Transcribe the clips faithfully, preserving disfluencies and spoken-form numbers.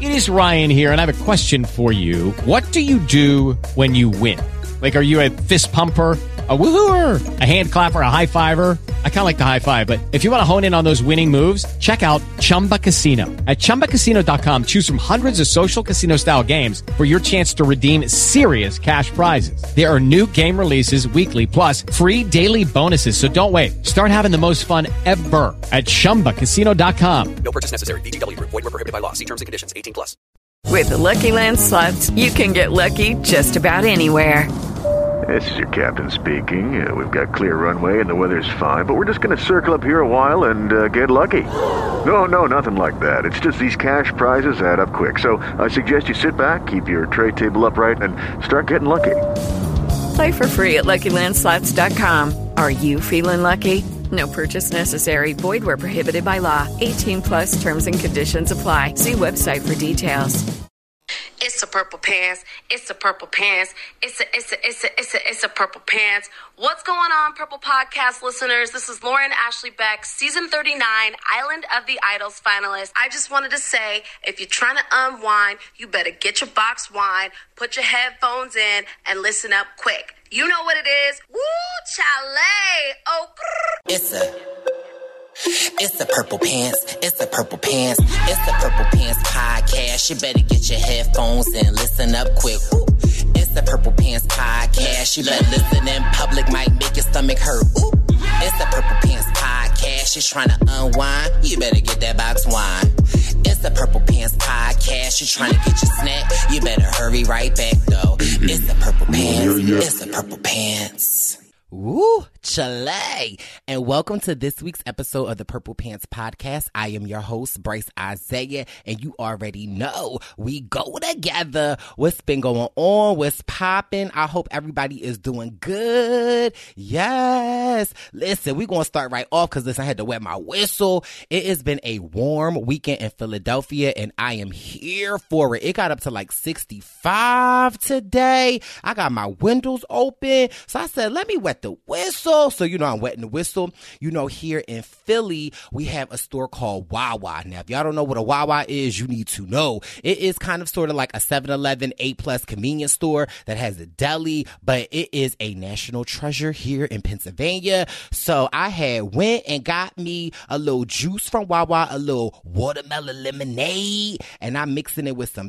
It is Ryan here, and I have a question for you. What do you do when you win? Like, are you a fist pumper, a woohooer, a hand clapper, a high fiver? I kind of like the high five, but if you want to hone in on those winning moves, check out Chumba Casino. At chumba casino dot com, choose from hundreds of social casino-style games for your chance to redeem serious cash prizes. There are new game releases weekly, plus free daily bonuses. So don't wait. Start having the most fun ever at chumba casino dot com. No purchase necessary. V G W. Void where prohibited by law. See terms and conditions. eighteen plus. With the Lucky Land Slots, you can get lucky just about anywhere. This is your captain speaking. Uh, we've got clear runway and the weather's fine, but we're just going to circle up here a while and uh, get lucky. No, no, nothing like that. It's just these cash prizes add up quick. So I suggest you sit back, keep your tray table upright, and start getting lucky. Play for free at lucky land slots dot com. Are you feeling lucky? No purchase necessary. Void where prohibited by law. eighteen plus terms and conditions apply. See website for details. It's a purple pants. It's a purple pants. It's a, it's a, it's a, it's a, it's a purple pants. What's going on, Purple Podcast listeners? This is Lauren Ashley Beck, season thirty-nine, Island of the Idols finalist. I just wanted to say, if you're trying to unwind, you better get your box wine, put your headphones in, and listen up quick. You know what it is. Woo, chale. Oh, grrr. It's a... It's the Purple Pants, it's the Purple Pants, it's the Purple Pants podcast. You better get your headphones and listen up quick. Ooh. It's the Purple Pants podcast. You better listen in public, might make your stomach hurt. Ooh. It's the Purple Pants podcast. You're trying to unwind, you better get that box wine. It's the Purple Pants podcast. You're trying to get your snack, you better hurry right back though. It's the Purple Pants, it's the Purple Pants. Woo, chale. And welcome to this week's episode of the Purple Pants Podcast. I am your host, Bryce Isaiah, and you already know we go together. What's been going on? What's popping? I hope everybody is doing good. Yes. Listen, we're going to start right off because, listen, I had to wet my whistle. It has been a warm weekend in Philadelphia, and I am here for it. It got up to like sixty-five today. I got my windows open. So I said, let me wet the whistle. So, you know, I'm wetting the whistle. You know, here in Philly, we have a store called Wawa. Now, if y'all don't know what a Wawa is, you need to know. It is kind of sort of like a seven eleven, A plus convenience store that has a deli, but it is a national treasure here in Pennsylvania. So I had went and got me a little juice from Wawa, a little watermelon lemonade, and I'm mixing it with some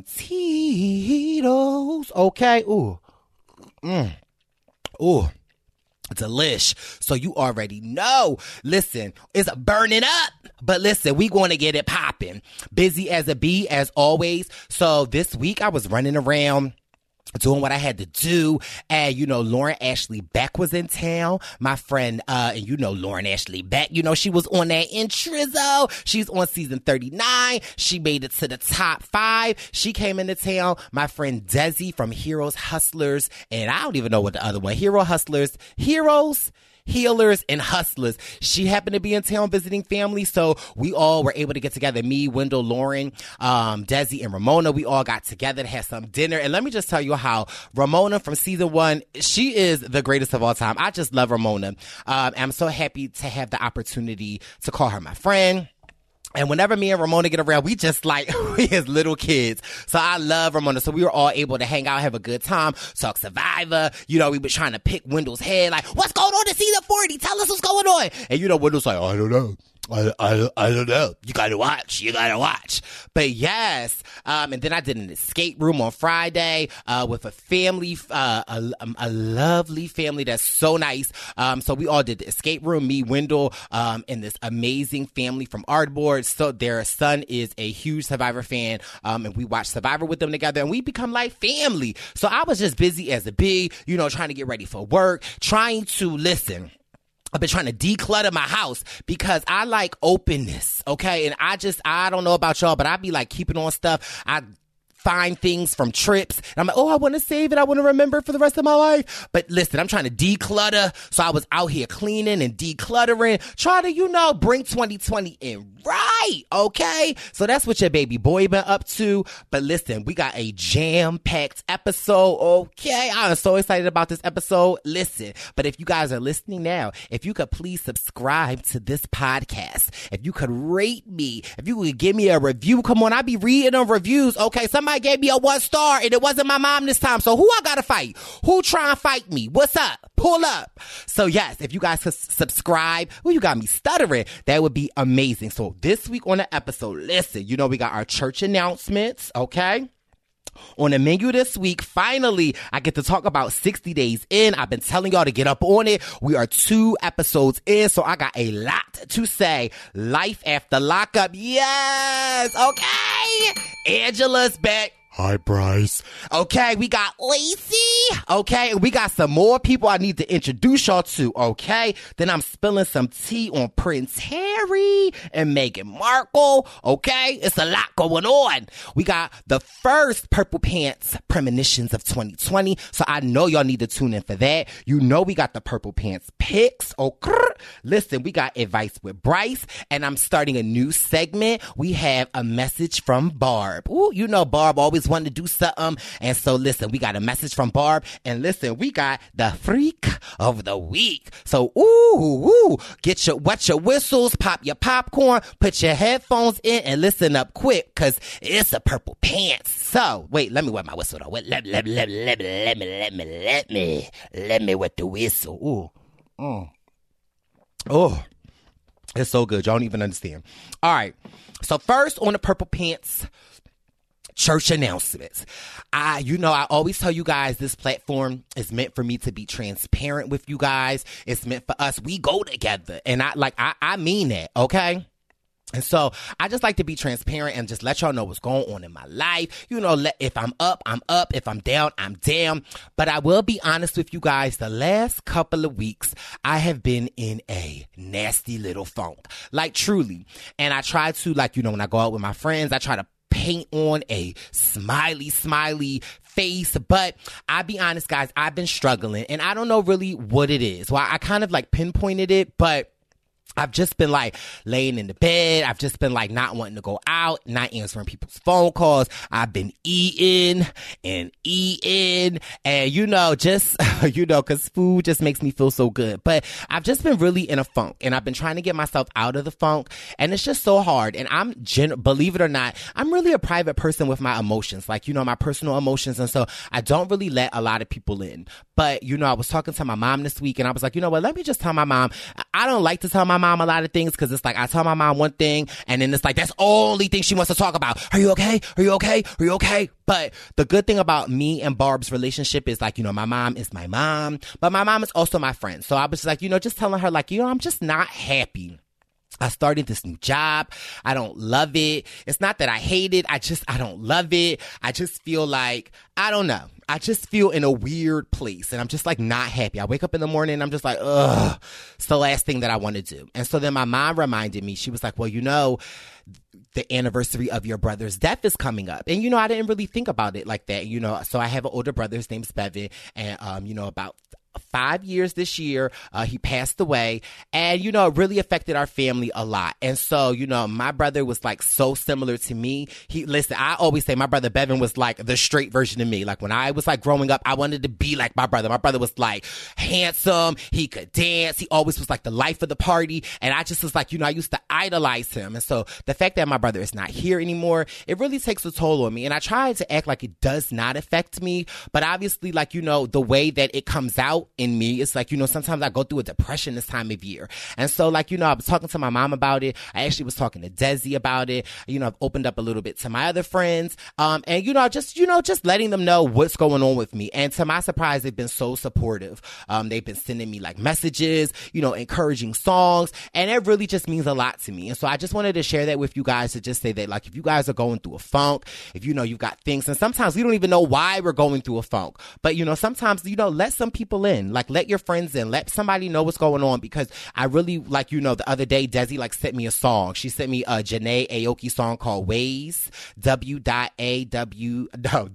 Tito's. Okay. Ooh. Mm. Ooh. Delish. So you already know. Listen, it's burning up. But listen, we going to get it popping. Busy as a bee, as always. So this week I was running around doing what I had to do. And, you know, Lauren Ashley Beck was in town. My friend, uh, and you know Lauren Ashley Beck, you know, she was on that intrizzo. She's on season thirty-nine. She made it to the top five. She came into town. My friend Desi from Heroes, Hustlers, and I don't even know what the other one, Hero Hustlers, Heroes, Healers, and Hustlers. She happened to be in town visiting family, so we all were able to get together. Me, Wendell, Lauren, um, Desi, and Ramona. We all got together to have some dinner. And let me just tell you how Ramona from season one, she is the greatest of all time. I just love Ramona. Um, I'm so happy to have the opportunity to call her my friend. And whenever me and Ramona get around, we just like, we as little kids. So I love Ramona. So we were all able to hang out, have a good time, talk Survivor. You know, we were trying to pick Wendell's head, like, what's going on in season forty? Tell us what's going on. And you know, Wendell's like, I don't know. I, I, I don't know. You gotta watch. You gotta watch. But yes, um, and then I did an escape room on Friday, uh, with a family, uh, a, a lovely family that's so nice. Um, so we all did the escape room, me, Wendell, um, and this amazing family from Ardboard. So their son is a huge Survivor fan, um, and we watched Survivor with them together, and we become like family. So I was just busy as a bee, you know, trying to get ready for work, trying to listen. I've been trying to declutter my house because I like openness, okay? And I just, I don't know about y'all, but I be like keeping on stuff. I find things from trips. And I'm like, oh, I want to save it. I want to remember it for the rest of my life. But listen, I'm trying to declutter. So I was out here cleaning and decluttering, trying to, you know, bring twenty twenty in right. Okay. So that's what your baby boy been up to. But listen, we got a jam-packed episode. Okay. I'm so excited about this episode. Listen, but if you guys are listening now, if you could please subscribe to this podcast, if you could rate me, if you could give me a review, come on, I be reading them reviews. Okay. Somebody gave me a one star and it wasn't my mom this time. So who I gotta fight? Who try and fight me? What's up? Pull up. So yes, if you guys could subscribe, well, you got me stuttering. That would be amazing. So this week on the episode, listen, you know, we got our church announcements, okay? On the menu this week, finally, I get to talk about sixty days in. I've been telling y'all to get up on it. We are two episodes in, so I got a lot to say. Life after lockup, yes, okay? Angela's back. Hi, Bryce. Okay, we got Lacey. Okay, and we got some more people I need to introduce y'all to, okay? Then I'm spilling some tea on Prince Harry and Meghan Markle, okay? It's a lot going on. We got the first Purple Pants premonitions of twenty twenty, so I know y'all need to tune in for that. You know we got the Purple Pants picks, okay? Listen, we got advice with Bryce, and I'm starting a new segment. We have a message from Barb. Ooh, you know Barb always wanted to do something, and so listen, we got a message from Barb, and listen, we got the freak of the week. So ooh, ooh, get your wet your whistles, pop your popcorn, put your headphones in, and listen up quick, cause it's a Purple Pants. So wait, let me wet my whistle though. Wait, let, let, let, let, let me, let me, let me, let me wet the whistle. Ooh, mm. Oh, it's so good. Y'all don't even understand. All right. So first on the Purple Pants church announcements. I, you know, I always tell you guys this platform is meant for me to be transparent with you guys. It's meant for us. We go together. And I like, I, I mean that. Okay. And so I just like to be transparent and just let y'all know what's going on in my life. You know, let, if I'm up, I'm up. If I'm down, I'm down. But I will be honest with you guys. The last couple of weeks, I have been in a nasty little funk. Like truly. And I try to, like, you know, when I go out with my friends, I try to paint on a smiley, smiley face. But I'll be honest, guys, I've been struggling. And I don't know really what it is. Well, I kind of like pinpointed it, but I've just been like laying in the bed. I've just been like not wanting to go out, not answering people's phone calls. I've been eating and eating and, you know, just, you know, because food just makes me feel so good. But I've just been really in a funk and I've been trying to get myself out of the funk. And it's just so hard. And I'm, gen- believe it or not, I'm really a private person with my emotions, like, you know, my personal emotions. And so I don't really let a lot of people in. But, you know, I was talking to my mom this week and I was like, you know what, let me just tell my mom. I don't like to tell my mom a lot of things because it's like I tell my mom one thing and then it's like that's the only thing she wants to talk about. Are you okay? Are you okay? Are you okay? But the good thing about me and Barb's relationship is like, you know, my mom is my mom, but my mom is also my friend. So I was just like, you know, just telling her like, you know, I'm just not happy. I started this new job. I don't love it. It's not that I hate it. I just, I don't love it. I just feel like, I don't know. I just feel in a weird place and I'm just like not happy. I wake up in the morning and I'm just like, ugh, it's the last thing that I want to do. And so then my mom reminded me, she was like, well, you know, the anniversary of your brother's death is coming up. And, you know, I didn't really think about it like that, you know. So I have an older brother, his name's Bevan, and, um, you know, about five years this year, uh, he passed away. And, you know, it really affected our family a lot. And so, you know, my brother was like so similar to me. He, listen, I always say my brother Bevan was like the straight version of me. Like when I was like growing up, I wanted to be like my brother. My brother was like handsome. He could dance. He always was like the life of the party. And I just was like, you know, I used to idolize him. And so the fact that my brother is not here anymore, it really takes a toll on me. And I tried to act like it does not affect me. But obviously, like, you know, the way that it comes out in me, it's like, you know, sometimes I go through a depression this time of year. And so, like, you know, I was talking to my mom about it. I actually was talking to Desi about it. You know, I've opened up a little bit to my other friends. Um, and, you know, just, you know, just letting them know what's going on with me. And to my surprise, they've been so supportive. Um, they've been sending me like messages, you know, encouraging songs. And it really just means a lot to me. And so I just wanted to share that with you guys to just say that, like, if you guys are going through a funk, if, you know, you've got things, and sometimes we don't even know why we're going through a funk, but, you know, sometimes, you know, let some people in. in. Like, let your friends in. Let somebody know what's going on, because I really, like, you know, the other day, Desi, like, sent me a song. She sent me a Janae Aoki song called Ways, W.A.W, no,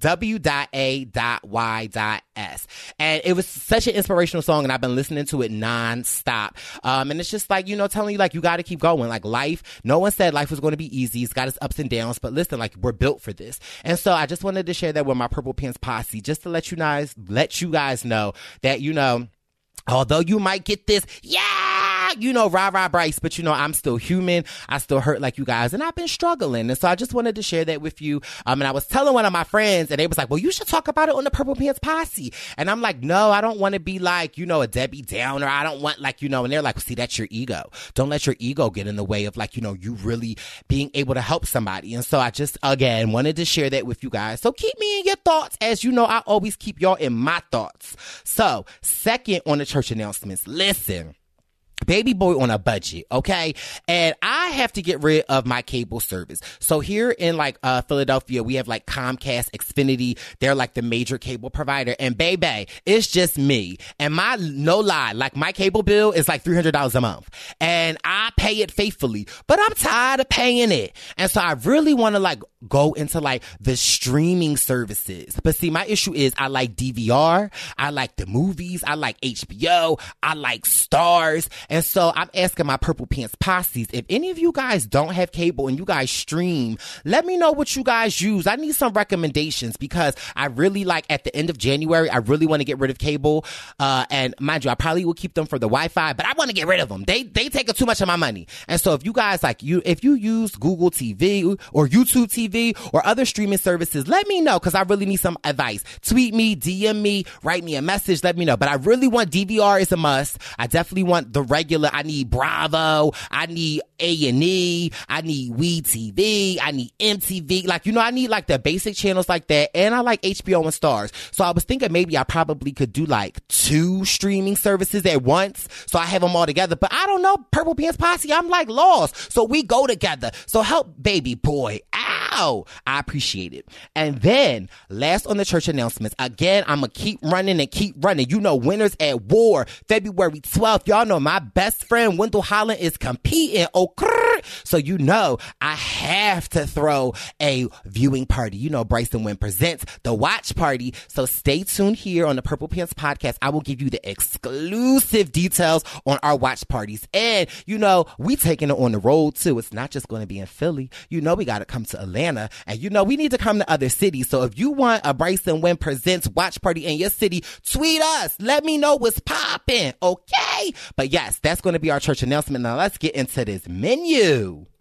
W.A.Y.S. And it was such an inspirational song, and I've been listening to it nonstop. Um, and it's just like, you know, telling you, like, you got to keep going. Like, life, no one said life was going to be easy. It's got its ups and downs, but listen, like, we're built for this. And so I just wanted to share that with my Purple Pants posse, just to let you guys, let you guys know that, you know, although you might get this, yeah, you know, rah, rah, Bryce, but, you know, I'm still human. I still hurt like you guys, and I've been struggling. And so I just wanted to share that with you. Um, and I was telling one of my friends, and they was like, well, you should talk about it on the Purple Pants Posse. And I'm like, no, I don't want to be like, you know, a Debbie Downer. I don't want, like, you know, and they're like, see, that's your ego. Don't let your ego get in the way of, like, you know, you really being able to help somebody. And so I just, again, wanted to share that with you guys. So keep me in your thoughts. As you know, I always keep y'all in my thoughts. So second on the church announcements, listen. Baby boy on a budget, okay? And I have to get rid of my cable service. So here in like uh Philadelphia, we have like Comcast, Xfinity. They're like the major cable provider. And baby, it's just me. And my, no lie, like my cable bill is like three hundred dollars a month. And I pay it faithfully, but I'm tired of paying it. And so I really want to like go into like the streaming services. But see, my issue is I like D V R. I like the movies. I like H B O. I like Stars. And so I'm asking my Purple Pants posses, if any of you guys don't have cable and you guys stream, let me know what you guys use. I need some recommendations, because I really like at the end of January, I really want to get rid of cable. Uh, and mind you, I probably will keep them for the Wi-Fi, but I want to get rid of them. They, they take up too much of my money. And so if you guys like you, if you use Google T V or YouTube T V or other streaming services, let me know, because I really need some advice. Tweet me, D M me, write me a message, let me know. But I really want D V R is a must. I definitely want the regular. I need Bravo. I need A and E. I need We T V. I need M T V. Like, you know, I need like the basic channels like that. And I like H B O and Stars. So I was thinking maybe I probably could do like two streaming services at once, so I have them all together. But I don't know, Purple Pants Posse, I'm like lost. So we go together. So help baby boy. Ow! I appreciate it. And then last on the church announcements, again, I'm going to keep running and keep running. You know, Winners at War, February twelfth. Y'all know my best friend Wendell Holland is competing. Oh, so you know I have to throw a viewing party. You know, Bryson Wynn presents the watch party. So stay tuned here on the Purple Pants Podcast. I will give you the exclusive details on our watch parties. And, you know, we taking it on the road too. It's not just going to be in Philly. You know, we got to come to Atlanta. And, you know, we need to come to other cities. So if you want a Bryson Wynn presents watch party in your city, tweet us. Let me know what's popping. Okay? But yes, that's going to be our church announcement. Now let's get into this menu.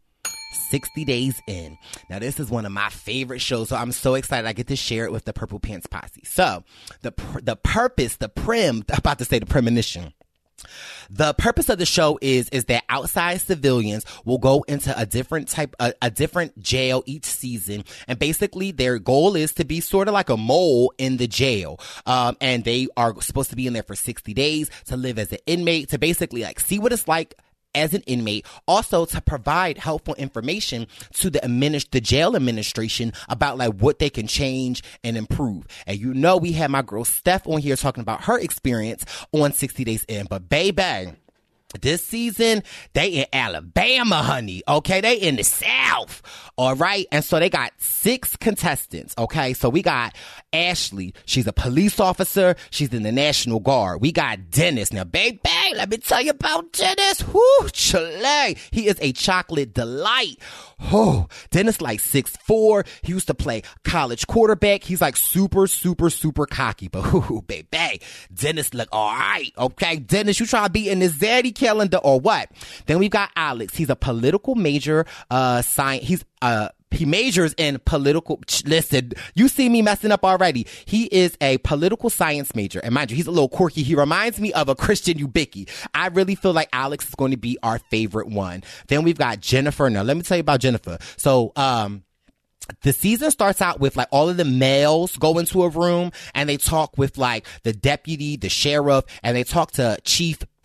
sixty days in. Now, this is one of my favorite shows, so I'm so excited I get to share it with the Purple Pants Posse. So, the the purpose, the prim, I'm about to say the premonition. The purpose of the show is is that outside civilians will go into a different type, a, a different jail each season, and basically their goal is to be sort of like a mole in the jail. Um, and they are supposed to be in there for sixty days to live as an inmate, to basically like see what it's like as an inmate, also to provide helpful information to the administ- the jail administration about like what they can change and improve. And you know, we had my girl Steph on here talking about her experience on sixty days in, but baby, this season, they in Alabama, honey. Okay, they in the South. All right. And so they got six contestants. Okay. So we got Ashley. She's a police officer. She's in the National Guard. We got Dennis. Now, baby, let me tell you about Dennis. Whoo, Chile. He is a chocolate delight. Oh, Dennis like six foot four. He used to play college quarterback. He's like super, super, super cocky. But ooh, baby, Dennis look all right. Okay, Dennis, you trying to be in the Zaddy calendar or what? Then we've got Alex. He's a political major. Uh, science. He's uh. He majors in political, listen, you see me messing up already. He is a political science major. And mind you, he's a little quirky. He reminds me of a Christian Ubicki. I really feel like Alex is going to be our favorite one. Then we've got Jennifer. Now, let me tell you about Jennifer. So, um, the season starts out with like all of the males go into a room and they talk with like the deputy, the sheriff, and they talk to Chief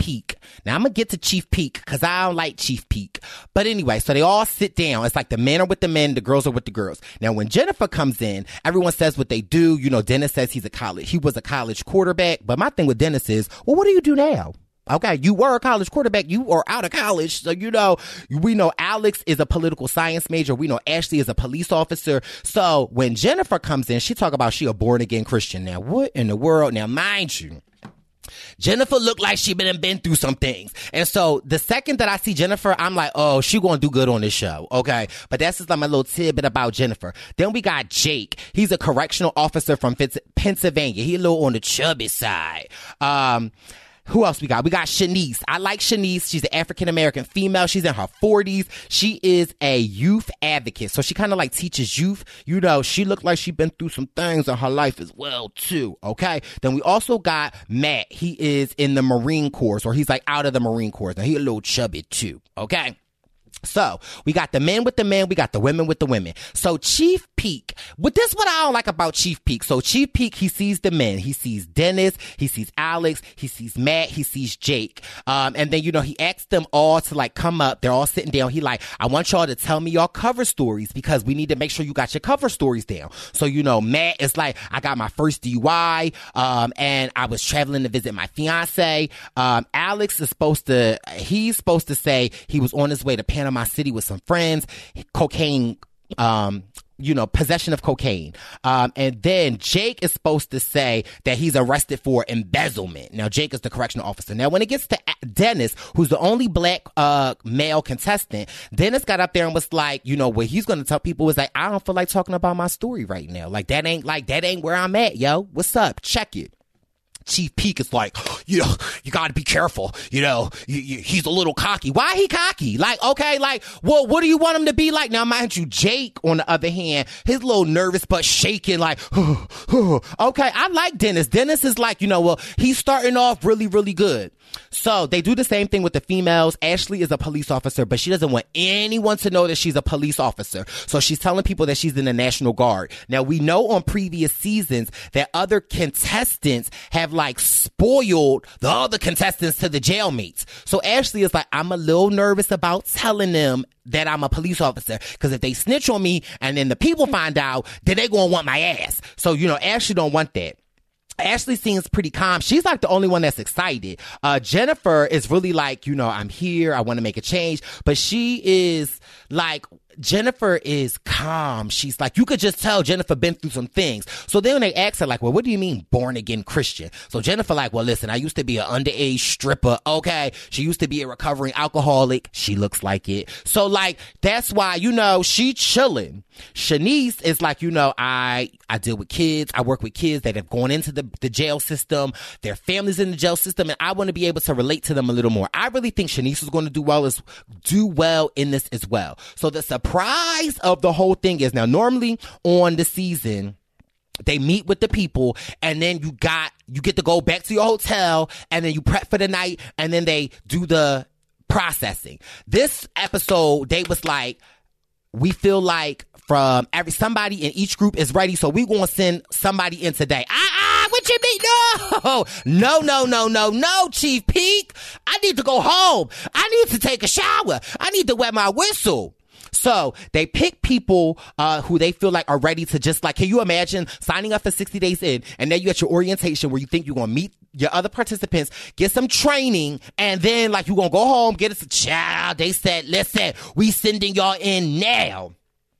Peak. Now, I'm going to get to Chief Peak because I don't like Chief Peak. But anyway, so they all sit down. It's like the men are with the men, the girls are with the girls. Now, when Jennifer comes in, everyone says what they do. You know, Dennis says he's a college, he was a college quarterback. But my thing with Dennis is, well, what do you do now? Okay, you were a college quarterback. You are out of college. So, you know, we know Alex is a political science major. We know Ashley is a police officer. So when Jennifer comes in, she talk about she a born again Christian. Now, what in the world? Now, mind you, Jennifer looked like she been been through some things. And so the second that I see Jennifer, I'm like, oh, she gonna do good on this show. Okay. But that's just like my little tidbit about Jennifer. Then we got Jake. He's a correctional officer from Pennsylvania. He a little on the chubby side. Um, Who else we got? We got Shanice. I like Shanice. She's an African-American female. She's in her forties. She is a youth advocate. So she kind of like teaches youth. You know, she looked like she's been through some things in her life as well, too. Okay. Then we also got Matt. He is in the Marine Corps, or he's like out of the Marine Corps. Now he a little chubby, too. Okay. So we got the men with the men, we got the women with the women. So Chief Peak, but this is what I don't like about Chief Peak. So Chief Peak, he sees the men, he sees Dennis, he sees Alex, he sees Matt, he sees Jake. Um, and then, you know, he asks them all to like come up. They're all sitting down. He like, I want y'all to tell me your cover stories because we need to make sure you got your cover stories down. So, you know, Matt is like, I got my first D U I, um, and I was traveling to visit my fiance. Um, Alex is supposed to, he's supposed to say he was on his way to Panama City with some friends, cocaine, um, you know, possession of cocaine. Um, and then Jake is supposed to say that he's arrested for embezzlement. Now, Jake is the correctional officer. Now, when it gets to Dennis, who's the only black, uh, male contestant, Dennis got up there and was like, you know, what he's going to tell people is like, I don't feel like talking about my story right now. Like, that ain't like, that ain't where I'm at, yo. What's up? Check it. Chief Peak is like, you know, you got to be careful. You know, you, you, he's a little cocky. Why he cocky? Like, okay, like, well, what do you want him to be like? Now, mind you, Jake, on the other hand, he's a little nervous but shaking like, okay, I like Dennis. Dennis is like, you know, well, he's starting off really, really good. So they do the same thing with the females. Ashley is a police officer, but she doesn't want anyone to know that she's a police officer. So she's telling people that she's in the National Guard. Now, we know on previous seasons that other contestants have like spoiled the other contestants to the jailmates. So Ashley is like, I'm a little nervous about telling them that I'm a police officer because if they snitch on me and then the people find out, then they gonna want my ass. So, you know, Ashley don't want that. Ashley seems pretty calm. She's like the only one that's excited. Uh, Jennifer is really like, you know, I'm here. I want to make a change. But she is like, Jennifer is calm. She's like, you could just tell Jennifer been through some things. So then when they ask her like, well, what do you mean born again Christian? So Jennifer like, well, listen, I used to be an underage stripper. Okay. She used to be a recovering alcoholic. She looks like it. So like, that's why, you know, she chilling. Shanice is like, you know, I, I deal with kids. I work with kids that have gone into the, the jail system. Their families in the jail system. And I want to be able to relate to them a little more. I really think Shanice is going to do well as do well in this as well. So the surprise of the whole thing is now normally on the season, they meet with the people and then you got, you get to go back to your hotel and then you prep for the night and then they do the processing. This episode, they was like, we feel like from every, somebody in each group is ready. So we going to send somebody in today. Ah, ah, what you mean? No, no, no, no, no, no, Chief Peak. I need to go home. I need to take a shower. I need to wet my whistle. So they pick people uh who they feel like are ready to just like, can you imagine signing up for sixty days in and then you at your orientation where you think you're going to meet your other participants, get some training, and then like you're going to go home, get us a child. They said, listen, we sending y'all in now.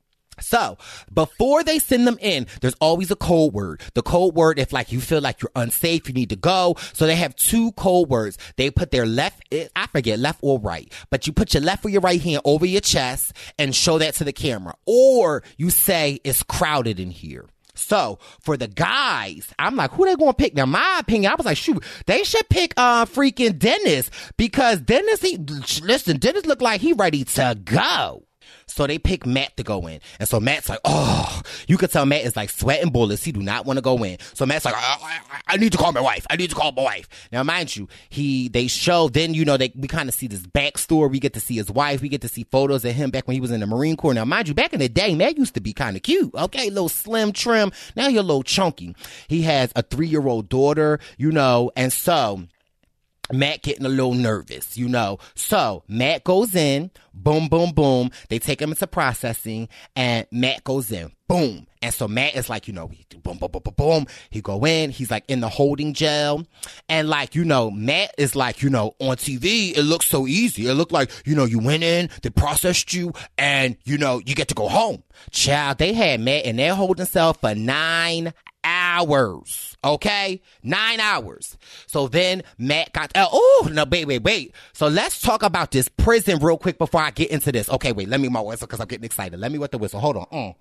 So before they send them in, there's always a code word. The code word, if like you feel like you're unsafe, you need to go. So they have two code words. They put their left, I forget, left or right, but you put your left or your right hand over your chest and show that to the camera. Or you say it's crowded in here. So for the guys, I'm like, who they gonna pick? Now, my opinion, I was like, shoot, they should pick uh freaking Dennis because Dennis, he, listen, Dennis looked like he ready to go. So they pick Matt to go in. And so Matt's like, oh, you could tell Matt is like sweating bullets. He do not want to go in. So Matt's like, I, I, I need to call my wife. I need to call my wife. Now, mind you, he, they show, then, you know, they, we kind of see this backstory. We get to see his wife. We get to see photos of him back when he was in the Marine Corps. Now, mind you, back in the day, Matt used to be kind of cute. Okay, little slim, trim. Now you're a little chunky. He has a three-year-old daughter, you know, and so Matt getting a little nervous, you know. So Matt goes in, boom, boom, boom. They take him into processing, and Matt goes in, boom. And so Matt is like, you know, boom, boom, boom, boom, boom. He go in, he's like in the holding jail. And like, you know, Matt is like, you know, on T V, it looks so easy. It looked like, you know, you went in, they processed you, and, you know, you get to go home. Child, they had Matt in their holding cell for nine hours. Okay? Nine hours. So then Matt got, uh, oh, no, wait, wait, wait. So let's talk about this prison real quick before I get into this. Okay, wait, let me my whistle because I'm getting excited. Let me wet the whistle. Hold on. Mm.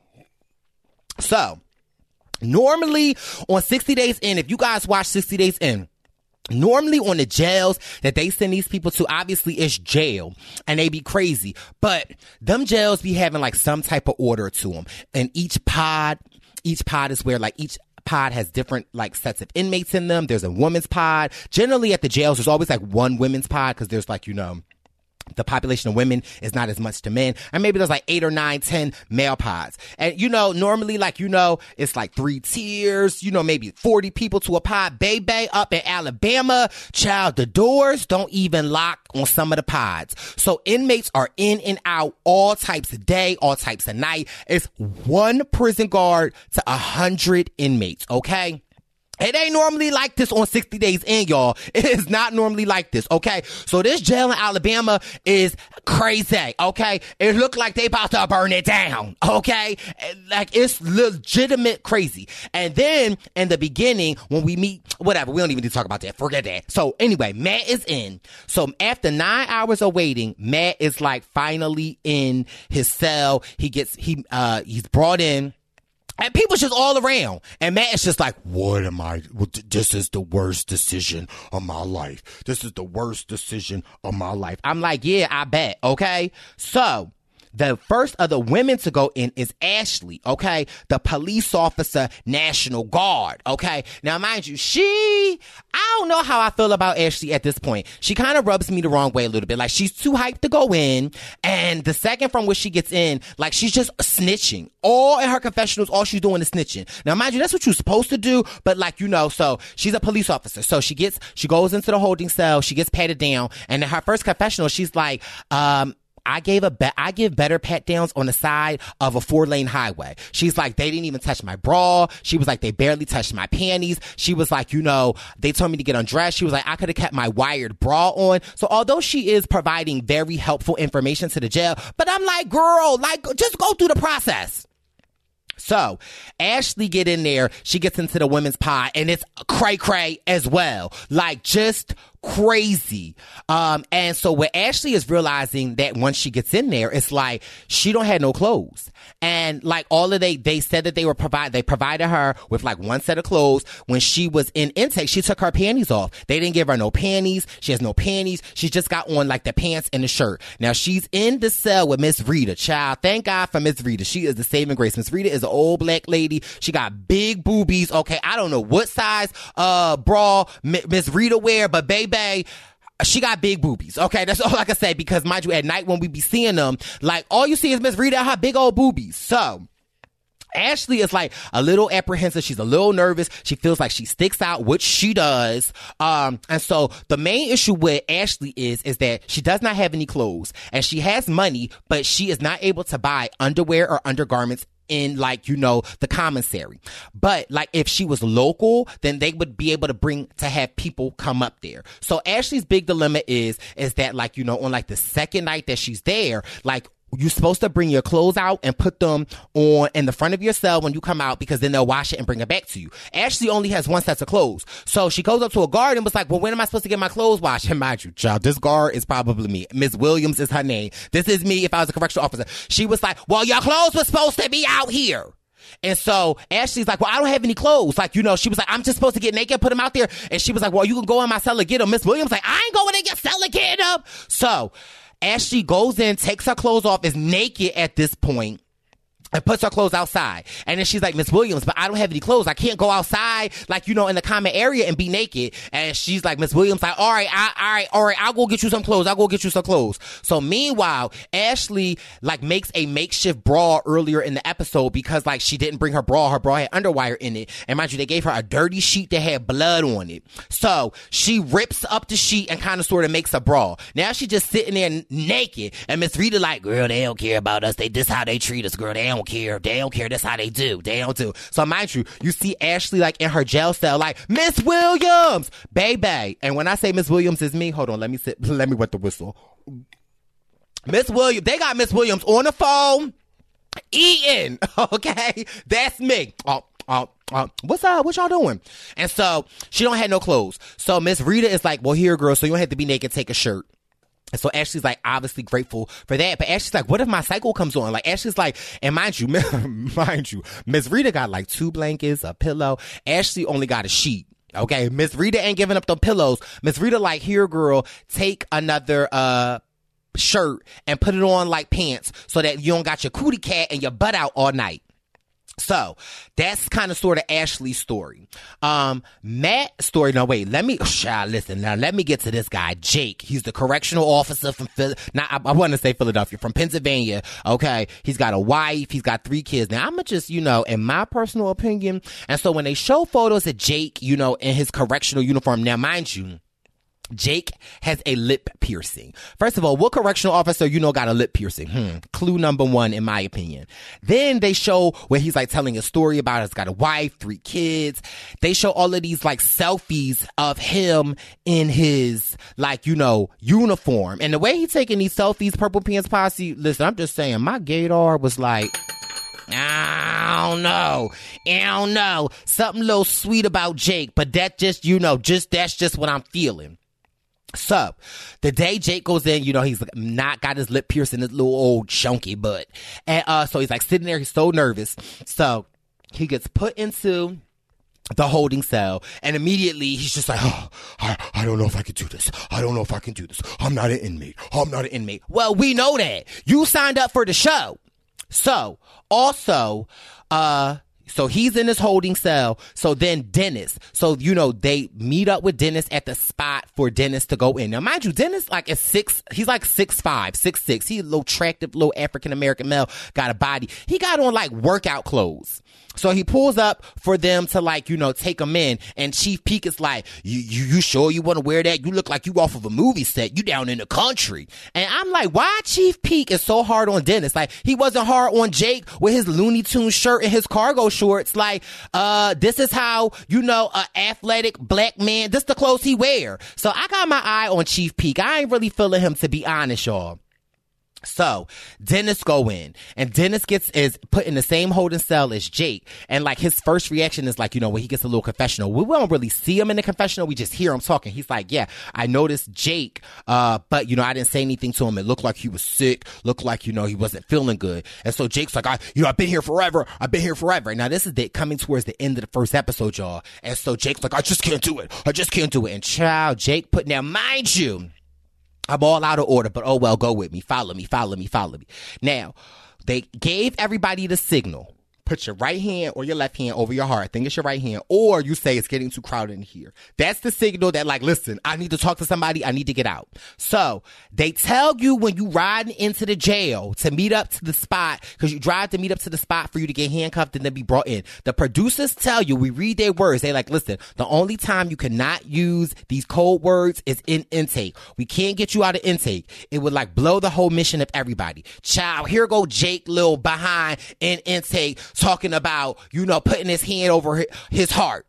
So, normally on sixty days in, if you guys watch sixty days in, normally on the jails that they send these people to, obviously it's jail and they be crazy, but them jails be having like some type of order to them. And each pod, each pod is where like each pod has different like sets of inmates in them. There's a women's pod. Generally at the jails, there's always like one women's pod because there's like, you know, the population of women is not as much to men. And maybe there's like eight or nine, ten male pods. And, you know, normally, like, you know, it's like three tiers, you know, maybe forty people to a pod. Baby, up in Alabama, child, the doors don't even lock on some of the pods. So inmates are in and out all types of day, all types of night. It's one prison guard to a hundred inmates, okay? It ain't normally like this on sixty days in, y'all. It is not normally like this, okay? So this jail in Alabama is crazy, okay? It look like they about to burn it down, okay? Like, it's legitimate crazy. And then, in the beginning, when we meet, whatever, we don't even need to talk about that. Forget that. So, anyway, Matt is in. So, after nine hours of waiting, Matt is, like, finally in his cell. He gets, he, uh, he's brought in. And people's just all around. And Matt is just like, what am I? This is the worst decision of my life. This is the worst decision of my life. I'm like, yeah, I bet. Okay. So the first of the women to go in is Ashley, okay? The police officer, National Guard, okay? Now, mind you, she, I don't know how I feel about Ashley at this point. She kind of rubs me the wrong way a little bit. Like, she's too hyped to go in, and the second from which she gets in, like, she's just snitching. All in her confessionals, all she's doing is snitching. Now, mind you, that's what you're supposed to do, but, like, you know, so she's a police officer. So she gets, she goes into the holding cell, she gets patted down, and in her first confessional, she's like, um, I gave a be- I give better pat downs on the side of a four lane highway. She's like, they didn't even touch my bra. She was like, they barely touched my panties. She was like, you know, they told me to get undressed. She was like, I could have kept my wired bra on. So although she is providing very helpful information to the jail, but I'm like, girl, like, just go through the process. So, Ashley get in there, she gets into the women's pod, and it's cray-cray as well. Like, just crazy. Um, and so what Ashley is realizing that once she gets in there, it's like, she don't have no clothes. And like all of they, they said that they were provide, they provided her with like one set of clothes. When she was in intake, she took her panties off. They didn't give her no panties. She has no panties. She's just got on like the pants and the shirt. Now she's in the cell with Miss Rita, child. Thank God for Miss Rita. She is the saving grace. Miss Rita is an old black lady. She got big boobies. Okay. I don't know what size, uh, bra Miss Rita wear, but baby, she got big boobies. Okay, that's all I can say, because mind you, at night when we be seeing them, like, all you see is Miss Rita, her big old boobies. So Ashley is like a little apprehensive. She's a little nervous. She feels like she sticks out, which she does. Um, and so the main issue with Ashley is, is that she does not have any clothes, and she has money, but she is not able to buy underwear or undergarments in, like, you know, the commissary. But like, if she was local, then they would be able to bring, to have people come up there. So Ashley's big dilemma is, is that, like, you know, on like the second night that she's there, like, you're supposed to bring your clothes out and put them on in the front of your cell when you come out, because then they'll wash it and bring it back to you. Ashley only has one set of clothes. So she goes up to a guard and was like, well, when am I supposed to get my clothes washed? And mind you, child, this guard is probably me. Miss Williams is her name. This is me if I was a correctional officer. She was like, well, your clothes were supposed to be out here. And so Ashley's like, well, I don't have any clothes. Like, you know, she was like, I'm just supposed to get naked, put them out there. And she was like, well, you can go in my cell and get them. Miss Williams like, I ain't going in your cell and get them. So Ashley goes in, takes her clothes off, is naked at this point. and puts her clothes outside. And then she's like, Miss Williams, but I don't have any clothes. I can't go outside, like, you know, in the common area and be naked. And she's like, Miss Williams, like, all right, I, all right, all right, I'll go get you some clothes. I'll go get you some clothes. So meanwhile, Ashley, like, makes a makeshift bra earlier in the episode because, like, she didn't bring her bra. Her bra had underwire in it. And mind you, they gave her a dirty sheet that had blood on it. So she rips up the sheet and kind of sort of makes a bra. Now she just sitting there n- naked. And Miss Rita like, girl, they don't care about us. They This how they treat us, girl. They don't care. They don't care. That's how they do. They don't do. So mind you, you see Ashley like in her jail cell, like, Miss Williams, baby. And when I say Miss Williams is me, hold on, let me sit, let me wet the whistle. Miss Williams, they got Miss Williams on the phone, eating. Okay, that's me. Oh, oh, oh. What's up? What y'all doing? And so she don't have no clothes. So Miss Rita is like, well, here, girl. So you don't have to be naked. Take a shirt. And so Ashley's like obviously grateful for that. But Ashley's like, what if my cycle comes on? Like Ashley's like, and mind you, mind you, Miss Rita got like two blankets, a pillow. Ashley only got a sheet. Okay. Miss Rita ain't giving up the pillows. Miss Rita like, here, girl, take another, uh, shirt and put it on like pants so that you don't got your cootie cat and your butt out all night. So that's kind of sort of Ashley's story. Um, Matt's story. No, wait, let me, child, listen, now let me get to this guy, Jake. He's the correctional officer from Phil, now I, I want to say Philadelphia, from Pennsylvania. Okay. He's got a wife. He's got three kids. Now I'm gonna just, you know, in my personal opinion. And so when they show photos of Jake, you know, in his correctional uniform, now mind you, Jake has a lip piercing. First of all, what correctional officer you know got a lip piercing? Hmm. Clue number one, in my opinion. Then they show where he's like telling a story about he's got a wife, three kids. They show all of these like selfies of him in his like, you know, uniform. And the way he's taking these selfies, Purple Pants Posse, listen, I'm just saying, my gaydar was like, I don't know. I don't know. Something a little sweet about Jake, but that just, you know, just that's just what I'm feeling. So, the day Jake goes in, you know, he's not got his lip pierced in his little old chunky butt. And uh, so he's like sitting there, he's so nervous. So, he gets put into the holding cell, and immediately he's just like, oh, I, I don't know if I can do this. I don't know if I can do this. I'm not an inmate. I'm not an inmate. Well, we know that. You signed up for the show. So, also, uh... So he's in his holding cell. So then Dennis. So, you know, they meet up with Dennis at the spot for Dennis to go in. Now, mind you, Dennis like is six, he's like six five, six six. He's a little attractive, little African-American male, got a body. He got on like workout clothes. So he pulls up for them to like, you know, take him in. And Chief Peak is like, you, you, you sure you want to wear that? You look like you off of a movie set. You down in the country. And I'm like, why Chief Peak is so hard on Dennis? Like, he wasn't hard on Jake with his Looney Tunes shirt and his cargo shorts. Like, uh, this is how, you know, an athletic black man, this the clothes he wear. So I got my eye on Chief Peak. I ain't really feeling him, to be honest, y'all. So Dennis go in, and Dennis gets is put in the same holding cell as Jake, and like his first reaction is like, you know, when he gets a little confessional, we don't really see him in the confessional, we just hear him talking. He's like, yeah, I noticed Jake, uh, but you know, I didn't say anything to him. It looked like he was sick, looked like, you know, he wasn't feeling good. And so Jake's like, I, you know, I've been here forever, I've been here forever. Now this is the coming towards the end of the first episode, y'all. And so Jake's like, I just can't do it, I just can't do it. And child, Jake put, now mind you, I'm all out of order, but oh well, go with me. Follow me, follow me, follow me. Now, they gave everybody the signal. Put your right hand or your left hand over your heart. I think it's your right hand. Or you say it's getting too crowded in here. That's the signal that like, listen, I need to talk to somebody. I need to get out. So they tell you when you ride into the jail to meet up to the spot, because you drive to meet up to the spot for you to get handcuffed and then be brought in. The producers tell you, we read their words. They like, listen, the only time you cannot use these code words is in intake. We can't get you out of intake. It would like blow the whole mission of everybody. Child, here go Jake Lil behind in intake, talking about, you know, putting his hand over his heart.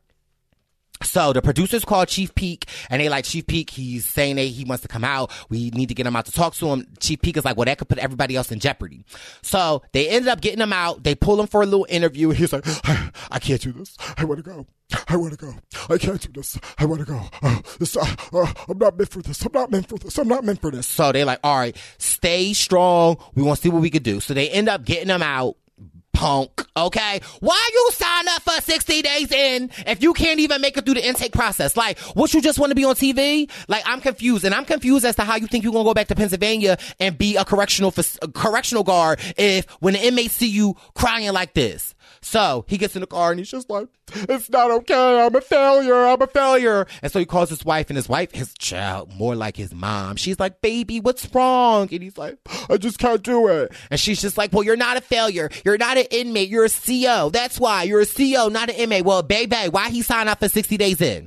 So the producers called Chief Peak, and they like, Chief Peak, he's saying that he wants to come out. We need to get him out to talk to him. Chief Peak is like, well, that could put everybody else in jeopardy. So they ended up getting him out. They pull him for a little interview. He's like, I, I can't do this. I want to go. I want to go. I can't do this. I want to go. Uh, this, uh, uh, I'm not meant for this. I'm not meant for this. I'm not meant for this. So they like, all right, stay strong. We want to see what we could do. So they end up getting him out. Punk, okay? Why you sign up for sixty days in if you can't even make it through the intake process? Like, what, you just want to be on T V? Like, I'm confused. And I'm confused as to how you think you're going to go back to Pennsylvania and be a correctional a correctional guard if when the inmates see you crying like this. So he gets in the car and he's just like, it's not okay. I'm a failure. I'm a failure. And so he calls his wife, and his wife, his child, more like his mom. She's like, baby, what's wrong? And he's like, I just can't do it. And she's just like, well, you're not a failure. You're not an inmate. You're a C O. That's why. You're a C O, not an inmate. Well, baby, why he sign up for sixty days in?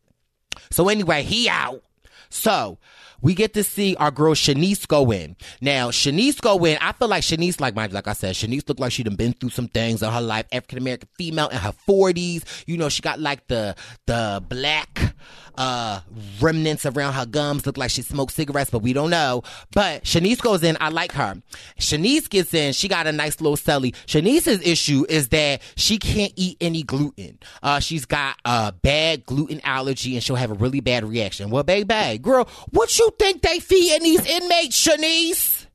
So anyway, he out. So we get to see our girl Shanice go in. Now, Shanice go in. I feel like Shanice, like my, like I said, Shanice looked like she done been through some things in her life. African-American female in her forties. You know, she got like the, the black, uh, remnants around her gums. Look like she smoked cigarettes, but we don't know. But Shanice goes in. I like her. Shanice gets in. She got a nice little celly. Shanice's issue is that she can't eat any gluten. Uh, she's got a bad gluten allergy and she'll have a really bad reaction. Well, baby, girl, what you think they feeding these inmates, Shanice?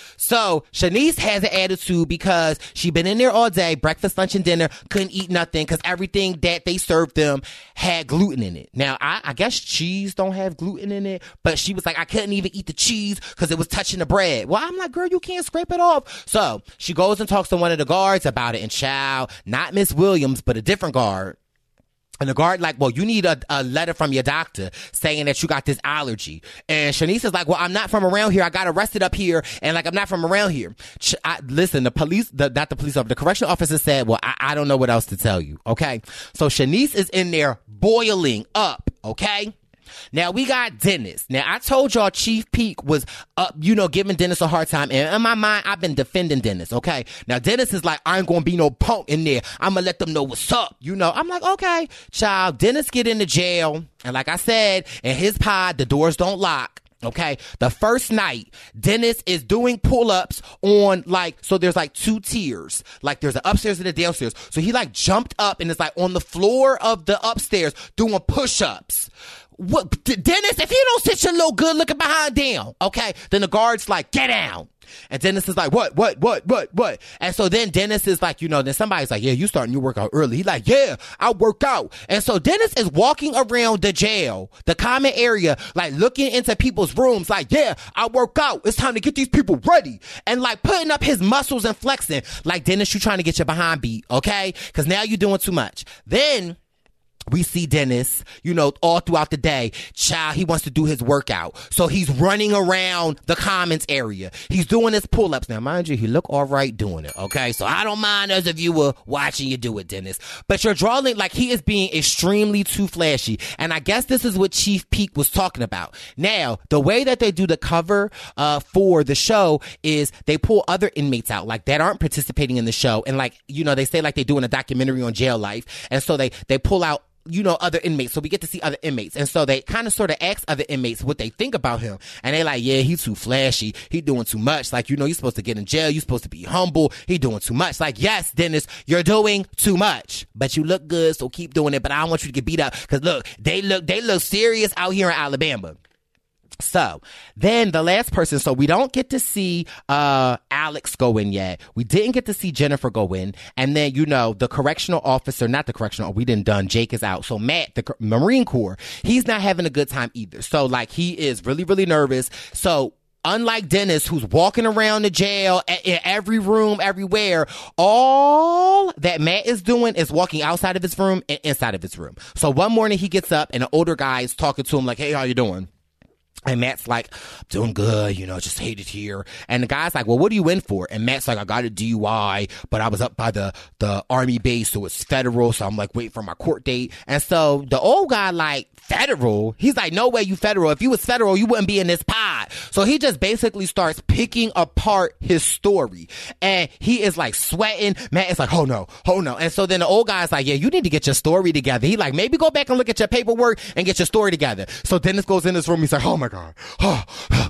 So Shanice has an attitude because she been in there all day, breakfast, lunch, and dinner, couldn't eat nothing because everything that they served them had gluten in it. Now, I, I guess cheese don't have gluten in it, but she was like, I couldn't even eat the cheese because it was touching the bread. Well, I'm like, girl, you can't scrape it off. So she goes and talks to one of the guards about it, and child, not Miss Williams, but a different guard. And the guard like, well, you need a, a letter from your doctor saying that you got this allergy. And Shanice is like, well, I'm not from around here. I got arrested up here. And like, I'm not from around here. Ch- I, listen, the police, the, not the police officer, the correctional officer said, well, I, I don't know what else to tell you. Okay. So Shanice is in there boiling up. Okay. Now, we got Dennis. Now, I told y'all Chief Peak was up, you know, giving Dennis a hard time. And in my mind, I've been defending Dennis, okay? Now, Dennis is like, I ain't gonna be no punk in there. I'm gonna let them know what's up, you know? I'm like, okay, child. Dennis get into jail. And like I said, in his pod, the doors don't lock. Okay, the first night, Dennis is doing pull-ups on like, so there's like two tiers. Like there's an upstairs and a downstairs. So he like jumped up and is like on the floor of the upstairs doing push-ups. What, Dennis, if you don't sit your little good looking behind down, okay, then the guard's like, get down. And Dennis is like, what, what, what, what, what? And so then Dennis is like, you know, then somebody's like, yeah, you starting your workout early. He's like, yeah, I work out. And so Dennis is walking around the jail, the common area, like looking into people's rooms, like, yeah, I work out. It's time to get these people ready. And like putting up his muscles and flexing. Like, Dennis, you trying to get your behind beat, okay? Because now you're doing too much. Then we see Dennis, you know, all throughout the day. Child, he wants to do his workout. So he's running around the commons area. He's doing his pull-ups. Now, mind you, he look all right doing it, okay? So I don't mind as a viewer watching you do it, Dennis. But you're drawing, like, he is being extremely too flashy. And I guess this is what Chief Peak was talking about. Now, the way that they do the cover uh, for the show is they pull other inmates out, like, that aren't participating in the show. And, like, you know, they say, like, they're doing a documentary on jail life. And so they, they pull out, you know, other inmates. So we get to see other inmates. And so they kind of sort of ask other inmates what they think about him. And they like, yeah, he's too flashy. He doing too much. Like, you know, you're supposed to get in jail. You're supposed to be humble. He doing too much. Like, yes, Dennis, you're doing too much. But you look good, so keep doing it. But I don't want you to get beat up. Because look, they look, they look serious out here in Alabama. So then the last person, so we don't get to see uh Alex go in yet. We didn't get to see Jennifer go in. And then, you know, the correctional officer, not the correctional, we didn't done, Jake is out. So Matt, the Marine Corps, he's not having a good time either. So like he is really, really nervous. So unlike Dennis, who's walking around the jail in every room, everywhere, all that Matt is doing is walking outside of his room and inside of his room. So one morning he gets up and an older guy is talking to him like, hey, how you doing? And Matt's like, doing good, you know, just hate it here. And the guy's like, well, what are you in for? And Matt's like, I got a D U I, but I was up by the, the army base, so it's federal. So I'm like, waiting for my court date. And so the old guy, like, federal? He's like, no way you federal. If you was federal, you wouldn't be in this pod. So he just basically starts picking apart his story. And he is like sweating. Matt is like, oh no, oh no. And so then the old guy's like, yeah, you need to get your story together. He like, maybe go back and look at your paperwork and get your story together. So Dennis goes in his room. He's like, oh my God. Oh,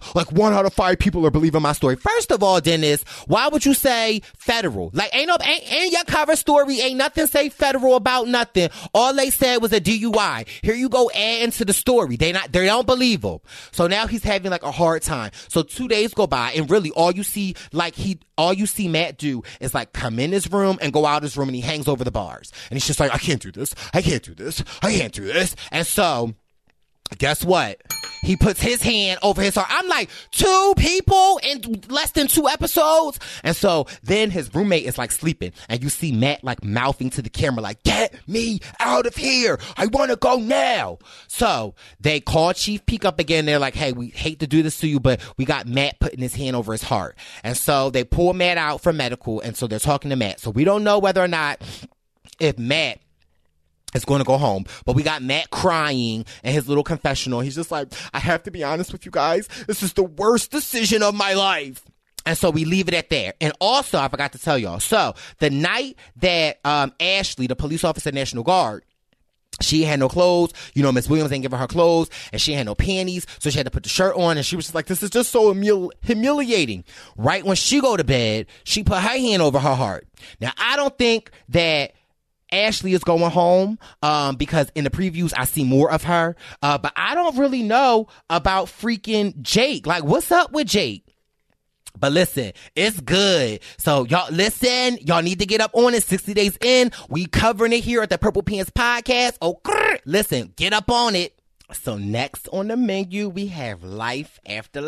like one out of five people are believing my story. First of all, Dennis, why would you say federal? Like, ain't no, ain't, ain't your cover story, ain't nothing say federal about nothing. All they said was a D U I. Here you go adding to the story. They not, they don't believe him. So now he's having like a hard time. So two days go by and really all you see, like he, all you see Matt do is like come in his room and go out his room and he hangs over the bars. And he's just like, I can't do this. I can't do this. I can't do this. And so, guess what? He puts his hand over his heart. I'm like, two people in less than two episodes? And so then his roommate is like sleeping. And you see Matt like mouthing to the camera like, get me out of here. I want to go now. So they call Chief Peek up again. They're like, hey, we hate to do this to you, but we got Matt putting his hand over his heart. And so they pull Matt out for medical. And so they're talking to Matt. So we don't know whether or not if Matt is going to go home, but we got Matt crying in his little confessional. He's just like, I have to be honest with you guys. This is the worst decision of my life. And so we leave it at there. And also, I forgot to tell y'all. So the night that um, Ashley, the police officer, National Guard, she had no clothes. You know, Miss Williams ain't giving her clothes, and she had no panties, so she had to put the shirt on, and she was just like, this is just so humili- humiliating. Right when she go to bed, she put her hand over her heart. Now, I don't think that Ashley is going home um, because in the previews I see more of her. Uh, but I don't really know about freaking Jake. Like, what's up with Jake? But listen, it's good. So y'all listen, y'all need to get up on it. sixty days in, we covering it here at the Purple Pants Podcast. Oh, grrr. Listen, get up on it. So next on the menu, we have Life After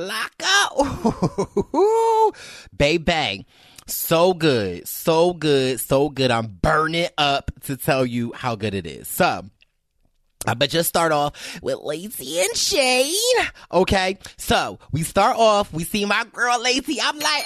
Lockout. Baby. So good, so good, so good. I'm burning up to tell you how good it is. So, I bet just start off with Lacey and Shane. Okay, so we start off, we see my girl Lacey. I'm like,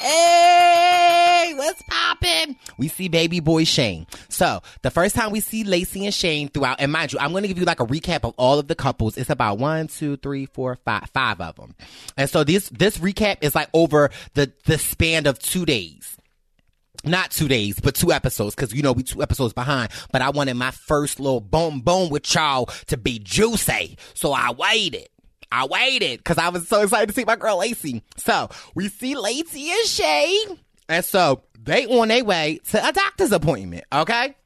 hey, what's poppin'? We see baby boy Shane. So the first time we see Lacey and Shane throughout, and mind you, I'm going to give you like a recap of all of the couples. It's about one, two, three, four, five, five of them. And so this, this recap is like over the, the span of two days. Not two days, but two episodes, because, you know, we two episodes behind. But I wanted my first little boom boom with y'all to be juicy. So I waited. I waited, because I was so excited to see my girl Lacey. So, we see Lacey and Shane. And so, they on their way to a doctor's appointment, okay?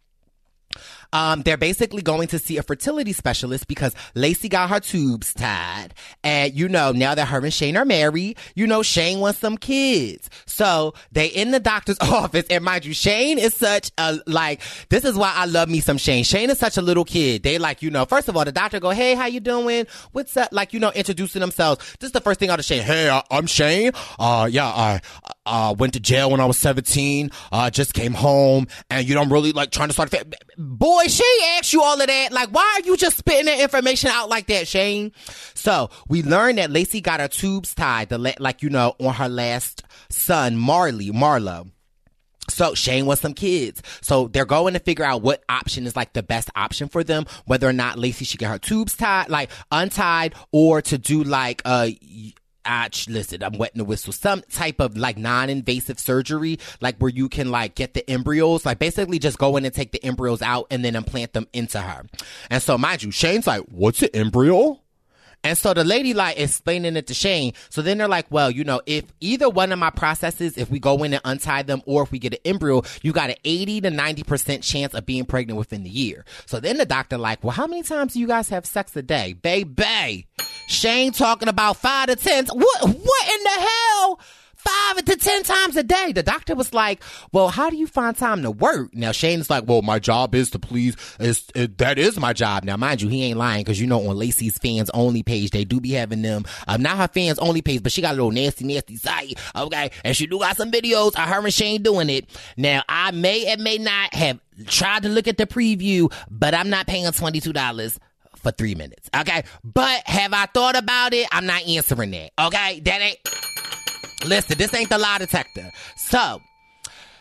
Um, they're basically going to see a fertility specialist because Lacey got her tubes tied. And, you know, now that her and Shane are married, you know, Shane wants some kids. So they in the doctor's office. And mind you, Shane is such a, like, this is why I love me some Shane. Shane is such a little kid. They like, you know, first of all, the doctor go, hey, how you doing? What's up? Like, you know, introducing themselves. This is the first thing out of Shane. Hey, I, I'm Shane. Uh, yeah, I, uh, went to jail when I was seventeen. Uh, just came home. And, you know, I'm really, like, trying to start a family. Boy, Shane asked you all of that. Like, why are you just spitting that information out like that, Shane? So, we learned that Lacey got her tubes tied, the like, you know, on her last son, Marley, Marlo. So, Shane wants some kids. So, they're going to figure out what option is, like, the best option for them. Whether or not Lacey should get her tubes tied, like, untied, or to do, like, uh... I, listen, I'm wetting the whistle. Some type of like non-invasive surgery, like where you can like get the embryos, like basically just go in and take the embryos out and then implant them into her. And so mind you, Shane's like, what's an embryo? And so the lady like explaining it to Shane. So then they're like, well, you know, if either one of my processes, if we go in and untie them or if we get an embryo, you got an eighty to ninety percent chance of being pregnant within the year. So then the doctor like, well, how many times do you guys have sex a day? Baby. Shane talking about five to ten. What, what in the hell? Five to ten times a day. The doctor was like, well, how do you find time to work? Now, Shane's like, well, my job is to please. Is, it, that is my job. Now, mind you, he ain't lying because, you know, on Lacey's fans only page, they do be having them. Um, not her fans only page, but she got a little nasty, nasty site. Okay. And she do got some videos of her and Shane doing it. Now, I may and may not have tried to look at the preview, but I'm not paying twenty-two dollars for three minutes. Okay. But have I thought about it? I'm not answering that. Okay. That ain't. Listen, this ain't the lie detector. So,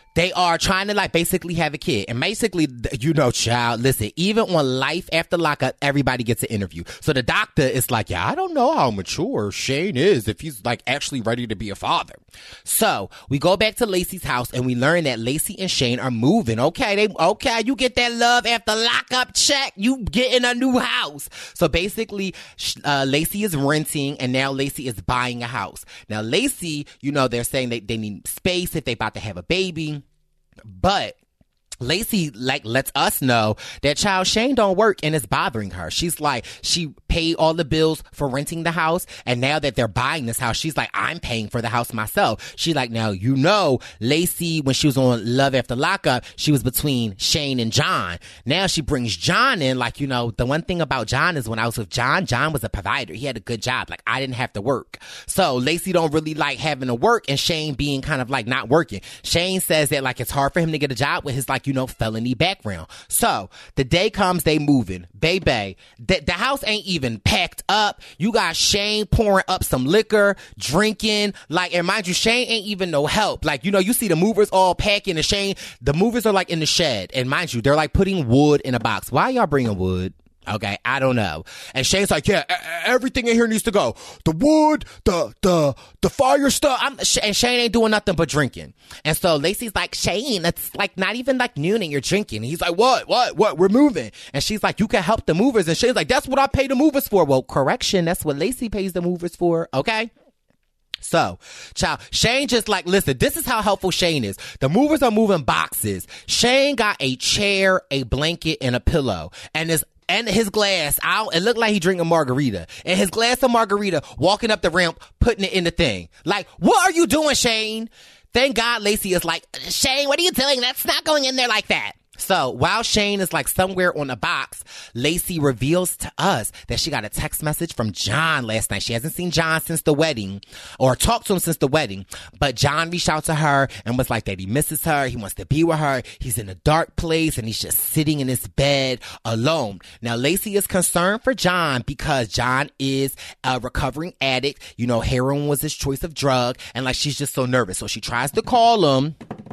they are trying to like basically have a kid. And basically, you know, child, listen, even on Life After Lockup, everybody gets an interview. So the doctor is like, yeah, I don't know how mature Shane is if he's like actually ready to be a father. So we go back to Lacey's house and we learn that Lacey and Shane are moving. Okay, they okay, you get that Love After Lockup check, you get in a new house. So basically, uh, Lacey is renting and now Lacey is buying a house. Now Lacey, you know, they're saying they, they need space if they about to have a baby. But Lacey like lets us know that child Shane don't work and it's bothering her. She's like, she paid all the bills for renting the house, and now that they're buying this house, she's like, I'm paying for the house myself. She like, now you know, Lacey, when she was on Love After Lockup, she was between Shane and John. Now she brings John in, like, you know, the one thing about John is when I was with John, John was a provider. He had a good job. Like, I didn't have to work. So Lacey don't really like having to work and Shane being kind of like not working. Shane says that like it's hard for him to get a job with his like, you know, felony background. So the day comes, they moving. Baby, the, the house ain't even packed up. You got Shane pouring up some liquor, drinking. Like, and mind you, Shane ain't even no help. Like, you know, you see the movers all packing and Shane, the movers are like in the shed. And mind you, they're like putting wood in a box. Why y'all bringing wood? Okay, I don't know. And Shane's like, yeah, everything in here needs to go. The wood, the the the fire stuff. I'm, and Shane ain't doing nothing but drinking. And so Lacey's like, Shane, it's like not even like noon and you're drinking. And he's like, what, what, what? We're moving. And she's like, you can help the movers. And Shane's like, that's what I pay the movers for. Well, correction, that's what Lacey pays the movers for. Okay. So, child, Shane just like, listen, this is how helpful Shane is. The movers are moving boxes. Shane got a chair, a blanket, and a pillow. And this And his glass, I it looked like he drinking a margarita. And his glass of margarita, walking up the ramp, putting it in the thing. Like, what are you doing, Shane? Thank God Lacey is like, Shane, what are you doing? That's not going in there like that. So while Shane is like somewhere on a box, Lacey reveals to us that she got a text message from John last night. She hasn't seen John since the wedding or talked to him since the wedding, but John reached out to her and was like that he misses her. He wants to be with her. He's in a dark place and he's just sitting in his bed alone. Now, Lacey is concerned for John because John is a recovering addict. You know, heroin was his choice of drug, and like she's just so nervous. So she tries to call him.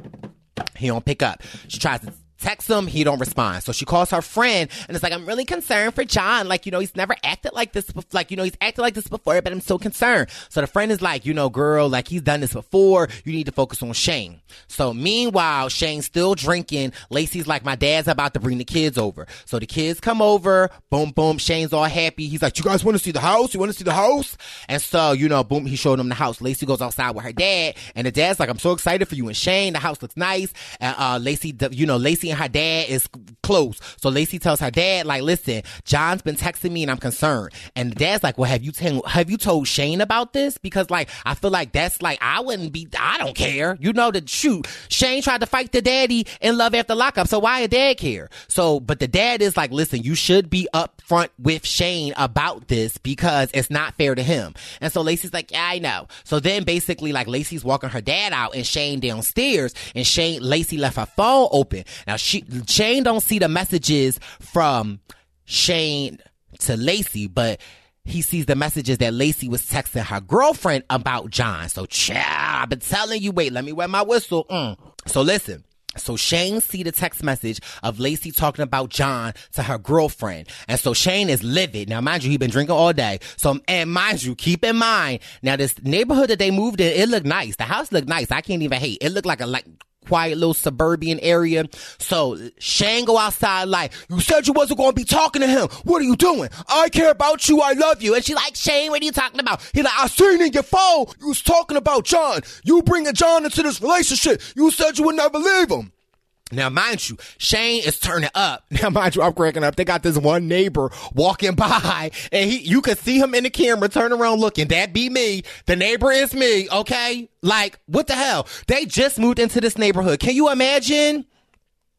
He don't pick up. She tries to text him, he don't respond. So she calls her friend and it's like, I'm really concerned for John. Like, you know, he's never acted like this before. Like, you know, he's acted like this before, but I'm so concerned. So the friend is like, you know, girl, like he's done this before. You need to focus on Shane. So meanwhile, Shane's still drinking. Lacey's like, my dad's about to bring the kids over. So the kids come over. Boom, boom. Shane's all happy. He's like, you guys want to see the house? You want to see the house? And so, you know, boom, he showed them the house. Lacey goes outside with her dad and the dad's like, I'm so excited for you and Shane. The house looks nice. And uh, Lacey, you know, Lacey and her dad is close. So Lacey tells her dad, like, listen, John's been texting me and I'm concerned. And the dad's like, well, have you t- have you told Shane about this? Because like, I feel like that's like, I wouldn't be, I don't care. You know, the shoot, Shane tried to fight the daddy in Love After Lockup. So why a dad care? So, but the dad is like, listen, you should be upfront with Shane about this because it's not fair to him. And so Lacey's like, yeah, I know. So then basically like Lacey's walking her dad out and Shane downstairs, and Shane, Lacey left her phone open. Now she, Shane don't see the messages from Shane to Lacey, but he sees the messages that Lacey was texting her girlfriend about John. So, child, I've been telling you, wait, let me wet my whistle. Mm. So listen. So Shane see the text message of Lacey talking about John to her girlfriend. And so Shane is livid. Now, mind you, he been drinking all day. So, and mind you, keep in mind, now this neighborhood that they moved in, it looked nice. The house looked nice. I can't even hate. It looked like a, like, quiet little suburban area. So Shane go outside like, you said you wasn't going to be talking to him. What are you doing? I care about you. I love you. And she's like, Shane, what are you talking about? He's like, I seen in your phone you was talking about John. You bringing John into this relationship. You said you would never leave him. Now, mind you, Shane is turning up. Now, mind you, I'm cracking up. They got this one neighbor walking by, and he, you could see him in the camera, turn around looking. That be me. The neighbor is me, okay? Like, what the hell? They just moved into this neighborhood. Can you imagine?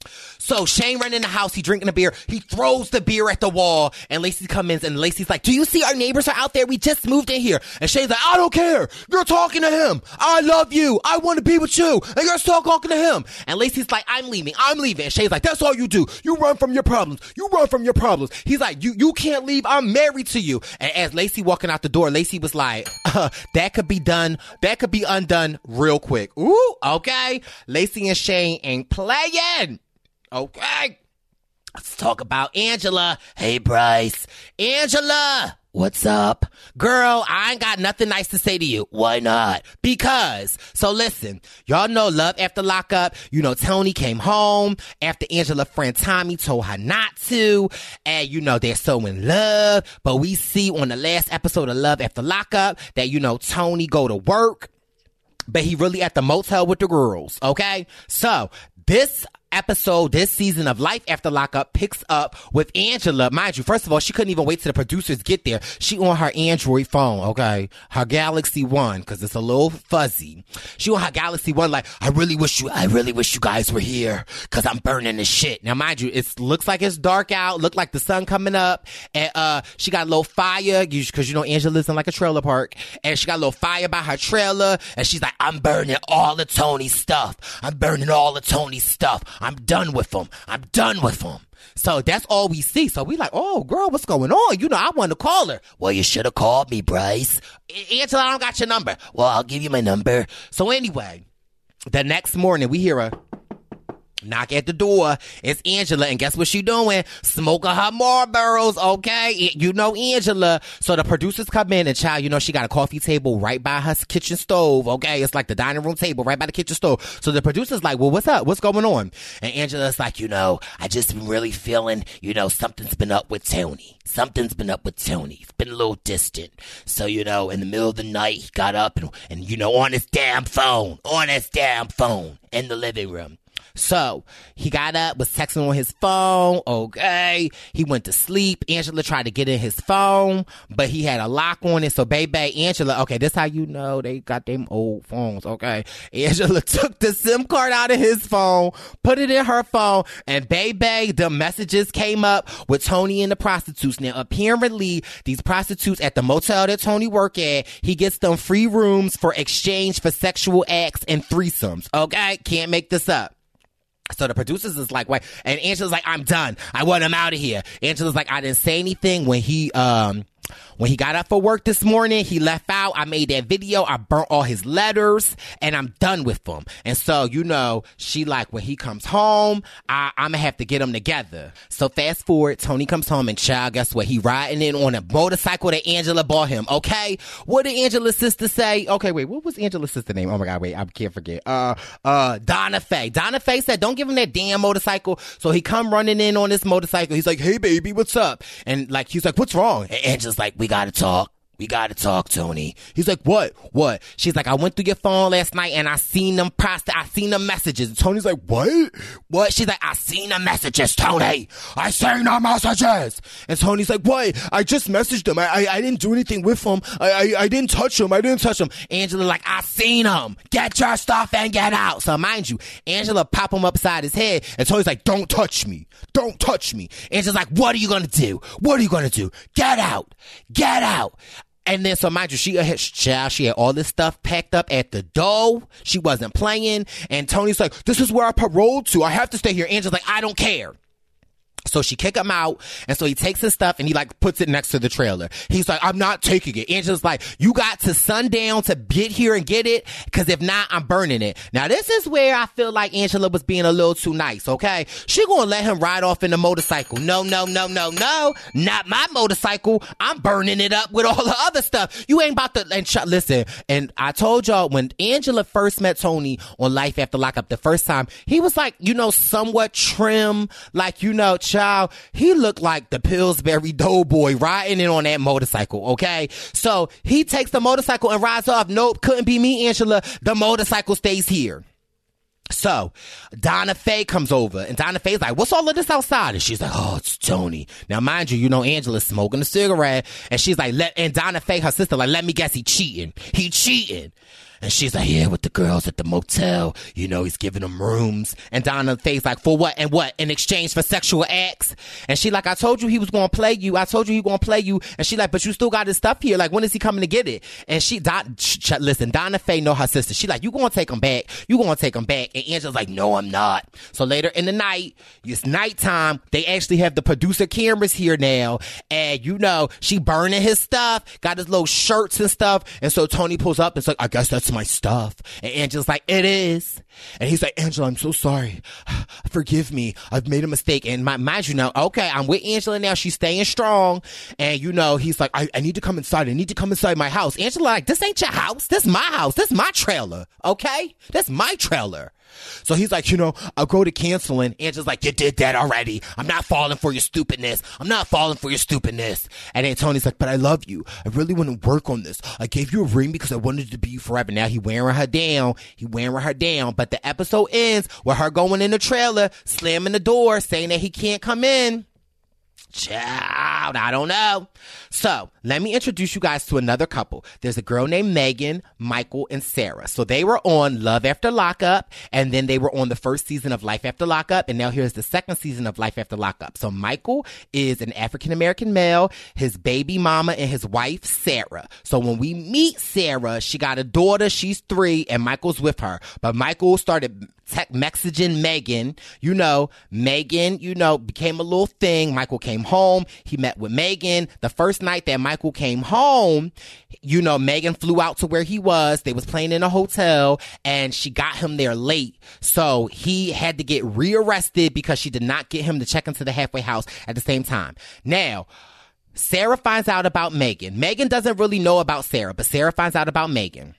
So Shane ran in the house. He drinking a beer. He throws the beer at the wall. And Lacey comes in and Lacey's like, do you see our neighbors are out there? We just moved in here. And Shane's like, I don't care. You're talking to him. I love you. I want to be with you. And you're still talking to him. And Lacey's like, I'm leaving. I'm leaving. And Shane's like, that's all you do. You run from your problems. You run from your problems. He's like, you, you can't leave. I'm married to you. And as Lacey walking out the door, Lacey was like, uh, that could be done. That could be undone real quick. Ooh, okay. Lacey and Shane ain't playing. Okay. Let's talk about Angela. Hey, Bryce. Angela, what's up? Girl, I ain't got nothing nice to say to you. Why not? Because, so listen, y'all know Love After Lockup. You know, Tony came home after Angela's friend Tommy told her not to. And, you know, they're so in love. But we see on the last episode of Love After Lockup that, you know, Tony go to work, but he really at the motel with the girls. Okay? So, this episode, this season of Life After Lockup picks up with Angela. Mind you, first of all, she couldn't even wait till the producers get there. She on her Android phone, okay? Her Galaxy One, because it's a little fuzzy. She on her Galaxy One like, I really wish you, I really wish you guys were here, because I'm burning the shit. Now, mind you, it looks like it's dark out, look like the sun coming up, and uh, she got a little fire, because you know Angela lives in like a trailer park, and she got a little fire by her trailer, and she's like, I'm burning all the Tony stuff. I'm burning all the Tony stuff. I'm done with them. I'm done with them. So that's all we see. So we like, oh, girl, what's going on? You know, I want to call her. Well, you should have called me, Bryce. Angela, I don't got your number. Well, I'll give you my number. So anyway, the next morning we hear a knock at the door. It's Angela, and guess what she doing? Smoking her Marlboros, okay? You know Angela. So the producers come in, and child, you know she got a coffee table right by her kitchen stove, okay? It's like the dining room table right by the kitchen stove. So the producer's like, well, what's up? What's going on? And Angela's like, you know, I just been really feeling, you know, something's been up with Tony. Something's been up with Tony. He's been a little distant. So, you know, in the middle of the night, he got up and, and you know, on his damn phone, on his damn phone in the living room. So, he got up, was texting on his phone, okay, he went to sleep. Angela tried to get in his phone, but he had a lock on it, so baby, Angela, okay, this how you know they got them old phones, okay, Angela took the SIM card out of his phone, put it in her phone, and baby, the messages came up with Tony and the prostitutes. Now, apparently, these prostitutes at the motel that Tony work at, he gets them free rooms for exchange for sexual acts and threesomes, okay, can't make this up. So the producers is like, wait, and Angela's like, I'm done. I want him out of here. Angela's like, I didn't say anything when he, um, when he got up for work this morning, he left out. I made that video. I burnt all his letters and I'm done with them. And so, you know, she like, when he comes home, I, I'm gonna have to get them together. So fast forward, Tony comes home and child, guess what? He riding in on a motorcycle that Angela bought him. Okay. What did Angela's sister say? Okay, wait, what was Angela's sister name? Oh my God, wait, I can't forget. Uh, uh, Donna Faye. Donna Faye said, don't give him that damn motorcycle. So he come running in on this motorcycle. He's like, hey baby, what's up? And like, he's like, what's wrong? And Angela's like, we gotta talk. We gotta talk, Tony. He's like, what? What? She's like, I went through your phone last night and I seen them prost- I seen the messages. And Tony's like, what? What? She's like, I seen the messages, Tony. I seen the messages. And Tony's like, what? I just messaged him. I I, I didn't do anything with him. I, I I didn't touch him. I didn't touch him. Angela like, I seen him. Get your stuff and get out. So mind you, Angela pop him upside his head and Tony's like, don't touch me. Don't touch me. Angela's like, what are you gonna do? What are you gonna do? Get out. Get out. And then, so mind you, she had, child, she had all this stuff packed up at the door. She wasn't playing. And Tony's like, this is where I paroled to. I have to stay here. Angela's like, I don't care. So she kick him out, and so he takes his stuff and he like puts it next to the trailer. He's like, I'm not taking it. Angela's like, you got to sundown to get here and get it, because if not, I'm burning it. Now this is where I feel like Angela was being a little too nice, okay? She gonna let him ride off in the motorcycle. No, no, no, no, no. Not my motorcycle. I'm burning it up with all the other stuff. You ain't about to, and ch- listen, and I told y'all, when Angela first met Tony on Life After Lockup the first time, he was like, you know, somewhat trim, like, you know, child, he looked like the Pillsbury Doughboy riding in on that motorcycle, okay? So he takes the motorcycle and rides off. Nope, couldn't be me, Angela. The motorcycle stays here. So Donna Faye comes over, and Donna Faye's like, what's all of this outside? And she's like, oh, it's Tony. Now, mind you, you know Angela's smoking a cigarette, and she's like, let, and Donna Faye, her sister, like, let me guess, he cheating. He cheating. And she's like, yeah, with the girls at the motel. You know, he's giving them rooms. And Donna Faye's like, for what? And what? In exchange for sexual acts? And she like, I told you he was going to play you. I told you he going to play you. And she like, but you still got his stuff here. Like, when is he coming to get it? And she, Don, sh- listen, Donna Faye know her sister. She like, you going to take him back. You going to take him back. And Angela's like, no, I'm not. So later in the night, it's nighttime. They actually have the producer cameras here now. And, you know, she burning his stuff, got his little shirts and stuff. And so Tony pulls up and it's like, I guess that's my stuff. And Angela's like, it is. And he's like, Angela, I'm so sorry. Forgive me. I've made a mistake. And my, mind you now, okay, I'm with Angela now. She's staying strong. And, you know, he's like, I, I need to come inside. I need to come inside my house. Angela like, this ain't your house. This my house. This my trailer. Okay? That's my trailer. So he's like, you know, I'll go to canceling. Angela's like, you did that already. I'm not falling for your stupidness. I'm not falling for your stupidness. And then Tony's like, but I love you. I really want to work on this. I gave you a ring because I wanted to be you forever. Now he wearing her down. He wearing her down. But the episode ends with her going in the trailer, slamming the door, saying that he can't come in. Child, I don't know. So let me introduce you guys to another couple. There's a girl named Megan, Michael, and Sarah. So they were on Love After Lockup, and then they were on the first season of Life After Lockup, and now here's the second season of Life After Lockup. So Michael is an African-American male, his baby mama, and his wife, Sarah. So when we meet Sarah, she got a daughter, she's three, and Michael's with her. But Michael started tech messaging Megan. You know, Megan, you know, became a little thing. Michael came home. He met with Megan. The first night that Michael came home, you know, Megan flew out to where he was. They was playing in a hotel and she got him there late. So he had to get rearrested because she did not get him to check into the halfway house at the same time. Now, Sarah finds out about Megan. Megan doesn't really know about Sarah, but Sarah finds out about Megan.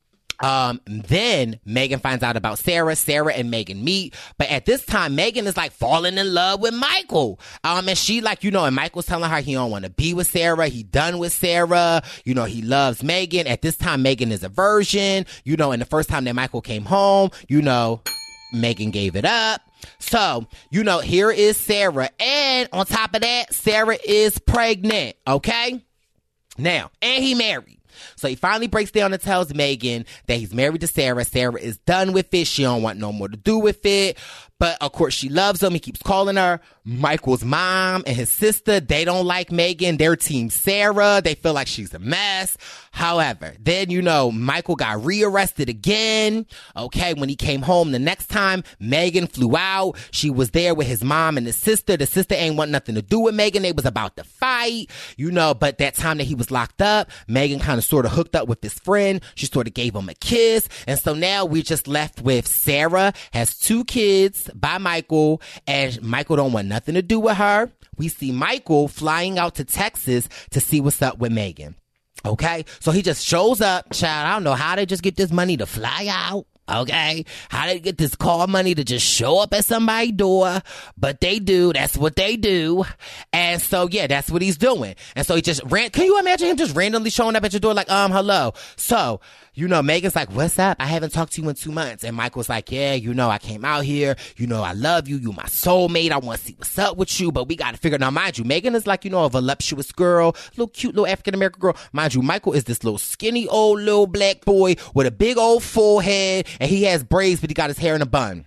Um, then Megan finds out about Sarah. Sarah and Megan meet. But at this time, Megan is like falling in love with Michael. Um, and she like, you know, and Michael's telling her he don't want to be with Sarah. He done with Sarah. You know, he loves Megan. At this time, Megan is a virgin. You know, and the first time that Michael came home, you know, Megan gave it up. So, you know, here is Sarah. And on top of that, Sarah is pregnant. Okay? Now, and he married. So he finally breaks down and tells Megan that he's married to Sarah. Sarah is done with it. She don't want no more to do with it. But, of course, she loves him. He keeps calling her. Michael's mom and his sister, they don't like Megan. They're team Sarah. They feel like she's a mess. However, then, you know, Michael got rearrested again. Okay, when he came home the next time, Megan flew out. She was there with his mom and his sister. The sister ain't want nothing to do with Megan. They was about to fight, you know, but that time that he was locked up, Megan kind of sort of hooked up with his friend. She sort of gave him a kiss. And so now we're just left with Sarah has two kids by Michael, and Michael don't want nothing to do with her. We see Michael flying out to Texas to see what's up with Megan. Okay, so he just shows up. Child, I don't know how they just get this money to fly out. Okay, how they get this car money to just show up at somebody's door, but they do. That's what they do. And so, yeah, that's what he's doing. And so he just ran. Can you imagine him just randomly showing up at your door like, um, hello? So, you know, Megan's like, what's up? I haven't talked to you in two months. And Michael's like, yeah, you know, I came out here. You know, I love you. You my soulmate. I want to see what's up with you, but we got to figure it out. Now, mind you, Megan is like, you know, a voluptuous girl, little cute little African-American girl. Mind you, Michael is this little skinny old little black boy with a big old forehead, and he has braids, but he got his hair in a bun.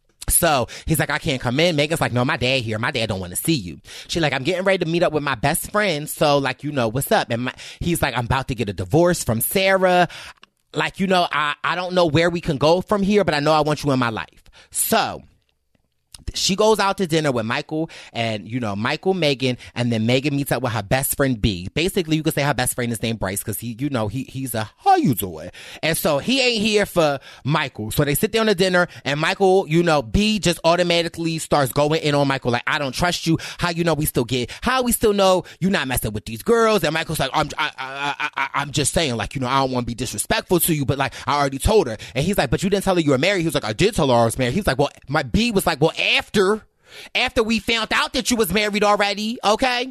So he's like, I can't come in. Megan's like, no, my dad here. My dad don't want to see you. She's like, I'm getting ready to meet up with my best friend. So, like, you know, what's up? And my, he's like, I'm about to get a divorce from Sarah. Like, you know, I, I don't know where we can go from here, but I know I want you in my life. So she goes out to dinner with Michael and, you know, Michael, Megan, and then Megan meets up with her best friend, B. Basically, you could say her best friend is named Bryce because he, you know, he he's a, how you doing? And so he ain't here for Michael. So they sit down to dinner and Michael, you know, B just automatically starts going in on Michael like, I don't trust you. How you know we still get, how we still know you're not messing with these girls? And Michael's like, I'm, I, I, I, I'm just saying, like, you know, I don't want to be disrespectful to you, but like, I already told her. And he's like, but you didn't tell her you were married. He was like, I did tell her I was married. He was like, well, my B was like, well, after, after we found out that you was married already, okay?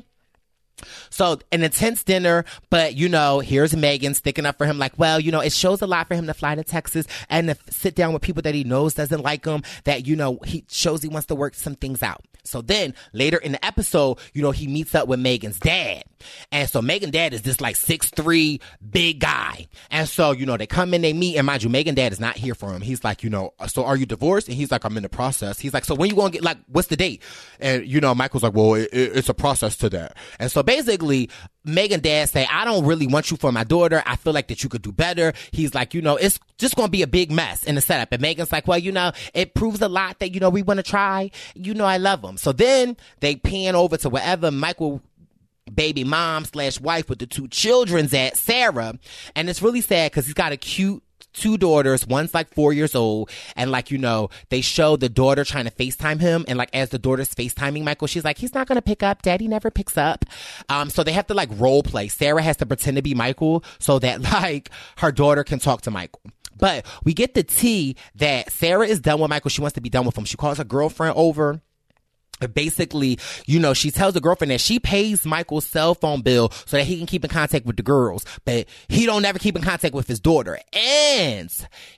So an intense dinner, but you know, here's Megan sticking up for him like, well, you know, it shows a lot for him to fly to Texas and to sit down with people that he knows doesn't like him, that, you know, he shows he wants to work some things out. So then later in the episode, you know, he meets up with Megan's dad. And so Megan dad is this like six three big guy. And so, you know, they come in, they meet, and mind you, Megan dad is not here for him. He's like, you know, so are you divorced? And he's like, I'm in the process. He's like, so when you gonna get, like, what's the date? And, you know, Michael's like, well, it, it, it's a process to that. And so basically, Megan dad say, I don't really want you for my daughter. I feel like that you could do better. He's like, you know, it's just going to be a big mess in the setup. And Megan's like, well, you know, it proves a lot that, you know, we want to try. You know, I love him. So then they pan over to wherever Michael baby mom slash wife with the two children's at, Sarah. And it's really sad because he's got a cute two daughters. One's like four years old. And like, you know, they show the daughter trying to FaceTime him. And like, as the daughter's FaceTiming Michael, she's like, he's not going to pick up. Daddy never picks up. Um, so they have to like role play. Sarah has to pretend to be Michael so that like her daughter can talk to Michael. But we get the tea that Sarah is done with Michael. She wants to be done with him. She calls her girlfriend over. Basically, you know, she tells the girlfriend that she pays Michael's cell phone bill so that he can keep in contact with the girls, but he don't never keep in contact with his daughter. And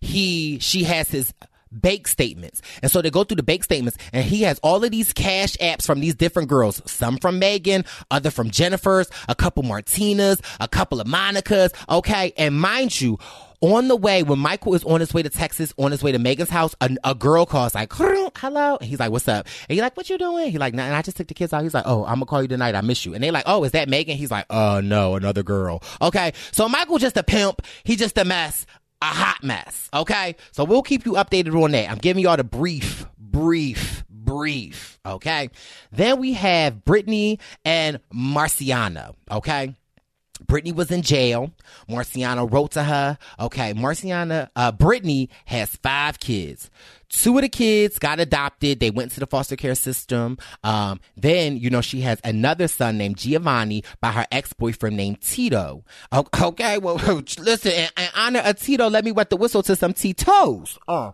he, she has his bank statements. And so they go through the bank statements, and he has all of these cash apps from these different girls. Some from Megan, other from Jennifer's, a couple Martinas, a couple of Monica's. Okay. And mind you, on the way, when Michael is on his way to Texas, on his way to Megan's house, a, a girl calls like, hello. And he's like, what's up? And he's like, what you doing? He's like, nah, and I just took the kids out. He's like, oh, I'm gonna call you tonight. I miss you. And they're like, oh, is that Megan? He's like, uh, no, another girl. Okay. So Michael just a pimp. He just a mess, a hot mess. Okay. So we'll keep you updated on that. I'm giving y'all the brief, brief, brief. Okay. Then we have Brittany and Marciano. Okay. Brittany was in jail. Marciano wrote to her. Okay, Marciano, uh, Brittany has five kids. Two of the kids got adopted. They went to the foster care system. Um, then, you know, she has another son named Giovanni by her ex-boyfriend named Tito. Okay, well, listen, in, in honor of Tito, let me wet the whistle to some Tito's. Oh.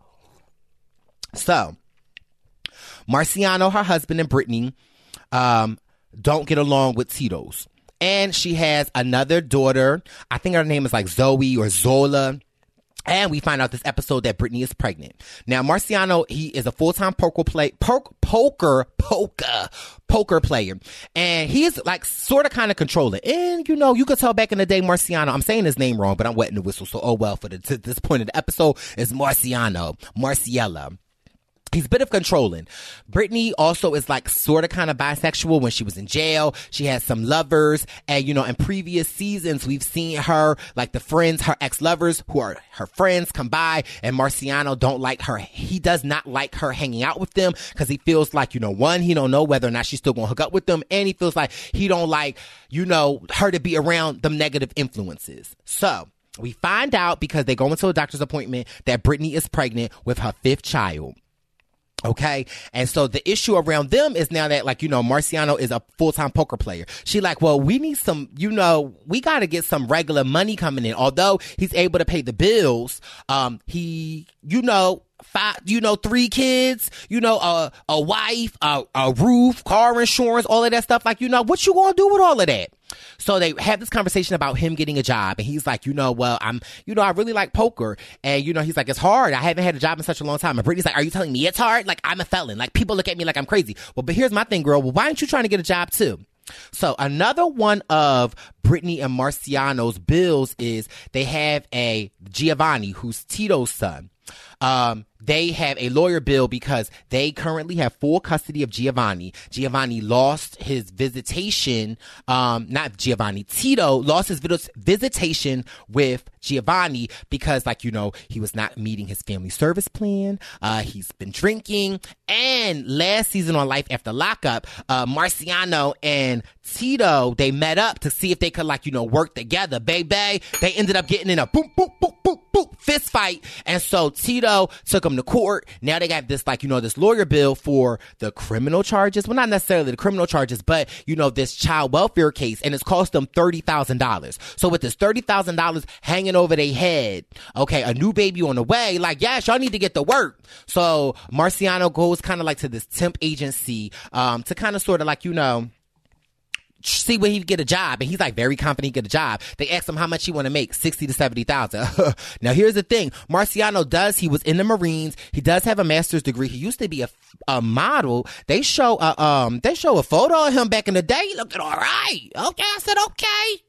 So, Marciano, her husband, and Brittany, um, don't get along with Tito's. And she has another daughter. I think her name is like Zoe or Zola. And we find out this episode that Brittany is pregnant. Now, Marciano, he is a full-time poker play, poker, poker, poker, poker player. And he is like sort of kind of controlling. And, you know, you could tell back in the day, Marciano, I'm saying his name wrong, but I'm wetting the whistle. So, oh well, for the, to this point of the episode is Marciano, Marciella. He's a bit of controlling. Brittany also is like sort of kind of bisexual. When she was in jail, she had some lovers. And, you know, in previous seasons, we've seen her, like the friends, her ex-lovers who are her friends come by, and Marciano don't like her. He does not like her hanging out with them because he feels like, you know, one, he don't know whether or not she's still going to hook up with them. And he feels like he don't like, you know, her to be around them negative influences. So we find out because they go into a doctor's appointment that Brittany is pregnant with her fifth child. Okay. And so the issue around them is now that, like, you know, Marciano is a full-time poker player. She like, well, we need some, you know, we got to get some regular money coming in. Although he's able to pay the bills, um, he, you know, five, you know, three kids, you know, a, a wife, a, a roof, car insurance, all of that stuff. Like, you know, what you gonna do with all of that? So they have this conversation about him getting a job, and he's like, you know, well, I'm, you know, I really like poker. And, you know, he's like, it's hard. I haven't had a job in such a long time. And Brittany's like, are you telling me it's hard? Like, I'm a felon. Like, people look at me like I'm crazy. Well, but here's my thing, girl. Well, why aren't you trying to get a job too? So another one of Brittany and Marciano's bills is they have a Giovanni, who's Tito's son. Um, they have a lawyer bill because they currently have full custody of Giovanni. Giovanni lost his visitation, um, not Giovanni, Tito lost his vis- visitation with Giovanni because, like, you know, he was not meeting his family service plan. Uh, he's been drinking. And last season on Life After Lockup, uh, Marciano and Tito, they met up to see if they could, like, you know, work together. Baby, they ended up getting in a boop, boop, boop, boop, boop, fist fight. And so Tito took him to court. Now they got this, like, you know, this lawyer bill for the criminal charges. Well, not necessarily the criminal charges, but, you know, this child welfare case. And it's cost them thirty thousand dollars. So with this thirty thousand dollars hanging over their head, okay, a new baby on the way, like, yes, y'all need to get to work. So Marciano goes kind of like to this temp agency, um, to kind of sort of like, you know, see where he can get a job. And he's like very confident he get a job. They asked him how much he want to make, sixty to seventy thousand. Now here's the thing. Marciano does, he was in the Marines. He does have a master's degree. He used to be a, a model. They show a, um, they show a photo of him back in the day. He looking all right. Okay. I said, okay.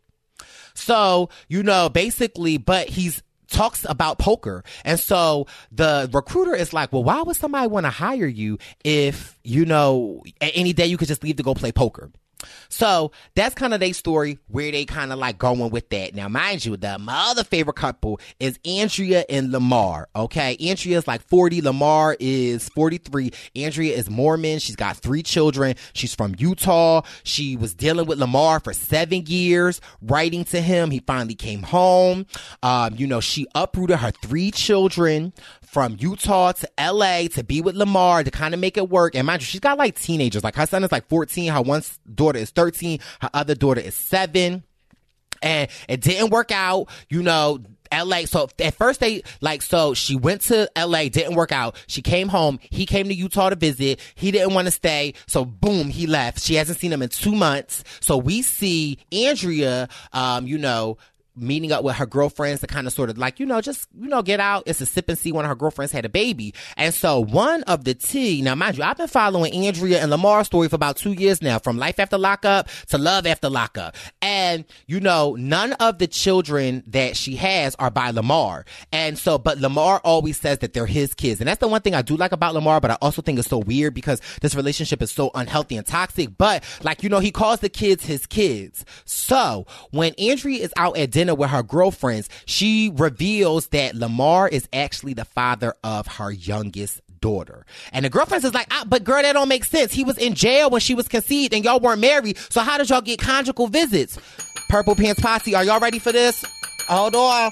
So, you know, basically, but he's, talks about poker. And so the recruiter is like, well, why would somebody want to hire you if, you know, any day you could just leave to go play poker? So that's kind of their story, where they kind of like going with that. Now, mind you, the, my other favorite couple is Andrea and Lamar. Okay. Andrea is like forty. Lamar is forty-three. Andrea is Mormon. She's got three children. She's from Utah. She was dealing with Lamar for seven years, writing to him. He finally came home. Um, you know, she uprooted her three children from Utah to L A to be with Lamar to kind of make it work. And mind you, she's got like teenagers. Like her son is like fourteen. Her one daughter is thirteen. Her other daughter is seven. And it didn't work out, you know, L A. So at first they like, so she went to L A, didn't work out. She came home. He came to Utah to visit. He didn't want to stay. So boom, he left. She hasn't seen him in two months. So we see Andrea, um, you know, meeting up with her girlfriends to kind of sort of like, you know, just, you know, get out. It's a sip and see. One of her girlfriends had a baby. And so one of the tea, now mind you, I've been following Andrea and Lamar's story for about two years now, from Life After Lockup to Love After Lockup. And, you know, none of the children that she has are by Lamar. And so, but Lamar always says that they're his kids. And that's the one thing I do like about Lamar, but I also think it's so weird because this relationship is so unhealthy and toxic. But like, you know, he calls the kids his kids. So when Andrea is out at dinner with her girlfriends, she reveals that Lamar is actually the father of her youngest daughter. And the girlfriends is like, ah, but girl, that don't make sense. He was in jail when she was conceived and y'all weren't married. So how did y'all get conjugal visits? Purple Pants Posse, are y'all ready for this? Hold on.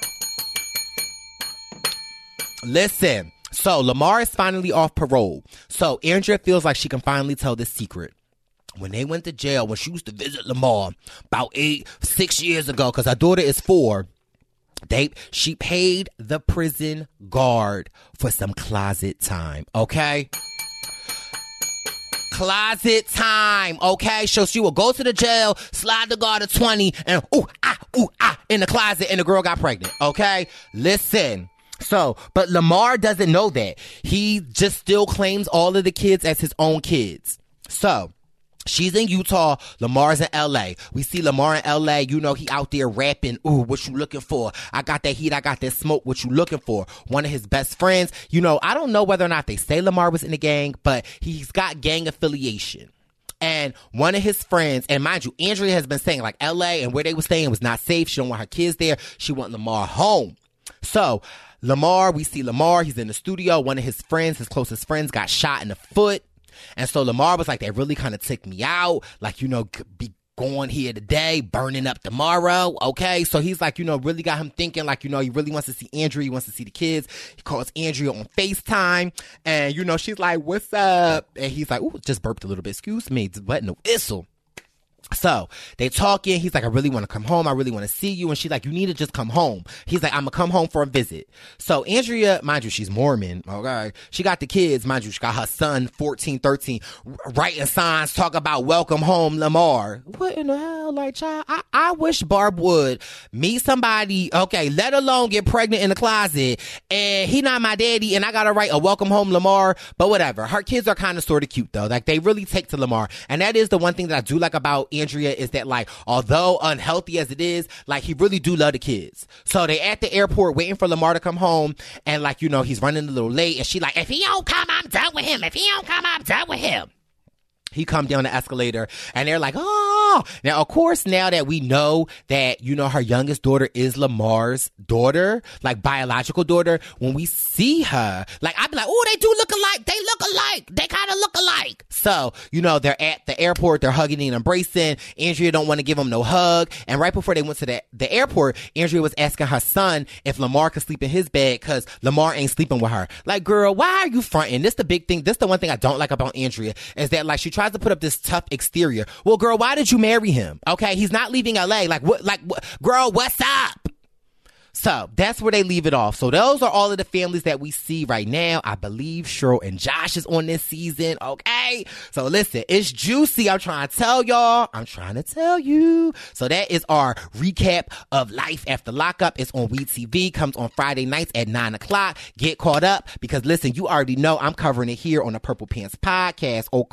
Listen. So Lamar is finally off parole. So Andrea feels like she can finally tell this secret. When they went to jail, when she used to visit Lamar about eight, six years ago, because her daughter is four, they she paid the prison guard for some closet time, okay? Closet time, okay? So she will go to the jail, slide the guard a twenty, and ooh, ah, ooh, ah, in the closet, and the girl got pregnant, okay? Listen. So, but Lamar doesn't know that. He just still claims all of the kids as his own kids. So, she's in Utah. Lamar's in L A. We see Lamar in L A. You know, he out there rapping. Ooh, what you looking for? I got that heat. I got that smoke. What you looking for? One of his best friends. You know, I don't know whether or not they say Lamar was in the gang, but he's got gang affiliation. And one of his friends, and mind you, Andrea has been saying like L A and where they were staying was not safe. She don't want her kids there. She want Lamar home. So, Lamar, we see Lamar. He's in the studio. One of his friends, his closest friends, got shot in the foot. And so Lamar was like, that really kind of took me out. Like, you know, be going here today, burning up tomorrow. Okay. So he's like, you know, really got him thinking like, you know, he really wants to see Andrea. He wants to see the kids. He calls Andrea on FaceTime. And, you know, she's like, what's up? And he's like, ooh, just burped a little bit. Excuse me. But no whistle. So they talking. He's like, I really want to come home. I really want to see you. And she's like, you need to just come home. He's like, I'm going to come home for a visit. So Andrea, mind you, she's Mormon. Okay. She got the kids. Mind you, she got her son, fourteen, thirteen, writing signs, talk about welcome home, Lamar. What in the hell? Like, child, I, I wish Barb would meet somebody, okay, let alone get pregnant in the closet. And he not my daddy. And I got to write a welcome home, Lamar. But whatever. Her kids are kind of sort of cute, though. Like, they really take to Lamar. And that is the one thing that I do like about Andrea, is that like, although unhealthy as it is, like he really do love the kids. So they at the airport waiting for Lamar to come home, and like, you know, he's running a little late, and she like, if he don't come, I'm done with him. If he don't come, I'm done with him. He come down the escalator, and they're like, oh. Now, of course, now that we know that, you know, her youngest daughter is Lamar's daughter, like biological daughter, when we see her, like, I'd be like, oh, they do look alike. They look alike. They kind of look alike. So, you know, they're at the airport. They're hugging and embracing. Andrea don't want to give him no hug. And right before they went to the, the airport, Andrea was asking her son if Lamar could sleep in his bed because Lamar ain't sleeping with her. Like, girl, why are you fronting? This the big thing. This the one thing I don't like about Andrea, is that, like, she tries to put up this tough exterior. Well, girl, why did you marry him? Okay, he's not leaving L A. Like, what? Like, what? Girl, what's up? So that's where they leave it off. So those are all of the families that we see right now. I believe Cheryl and Josh is on this season. Okay. So listen, it's juicy. I'm trying to tell y'all. I'm trying to tell you. So that is our recap of Life After Lockup. It's on We T V. Comes on Friday nights at nine o'clock. Get caught up because listen, you already know I'm covering it here on the Purple Pants Podcast. Oh,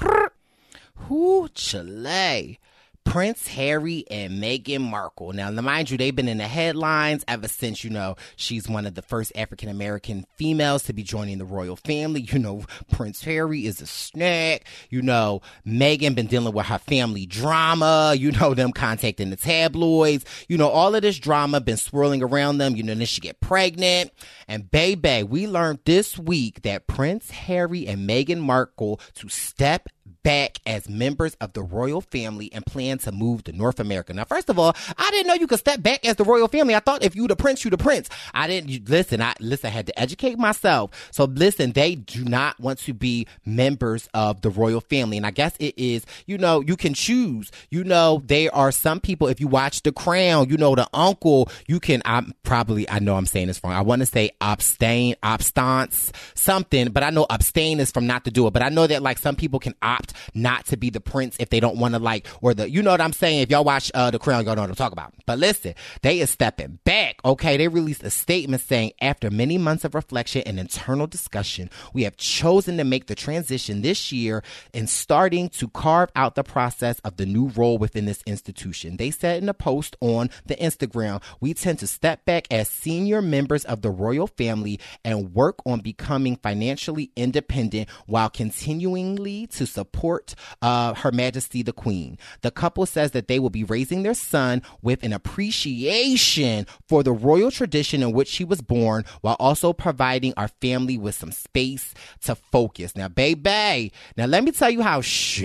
whoo, Chile. Prince Harry and Meghan Markle. Now, mind you, they've been in the headlines ever since, you know, she's one of the first African-American females to be joining the royal family. You know, Prince Harry is a snack. You know, Meghan been dealing with her family drama. You know, them contacting the tabloids. You know, all of this drama been swirling around them. You know, then she get pregnant. And baby, we learned this week that Prince Harry and Meghan Markle to step back as members of the royal family and plan to move to North America. Now, first of all, I didn't know you could step back as the royal family. I thought if you the prince, you the prince. I didn't you, listen. I listen. I had to educate myself. So listen, they do not want to be members of the royal family, and I guess it is. You know, you can choose. You know, there are some people. If you watch The Crown, you know the uncle. You can. I'm probably. I know I'm saying this wrong. I want to say abstain, abstance, something, but I know abstain is from not to do it. But I know that like some people can opt not to be the prince if they don't want to like, or the, you know what I'm saying? If y'all watch uh, The Crown, y'all know what I'm talking about. But listen, they is stepping back, okay? They released a statement saying, after many months of reflection and internal discussion, we have chosen to make the transition this year and starting to carve out the process of the new role within this institution. They said in a post on the Instagram, we tend to step back as senior members of the royal family and work on becoming financially independent while continuingly to support uh, Her Majesty the Queen. The couple says that they will be raising their son with an appreciation for the royal tradition in which he was born, while also providing our family with some space to focus. Now, baby, now let me tell you how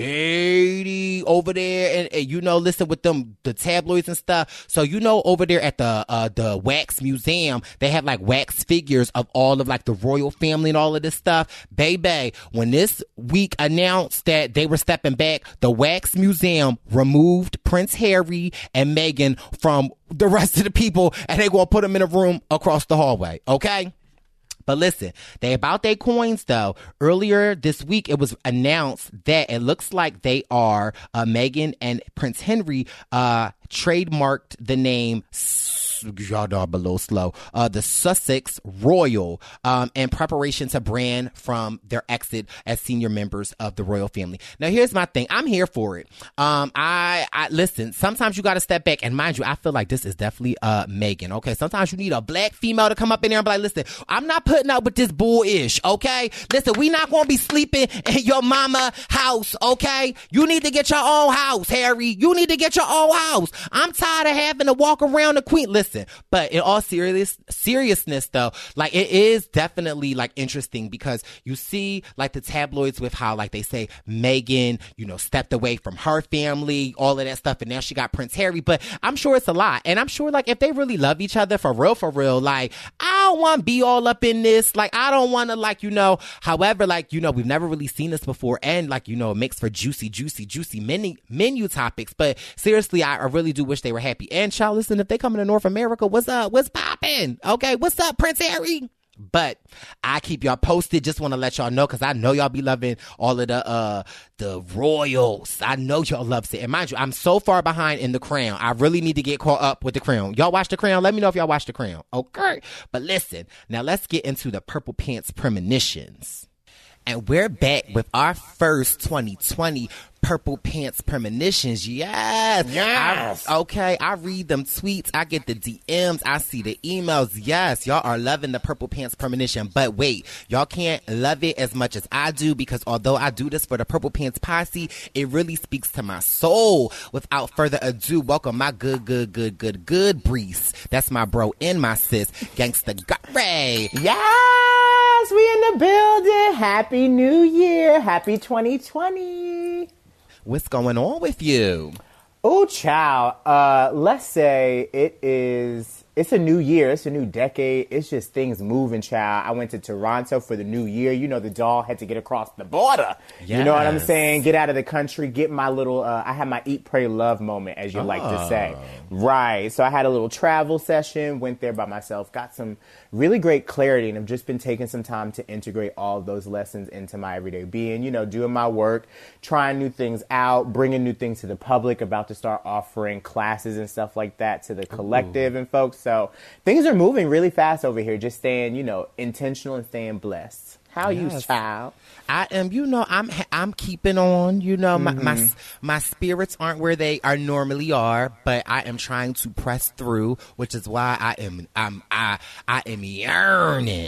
shady over there, and, and you know, listen with them the tabloids and stuff. So you know, over there at the uh, the wax museum, they have like wax figures of all of like the royal family and all of this stuff. Baby, when this week announced that they were stepping back, the wax museum removed Prince Harry and Meghan from the rest of the people, and they gonna put them in a room across the hallway, okay? But listen, they about their coins though. Earlier this week, it was announced that it looks like they are, uh, Meghan and Prince Henry, uh, trademarked the name, y'all know I'm a little slow, uh, the Sussex Royal, um, in preparation to brand from their exit as senior members of the royal family. Now, here's my thing. I'm here for it. Um, I, I, listen, sometimes you got to step back, and mind you, I feel like this is definitely, uh, Meghan, okay? Sometimes you need a black female to come up in there and be like, listen, I'm not putting up with this bullish, okay? Listen, we not going to be sleeping in your mama house, okay? You need to get your own house, Harry. You need to get your own house. I'm tired of having to walk around the queen. Listen, but in all serious seriousness though, like it is definitely like interesting because you see like the tabloids with how like they say Meghan, you know, stepped away from her family, all of that stuff, and now she got Prince Harry. But I'm sure it's a lot, and I'm sure like if they really love each other for real, for real, like I don't want to be all up in this. Like I don't want to like you know. However, like you know, we've never really seen this before, and like you know, it makes for juicy, juicy, juicy menu menu topics. But seriously, I, I really do wish they were happy. And child, listen, if they come to North America, what's up? What's poppin'? Okay, what's up, Prince Harry? But I keep y'all posted. Just want to let y'all know because I know y'all be loving all of the uh the royals. I know y'all loves it. And mind you, I'm so far behind in The Crown. I really need to get caught up with The Crown. Y'all watch The Crown? Let me know if y'all watch The Crown. Okay. But listen, now let's get into the Purple Pants premonitions. And we're back with our first twenty twenty Purple Pants premonitions. Yes. Yes. I, okay. I read them tweets. I get the D Ms. I see the emails. Yes. Y'all are loving the Purple Pants premonition. But wait, y'all can't love it as much as I do because although I do this for the Purple Pants posse, it really speaks to my soul. Without further ado, welcome my good, good, good, good, good Breeze. That's my bro and my sis, Gangsta Ray. Yes, we in the building. Happy New Year. Happy twenty twenty. What's going on with you? Oh, child. Uh, let's say it is it's a new year. It's a new decade. It's just things moving, child. I went to Toronto for the new year. You know, the doll had to get across the border. Yes. You know what I'm saying? Get out of the country. Get my little, uh, I had my eat, pray, love moment, as you oh. like to say. Right. So I had a little travel session, went there by myself, got some really great clarity, and I've just been taking some time to integrate all of those lessons into my everyday being, you know, doing my work, trying new things out, bringing new things to the public, about to start offering classes and stuff like that to the collective Ooh. and folks. So things are moving really fast over here. Just staying, you know, intentional and staying blessed. How yes. are you, child? I am, you know, I'm I'm keeping on. You know, mm-hmm. my, my my spirits aren't where they are normally are, but I am trying to press through, which is why I am I'm I I am yearning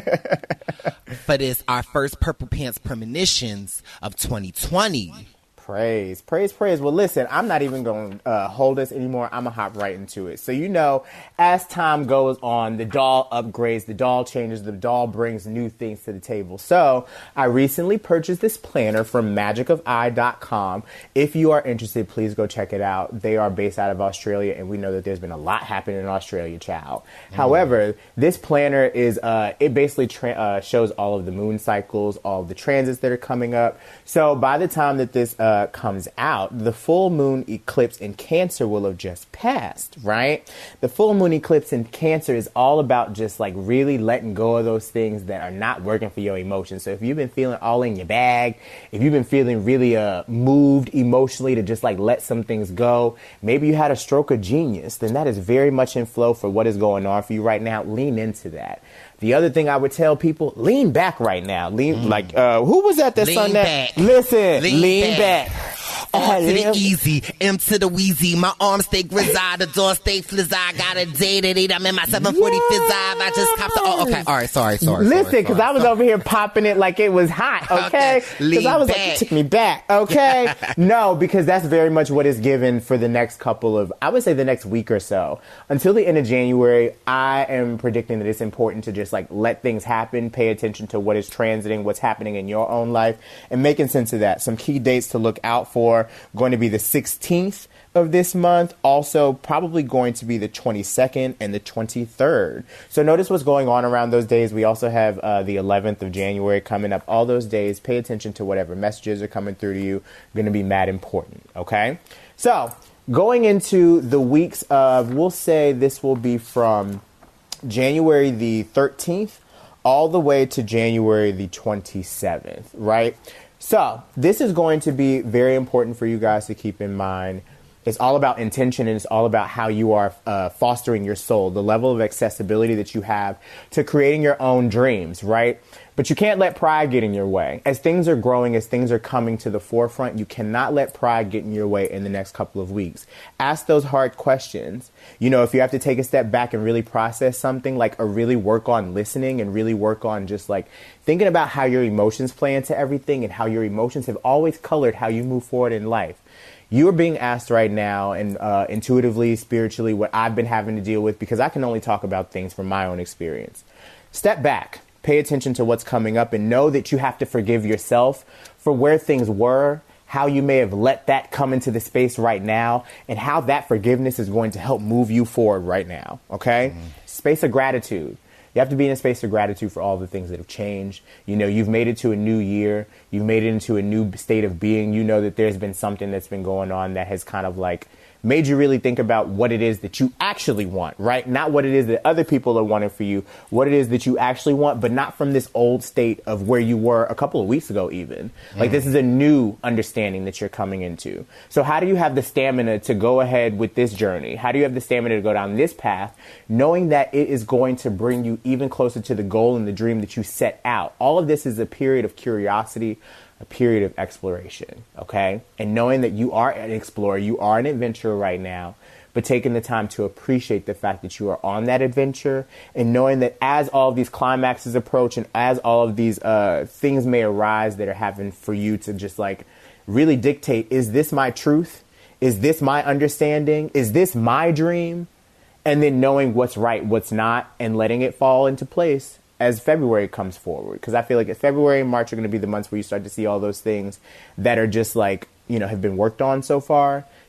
for this our first Purple Pants Premonitions of twenty twenty. Praise, praise, praise. Well, listen, I'm not even going to uh, hold us anymore. I'm going to hop right into it. So, you know, as time goes on, the doll upgrades, the doll changes, the doll brings new things to the table. So I recently purchased this planner from magic of eye dot com. If you are interested, please go check it out. They are based out of Australia, and we know that there's been a lot happening in Australia, child. Mm. However, this planner is, uh, it basically tra- uh, shows all of the moon cycles, all of the transits that are coming up. So by the time that this, uh, comes out, the full moon eclipse in Cancer will have just passed, right? The full moon eclipse in Cancer is all about just like really letting go of those things that are not working for your emotions. So if you've been feeling all in your bag, if you've been feeling really uh, moved emotionally to just like let some things go, maybe you had a stroke of genius, then that is very much in flow for what is going on for you right now. Lean into that. The other thing I would tell people, lean back right now. Lean mm. like uh, who was that that lean sung back. that? Listen, lean, lean back. back. On to the easy, M to the wheezy. My arms stay grizzly, the door stay flizzy. I got a day to date. I'm in my seven forty fizz. I just copped the. Oh, okay. All right. Sorry. Sorry. Listen, because I was over here popping it like it was hot. Okay. Because okay. I was back. like, it took me back. Okay. No, because that's very much what is given for the next couple of, I would say the next week or so. Until the end of January, I am predicting that it's important to just like let things happen, pay attention to what is transiting, what's happening in your own life, and making sense of that. Some key dates to look out for. Going to be the sixteenth of this month, also probably going to be the twenty-second and the twenty-third. So notice what's going on around those days. We also have uh, the eleventh of January coming up. All those days, pay attention to whatever messages are coming through to you. Going to be mad important, okay? So going into the weeks of, we'll say this will be from January the thirteenth all the way to January the twenty-seventh, right? So this is going to be very important for you guys to keep in mind. It's all about intention, and it's all about how you are uh, fostering your soul, the level of accessibility that you have to creating your own dreams, right? But you can't let pride get in your way. As things are growing, as things are coming to the forefront, you cannot let pride get in your way in the next couple of weeks. Ask those hard questions. You know, if you have to take a step back and really process something, like or really work on listening and really work on just like thinking about how your emotions play into everything and how your emotions have always colored how you move forward in life. You are being asked right now, and uh, intuitively, spiritually, what I've been having to deal with, because I can only talk about things from my own experience. Step back, pay attention to what's coming up, and know that you have to forgive yourself for where things were, how you may have let that come into the space right now, and how that forgiveness is going to help move you forward right now, okay? Mm-hmm. Space of gratitude. You have to be in a space of gratitude for all the things that have changed. You know, you've made it to a new year. You've made it into a new state of being. You know that there's been something that's been going on that has kind of like made you really think about what it is that you actually want, right? Not what it is that other people are wanting for you, what it is that you actually want, but not from this old state of where you were a couple of weeks ago even. Mm. Like this is a new understanding that you're coming into. So how do you have the stamina to go ahead with this journey? How do you have the stamina to go down this path, knowing that it is going to bring you even closer to the goal and the dream that you set out? All of this is a period of curiosity, a period of exploration, okay? And knowing that you are an explorer, you are an adventurer right now, but taking the time to appreciate the fact that you are on that adventure, and knowing that as all of these climaxes approach and as all of these uh, things may arise that are happening for you to just like really dictate, is this my truth? Is this my understanding? Is this my dream? And then knowing what's right, what's not, and letting it fall into place as February comes forward. Because I feel like February and March are going to be the months where you start to see all those things that are just like, you know, have been worked on so far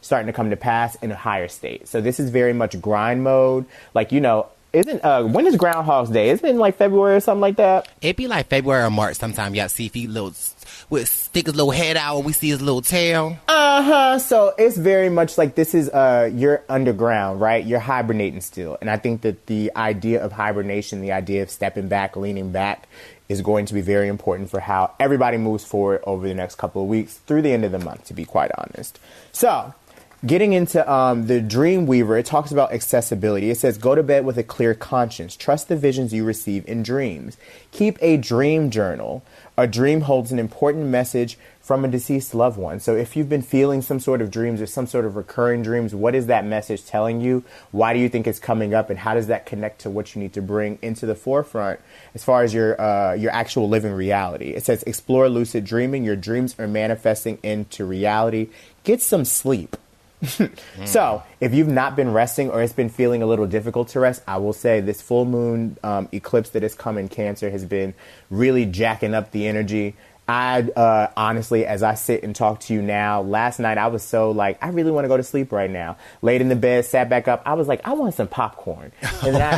starting to come to pass in a higher state. So this is very much grind mode. Like, you know, isn't, uh, when is Groundhog's Day? Isn't it like February or something like that? It'd be like February or March sometime. Y'all see if he little, with stick his little head out, we see his little tail. Uh-huh. So it's very much like this is, uh, you're underground, right? You're hibernating still. And I think that the idea of hibernation, the idea of stepping back, leaning back, is going to be very important for how everybody moves forward over the next couple of weeks through the end of the month, to be quite honest. So, getting into um, the Dream Weaver, it talks about accessibility. It says, go to bed with a clear conscience. Trust the visions you receive in dreams. Keep a dream journal. A dream holds an important message from a deceased loved one. So if you've been feeling some sort of dreams or some sort of recurring dreams, what is that message telling you? Why do you think it's coming up? And how does that connect to what you need to bring into the forefront as far as your uh, your actual living reality? It says, explore lucid dreaming. Your dreams are manifesting into reality. Get some sleep. mm. So if you've not been resting or it's been feeling a little difficult to rest, I will say this full moon um, eclipse that has come in Cancer has been really jacking up the energy. I uh, honestly, as I sit and talk to you now, last night I was so like, I really want to go to sleep right now. Laid in the bed, sat back up. I was like, I want some popcorn. And then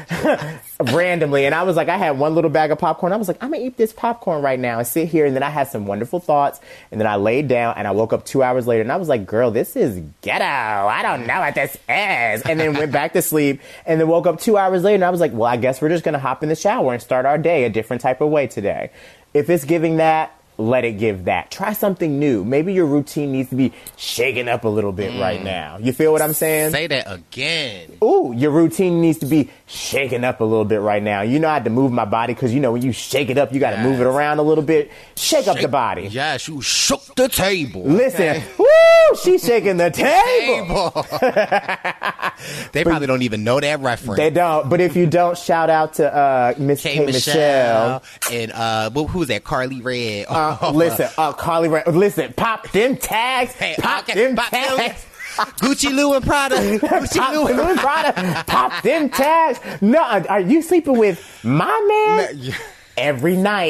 I, randomly, and I was like, I had one little bag of popcorn. I was like, I'm going to eat this popcorn right now and sit here. And then I had some wonderful thoughts. And then I laid down and I woke up two hours later and I was like, girl, this is ghetto. I don't know what this is. And then went back to sleep and then woke up two hours later and I was like, well, I guess we're just going to hop in the shower and start our day a different type of way today. If it's giving that, let it give that. Try something new. Maybe your routine needs to be shaken up a little bit mm. right now. You feel what I'm saying? Say that again. Ooh, your routine needs to be shaken up a little bit right now. You know I had to move my body because, you know, when you shake it up, you got to yes. move it around a little bit. Shake, shake up the body. Yes, you shook the table. Listen, okay. Woo, she's shaking the table. They but probably don't even know that reference. They don't. But if you don't, shout out to uh, Miss K. K. Michelle. And uh, who was that? Carly Red. Uh, listen, uh, Carly Red. Listen, pop them tags. Hey, pop okay, them pop tags. Gucci, Lou, and Prada. Gucci, pop Lou, and Prada. Pop them tags. No, are you sleeping with my man? Yeah. Every night.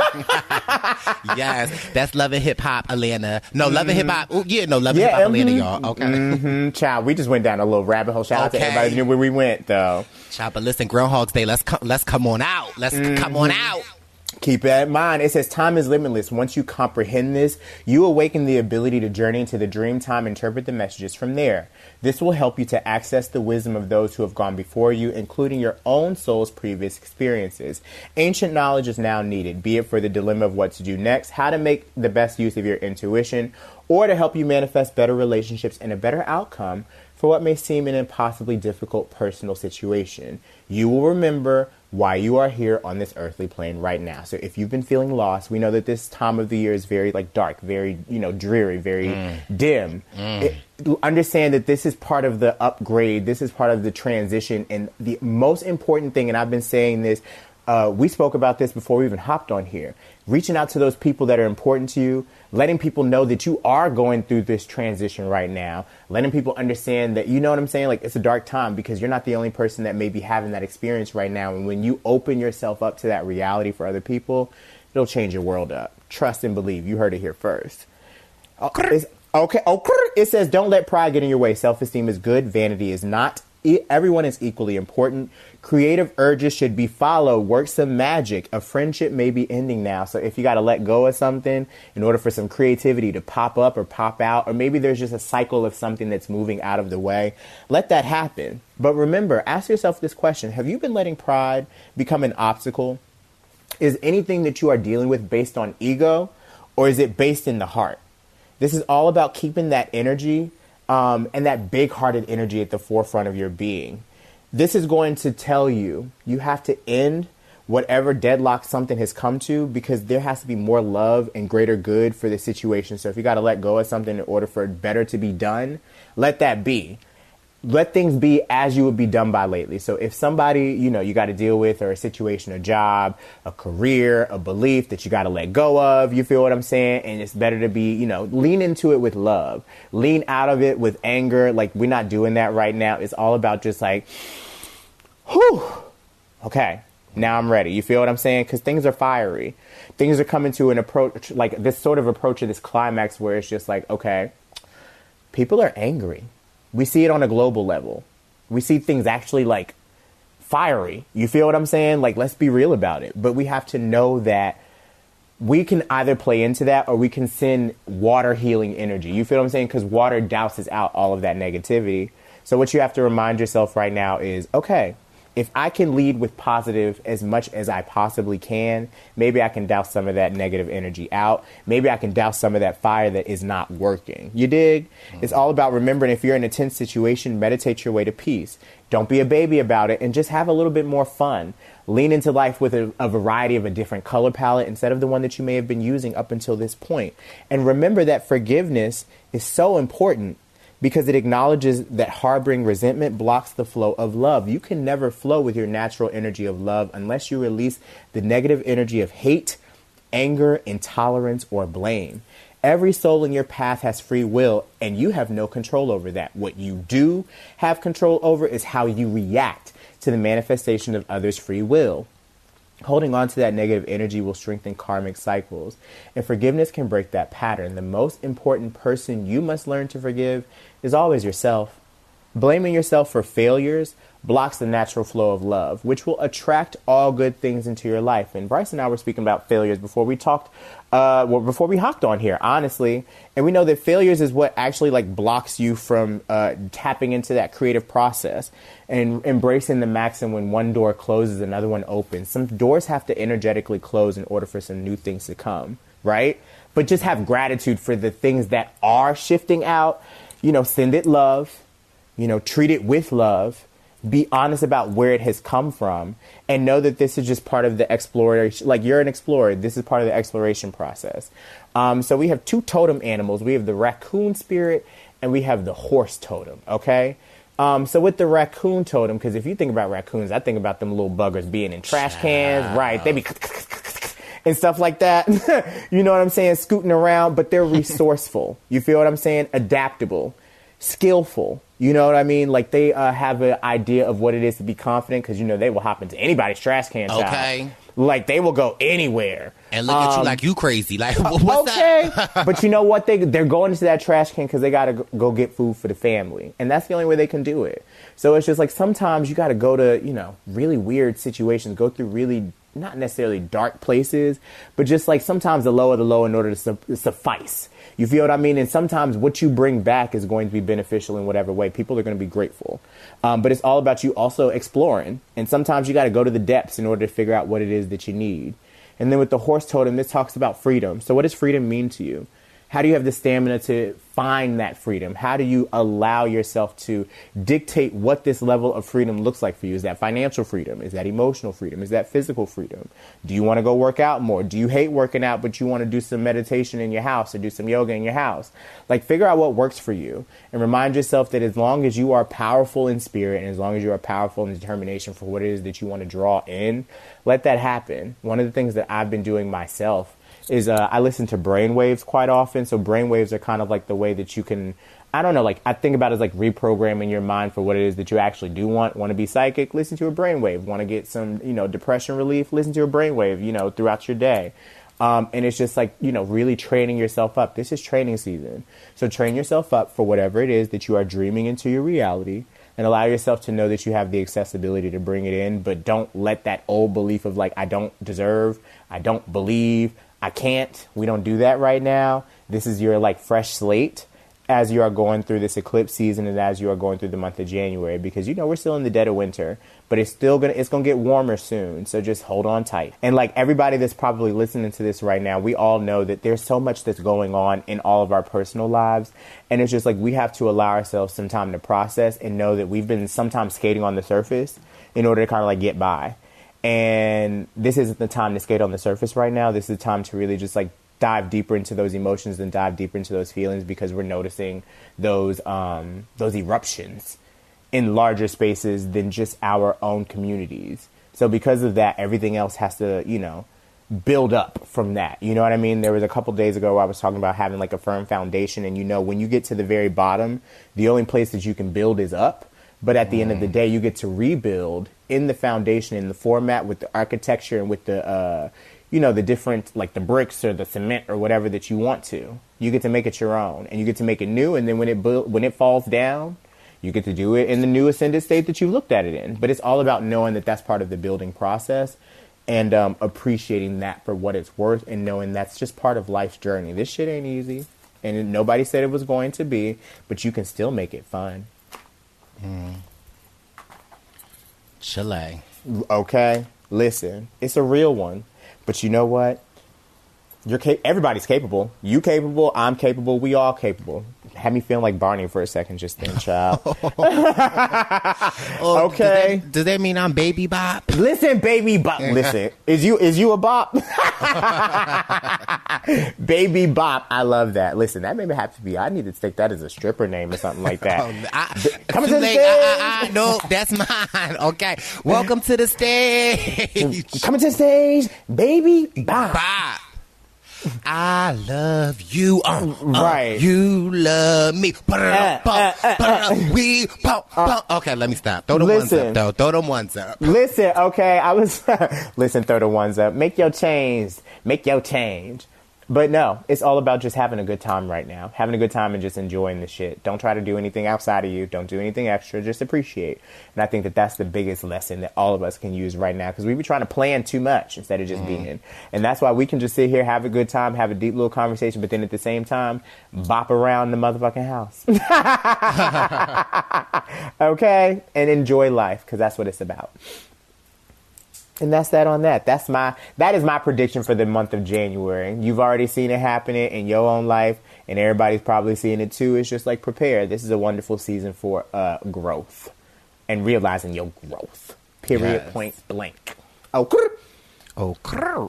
Yes, that's Love and Hip Hop Atlanta. No, Love and Hip Hop. Oh, yeah, no, Love and yeah, Hip Hop mm-hmm, Atlanta, y'all. Okay. Mm-hmm. Child, we just went down a little rabbit hole. Shout okay. out to everybody who knew where we went, though. Child, but listen, Groundhog's Day, let's come, let's come on out. Let's mm-hmm. come on out. Keep that in mind. It says time is limitless. Once you comprehend this, you awaken the ability to journey into the dream time and interpret the messages from there. This will help you to access the wisdom of those who have gone before you, including your own soul's previous experiences. Ancient knowledge is now needed, be it for the dilemma of what to do next, how to make the best use of your intuition, or to help you manifest better relationships and a better outcome for what may seem an impossibly difficult personal situation. You will remember why you are here on this earthly plane right now. So if you've been feeling lost, we know that this time of the year is very like dark, very, you know, dreary, very mm. dim. Mm. It, understand that this is part of the upgrade. This is part of the transition. And the most important thing, and I've been saying this, uh, we spoke about this before we even hopped on here, reaching out to those people that are important to you, letting people know that you are going through this transition right now, letting people understand that, you know what I'm saying? Like, it's a dark time because you're not the only person that may be having that experience right now. And when you open yourself up to that reality for other people, it'll change your world up. Trust and believe. You heard it here first. It's, okay. It says, don't let pride get in your way. Self-esteem is good. Vanity is not. Everyone is equally important. Creative urges should be followed. Work some magic. A friendship may be ending now. So if you got to let go of something in order for some creativity to pop up or pop out, or maybe there's just a cycle of something that's moving out of the way, let that happen. But remember, ask yourself this question. Have you been letting pride become an obstacle? Is anything that you are dealing with based on ego, or is it based in the heart? This is all about keeping that energy Um, and that big-hearted energy at the forefront of your being. This is going to tell you you have to end whatever deadlock something has come to, because there has to be more love and greater good for the situation. So if you got to let go of something in order for it better to be done, let that be. Let things be as you would be done by lately. So if somebody, you know, you got to deal with, or a situation, a job, a career, a belief that you got to let go of, you feel what I'm saying? And it's better to be, you know, lean into it with love. Lean out of it with anger. Like, we're not doing that right now. It's all about just like, whew, okay, now I'm ready. You feel what I'm saying? Because things are fiery. Things are coming to an approach, like this sort of approach to this climax where it's just like, okay, people are angry. We see it on a global level. We see things actually like fiery. You feel what I'm saying? Like, let's be real about it. But we have to know that we can either play into that or we can send water healing energy. You feel what I'm saying? Because water douses out all of that negativity. So what you have to remind yourself right now is, okay, if I can lead with positive as much as I possibly can, maybe I can douse some of that negative energy out. Maybe I can douse some of that fire that is not working. You dig? Mm-hmm. It's all about remembering, if you're in a tense situation, meditate your way to peace. Don't be a baby about it and just have a little bit more fun. Lean into life with a, a variety of a different color palette instead of the one that you may have been using up until this point. And remember that forgiveness is so important, because it acknowledges that harboring resentment blocks the flow of love. You can never flow with your natural energy of love unless you release the negative energy of hate, anger, intolerance, or blame. Every soul in your path has free will, and you have no control over that. What you do have control over is how you react to the manifestation of others' free will. Holding on to that negative energy will strengthen karmic cycles, and forgiveness can break that pattern. The most important person you must learn to forgive is always yourself. Blaming yourself for failures blocks the natural flow of love, which will attract all good things into your life. And Bryce and I were speaking about failures before we talked, uh, well, before we hopped on here, honestly. And we know that failures is what actually like blocks you from uh, tapping into that creative process and embracing the maxim, when one door closes, another one opens. Some doors have to energetically close in order for some new things to come, right? But just have gratitude for the things that are shifting out. You know, send it love, you know, treat it with love. Be honest about where it has come from, and know that this is just part of the exploration. Like, you're an explorer. This is part of the exploration process. Um, so we have two totem animals. We have the raccoon spirit and we have the horse totem. Okay. Um, so with the raccoon totem, because if you think about raccoons, I think about them little buggers being in trash cans, right? They be and stuff like that. You know what I'm saying? Scooting around, but they're resourceful. You feel what I'm saying? Adaptable, skillful. You know what I mean? Like, they uh, have an idea of what it is to be confident, because, you know, they will hop into anybody's trash can. Okay. Child. Like, they will go anywhere. And look um, at you like you crazy. Like, what's okay. that? But you know what? They, they're going into that trash can because they got to go get food for the family. And that's the only way they can do it. So it's just like, sometimes you got to go to, you know, really weird situations, go through really not necessarily dark places, but just like sometimes the low of the low in order to su- suffice. You feel what I mean? And sometimes what you bring back is going to be beneficial in whatever way. People are going to be grateful. Um, but it's all about you also exploring. And sometimes you got to go to the depths in order to figure out what it is that you need. And then with the horse totem, this talks about freedom. So what does freedom mean to you? How do you have the stamina to find that freedom? How do you allow yourself to dictate what this level of freedom looks like for you? Is that financial freedom? Is that emotional freedom? Is that physical freedom? Do you want to go work out more? Do you hate working out, but you want to do some meditation in your house or do some yoga in your house? Like, figure out what works for you and remind yourself that as long as you are powerful in spirit and as long as you are powerful in determination for what it is that you want to draw in, let that happen. One of the things that I've been doing myself is uh, I listen to brainwaves quite often. So brainwaves are kind of like the way that you can, I don't know, like I think about it as like reprogramming your mind for what it is that you actually do want. Want to be psychic? Listen to a brainwave. Want to get some, you know, depression relief? Listen to a brainwave, you know, throughout your day. Um, and it's just like, you know, really training yourself up. This is training season. So train yourself up for whatever it is that you are dreaming into your reality, and allow yourself to know that you have the accessibility to bring it in. But don't let that old belief of like, I don't deserve, I don't believe, I can't. We don't do that right now. This is your like fresh slate as you are going through this eclipse season and as you are going through the month of January, because, you know, we're still in the dead of winter, but it's still going to, it's going to get warmer soon. So just hold on tight. And like everybody that's probably listening to this right now, we all know that there's so much that's going on in all of our personal lives. And it's just like, we have to allow ourselves some time to process and know that we've been sometimes skating on the surface in order to kind of like get by. And this isn't the time to skate on the surface right now. This is the time to really just like dive deeper into those emotions and dive deeper into those feelings, because we're noticing those um, those eruptions in larger spaces than just our own communities. So because of that, everything else has to, you know, build up from that. You know what I mean? There was a couple days ago where I was talking about having like a firm foundation. And, you know, when you get to the very bottom, the only place that you can build is up. But at the mm. end of the day, you get to rebuild in the foundation, in the format, with the architecture and with the, uh, you know, the different, like the bricks or the cement or whatever that you want to. You get to make it your own, and you get to make it new. And then when it bu- when it falls down, you get to do it in the new ascended state that you looked at it in. But it's all about knowing that that's part of the building process, and um, appreciating that for what it's worth, and knowing that's just part of life's journey. This shit ain't easy, and nobody said it was going to be, but you can still make it fun. Mm. Chile. Okay, listen, it's a real one, but you know what? You're ca- everybody's capable. You capable. I'm capable. We all capable. Had me feeling like Barney for a second just then, child. oh, okay. Does that, does that mean I'm Baby Bop? Listen, Baby Bop. Listen, is you is you a bop? Baby Bop. I love that. Listen, that made me have to be. I need to take that as a stripper name or something like that. oh, I, Coming to the late. stage. I, I, I, no, that's mine. Okay, welcome to the stage. Coming to the stage, Baby Bop. Bop. I love you, uh, uh, right? You love me. Uh, uh, uh, uh, we pump, pump. Okay, let me stop. Throw the listen, ones up, though. Throw them ones up. Listen, okay, I was listen. Throw the ones up. Make your change. Make your change. But no, it's all about just having a good time right now. Having a good time and just enjoying the shit. Don't try to do anything outside of you. Don't do anything extra. Just appreciate. And I think that that's the biggest lesson that all of us can use right now. Because we be trying to plan too much instead of just mm. being. And that's why we can just sit here, have a good time, have a deep little conversation, but then at the same time, bop around the motherfucking house. Okay? And enjoy life, because that's what it's about. And that's that on that. That's my, that is my prediction for the month of January. You've already seen it happening in your own life, and everybody's probably seeing it too. It's just like, prepare. This is a wonderful season for uh, growth and realizing your growth. Period. Yes. Point blank. Okay. Okay.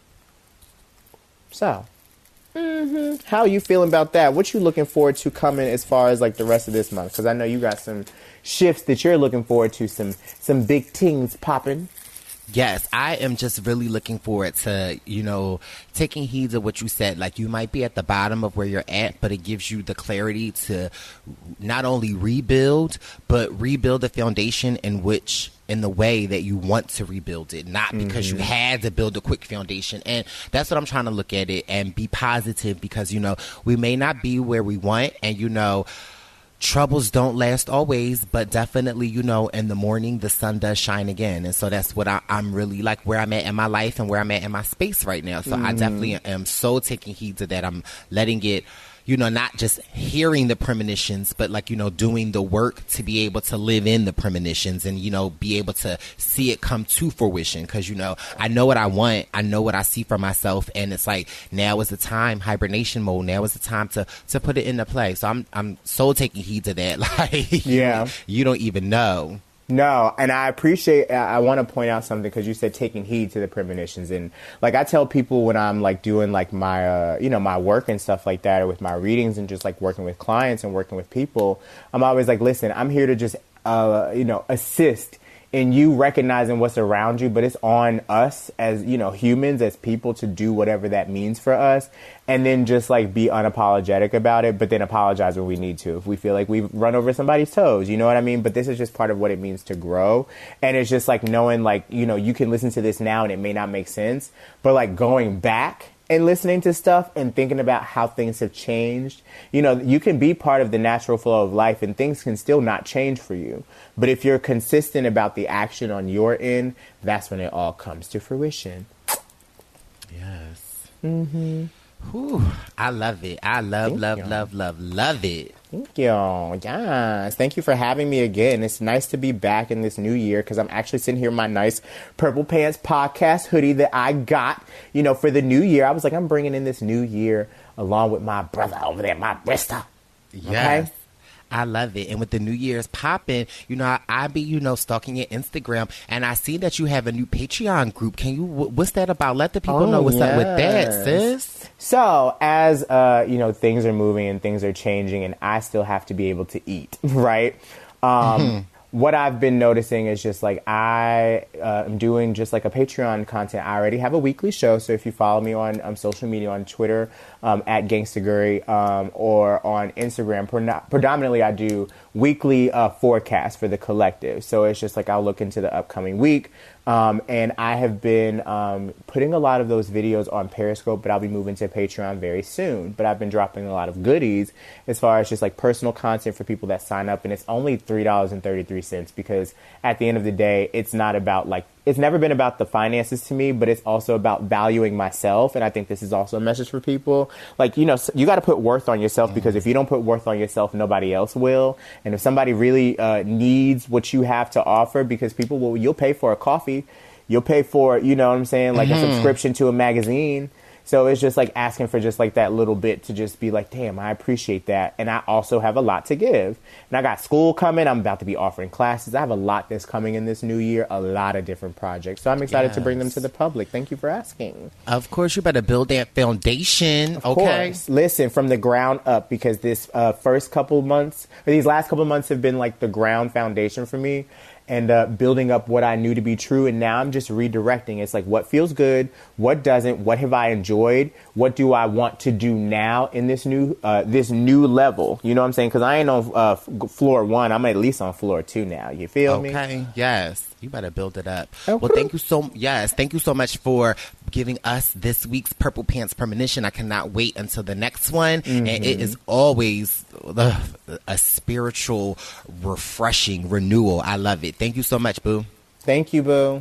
So, mm-hmm. How are you feeling about that? What you looking forward to coming as far as like the rest of this month? Because I know you got some shifts that you're looking forward to, some some big things popping. Yes, I am just really looking forward to, you know, taking heed of what you said. Like, you might be at the bottom of where you're at, but it gives you the clarity to not only rebuild, but rebuild the foundation in which, in the way that you want to rebuild it, not because mm-hmm. you had to build a quick foundation. And that's what I'm trying to look at it and be positive, because, you know, we may not be where we want, and, you know, troubles don't last always, but definitely, you know, in the morning, the sun does shine again. And so that's what I, I'm really like, where I'm at in my life and where I'm at in my space right now. So mm. I definitely am so taking heed to that. I'm letting it, you know, not just hearing the premonitions, but like, you know, doing the work to be able to live in the premonitions and, you know, be able to see it come to fruition. Because, you know, I know what I want. I know what I see for myself. And it's like, now is the time, hibernation mode. Now is the time to, to put it into play. So I'm, I'm so taking heed to that. Like, yeah, you, you don't even know. No, and I appreciate, I want to point out something, because you said taking heed to the premonitions. And like, I tell people when I'm like doing like my, uh, you know, my work and stuff like that, or with my readings and just like working with clients and working with people, I'm always like, listen, I'm here to just, uh, you know, assist in you recognizing what's around you, but it's on us as, you know, humans, as people, to do whatever that means for us, and then just like be unapologetic about it, but then apologize when we need to, if we feel like we've run over somebody's toes, you know what I mean? But this is just part of what it means to grow. And it's just like knowing, like, you know, you can listen to this now and it may not make sense, but like going back and listening to stuff and thinking about how things have changed, you know, you can be part of the natural flow of life and things can still not change for you. But if you're consistent about the action on your end, that's when it all comes to fruition. Yes. Mm-hmm. Whew. I love it. I love, Thank love, you. love, love, love it. Thank you. Yes. Thank you for having me again. It's nice to be back in this new year, because I'm actually sitting here in my nice Purple Pants podcast hoodie that I got, you know, for the new year. I was like, I'm bringing in this new year along with my brother over there, my Brista. Yes. Okay? I love it. And with the New Year's popping, you know, I, I be, you know, stalking your Instagram, and I see that you have a new Patreon group. Can you, what's that about? Let the people oh, know what's yes. up with that, sis. So as, uh, you know, things are moving and things are changing, and I still have to be able to eat, right? Um, mm-hmm. what I've been noticing is just like I uh, am doing just like a Patreon content. I already have a weekly show, so if you follow me on um, social media, on Twitter um, at Gangstaguri um, or on Instagram, pre- predominantly I do weekly uh, forecasts for the collective. So it's just like I'll look into the upcoming week. Um, and I have been um, putting a lot of those videos on Periscope, but I'll be moving to Patreon very soon. But I've been dropping a lot of goodies as far as just like personal content for people that sign up. And it's only three dollars and thirty-three cents because at the end of the day, it's not about like, it's never been about the finances to me, but it's also about valuing myself. And I think this is also a message for people. Like, you know, you got to put worth on yourself, because if you don't put worth on yourself, nobody else will. And if somebody really uh, needs what you have to offer, because people will, you'll pay for a coffee, you'll pay for, you know what I'm saying, like mm-hmm. a subscription to a magazine. So it's just like asking for just like that little bit to just be like, damn, I appreciate that. And I also have a lot to give. And I got school coming. I'm about to be offering classes. I have a lot that's coming in this new year, a lot of different projects. So I'm excited yes. to bring them to the public. Thank you for asking. Of course, you better build that foundation. Of okay. course. Listen, from the ground up, because this uh, first couple months, or these last couple months have been like the ground foundation for me. And uh, building up what I knew to be true. And now I'm just redirecting. It's like, what feels good? What doesn't? What have I enjoyed? What do I want to do now in this new uh, this new level? You know what I'm saying? Because I ain't on uh, floor one. I'm at least on floor two now. You feel okay. me? Okay. Yes. You better build it up. Okay. Well, thank you so yes, thank you so much for giving us this week's Purple Pants Premonition. I cannot wait until the next one. Mm-hmm. And it is always uh, a spiritual, refreshing renewal. I love it. Thank you so much, boo. Thank you, boo.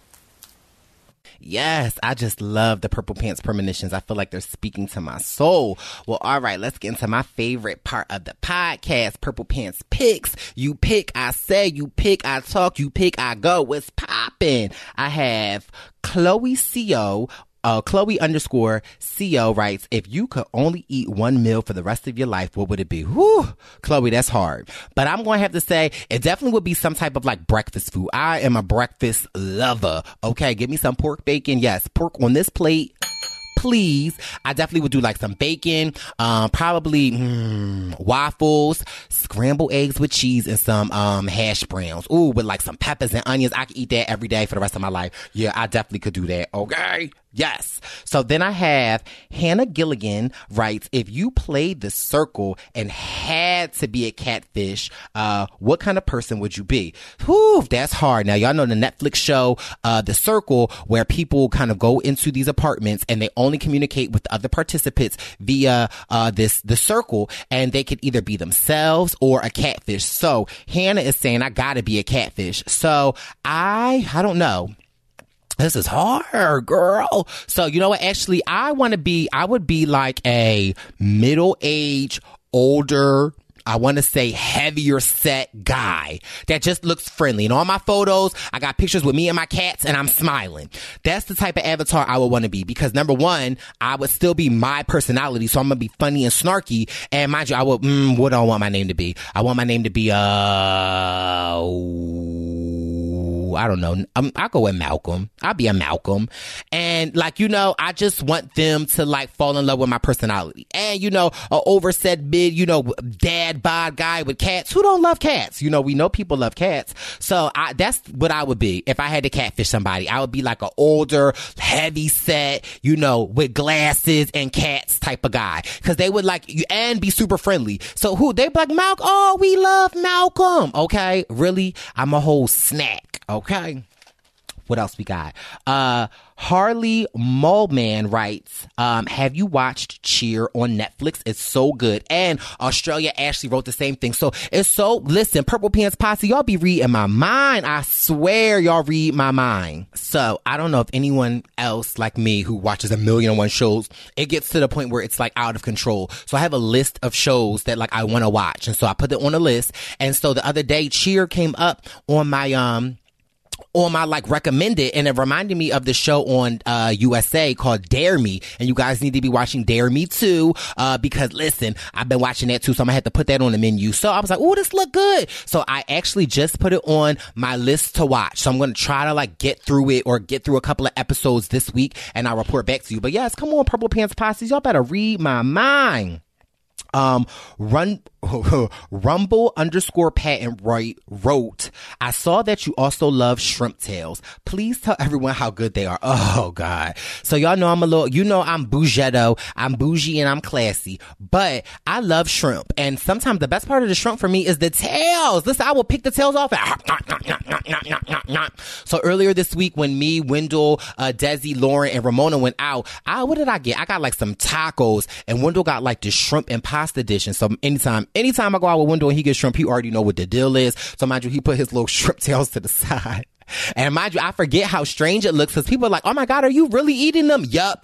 Yes, I just love the Purple Pants Premonitions. I feel like they're speaking to my soul. Well, all right, let's get into my favorite part of the podcast, Purple Pants Picks. You pick, I say, you pick, I talk, you pick, I go. What's poppin'? I have Chloe C O. Uh, Chloe underscore C O writes, if you could only eat one meal for the rest of your life, what would it be? Whew, Chloe, that's hard. But I'm going to have to say it definitely would be some type of like breakfast food. I am a breakfast lover. Okay, give me some pork bacon. Yes, pork on this plate. Please. I definitely would do like some bacon, um, probably mm, waffles, scrambled eggs with cheese, and some um, hash browns. Ooh, with like some peppers and onions. I could eat that every day for the rest of my life. Yeah, I definitely could do that. Okay. Yes. So then I have Hannah Gilligan writes, if you played the circle and had to be a catfish, uh, what kind of person would you be? Whew, that's hard. Now, y'all know the Netflix show, uh, The Circle, where people kind of go into these apartments and they only communicate with the other participants via, uh, this, the circle, and they could either be themselves or a catfish. So Hannah is saying, I gotta be a catfish. So I, I don't know. This is hard, girl. So, you know what? Actually, I want to be, I would be like a middle-aged, older, I want to say heavier set guy that just looks friendly. And all my photos, I got pictures with me and my cats and I'm smiling. That's the type of avatar I would want to be, because number one, I would still be my personality. So I'm going to be funny and snarky. And mind you, I would, mm, what do I want my name to be? I want my name to be, uh, I don't know. Um, I'll go with Malcolm. I'll be a Malcolm. And like, you know, I just want them to like fall in love with my personality. And, you know, a overset mid, you know, dad bod guy with cats. Who don't love cats? You know, we know people love cats. So I, that's what I would be if I had to catfish somebody. I would be like an older, heavy set, you know, with glasses and cats type of guy. Cause they would like you and be super friendly. So who, they'd be like, Malcolm, oh, we love Malcolm. Okay. Really? I'm a whole snack. Okay. What else we got? Uh, Harley Mullman writes, um, have you watched Cheer on Netflix? It's so good. And Australia Ashley wrote the same thing. So it's so, listen, Purple Pants Posse, y'all be reading my mind. I swear y'all read my mind. So I don't know if anyone else like me who watches a million and one shows, it gets to the point where it's like out of control. So I have a list of shows that like I want to watch. And so I put it on a list. And so the other day, Cheer came up on my, um, on my like recommended, and it reminded me of the show on uh U S A called Dare Me, and you guys need to be watching Dare Me too, uh because listen, I've been watching that too, so I'm gonna have to put that on the menu. So I was like, oh, this look good. So I actually just put it on my list to watch. So I'm gonna try to like get through it or get through a couple of episodes this week, and I'll report back to you. But yes, come on, Purple Pants Posse, y'all better read my mind. Um, run, rumble underscore patent right, wrote, I saw that you also love shrimp tails. Please tell everyone how good they are. Oh, God. So y'all know I'm a little, you know I'm bougetto. I'm bougie and I'm classy. But I love shrimp. And sometimes the best part of the shrimp for me is the tails. Listen, I will pick the tails off. And so earlier this week when me, Wendell, uh, Desi, Lauren, and Ramona went out, I, what did I get? I got like some tacos, and Wendell got like the shrimp and pasta dish. And so anytime, anytime I go out with Wendell and he gets shrimp, he already know what the deal is. So mind you, he put his little shrimp tails to the side. And mind you, I forget how strange it looks because people are like, oh my God, are you really eating them? Yup.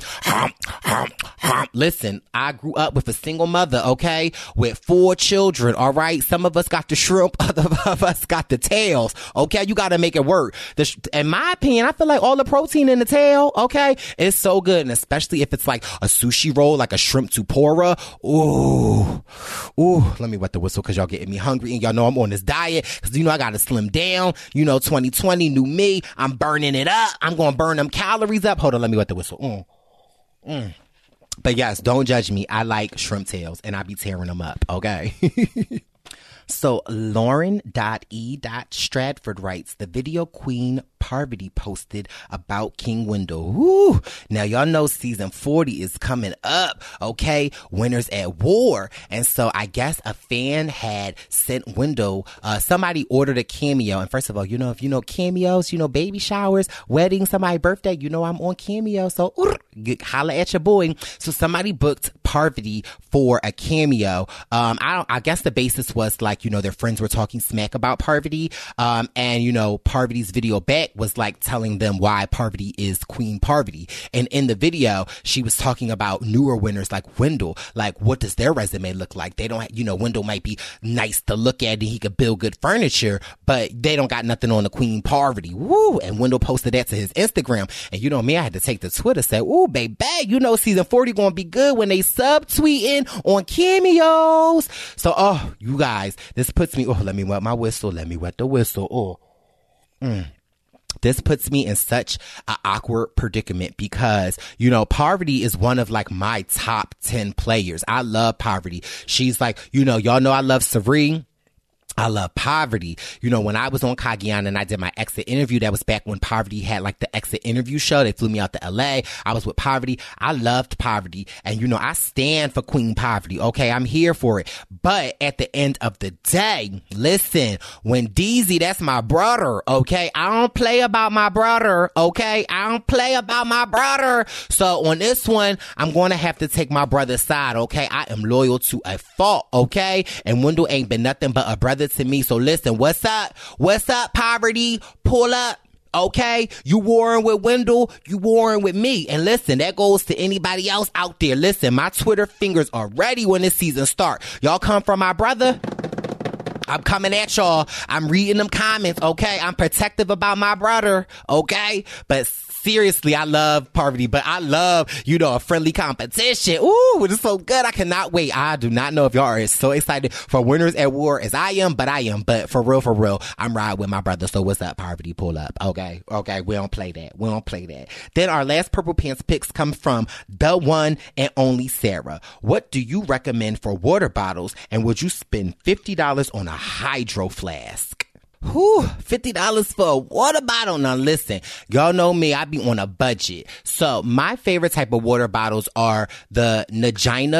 Listen, I grew up with a single mother, okay, with four children, all right? Some of us got the shrimp, other of us got the tails, okay? You got to make it work. The, in my opinion, I feel like all the protein in the tail, okay, is so good. And especially if it's like a sushi roll, like a shrimp tempura. Ooh, ooh, let me wet the whistle because y'all getting me hungry. And y'all know I'm on this diet because, you know, I got to slim down. You know, twenty twenty, new me. I'm burning it up. I'm going to burn them calories up. Hold on, let me wet the whistle. Mm. Mm. But yes, don't judge me. I like shrimp tails and I be tearing them up, okay? So Lauren E. Stratford writes, the video queen Parvati posted about King Wendell. Woo! Now y'all know season forty is coming up, okay? Winners at War. And so I guess a fan had sent Wendell, uh, somebody ordered a cameo. And first of all, you know, if you know cameos, you know, baby showers, weddings, somebody's birthday, you know I'm on Cameo. So get, holla at your boy. So somebody booked Parvati for a cameo. Um, I don't, I guess the basis was like, you know, their friends were talking smack about Parvati. Um, and you know, Parvati's video back was like telling them why Parvati is Queen Parvati. And in the video, she was talking about newer winners like Wendell. Like, what does their resume look like? They don't, you know, Wendell might be nice to look at and he could build good furniture, but they don't got nothing on the Queen Parvati. Woo! And Wendell posted that to his Instagram. And you know me, I had to take to Twitter, say, ooh, baby, you know, season forty gonna be good when they subtweeting on cameos. So, oh, you guys, this puts me, oh, let me wet my whistle. Let me wet the whistle. Oh, mm. This puts me in such an awkward predicament because, you know, Parvati is one of like my top ten players. I love Parvati. She's like, you know, y'all know I love Serene. I love Parvati. You know, when I was on Cagayan and I did my exit interview, that was back when Parvati had like the exit interview show. They flew me out to L A. I was with Parvati. I loved Parvati. And, you know, I stand for Queen Parvati. Okay, I'm here for it. But at the end of the day, listen, when Deezy, that's my brother, okay? I don't play about my brother, okay? I don't play about my brother. So on this one, I'm going to have to take my brother's side, okay? I am loyal to a fault, okay? And Wendell ain't been nothing but a brother to me. So listen, what's up? What's up, Parvati? Pull up. Okay, you warring with Wendell, you warring with me. And listen, that goes to anybody else out there. Listen, my Twitter fingers are ready when this season start. Y'all come from my brother? I'm coming at y'all. I'm reading them comments, okay? I'm protective about my brother, okay? But seriously, I love Parvati, but I love, you know, a friendly competition. Ooh, it's so good. I cannot wait. I do not know if y'all are so excited for Winners at War as I am, but I am. But for real, for real, I'm riding with my brother. So what's up, Parvati? Pull up. Okay. Okay. We don't play that. We don't play that. Then our last Purple Pants picks come from the one and only Sarah. What do you recommend for water bottles? And would you spend fifty dollars on a hydro flask? Whew, fifty dollars for a water bottle. Now listen, y'all know me, I be on a budget. So my favorite type of water bottles are the Nagina.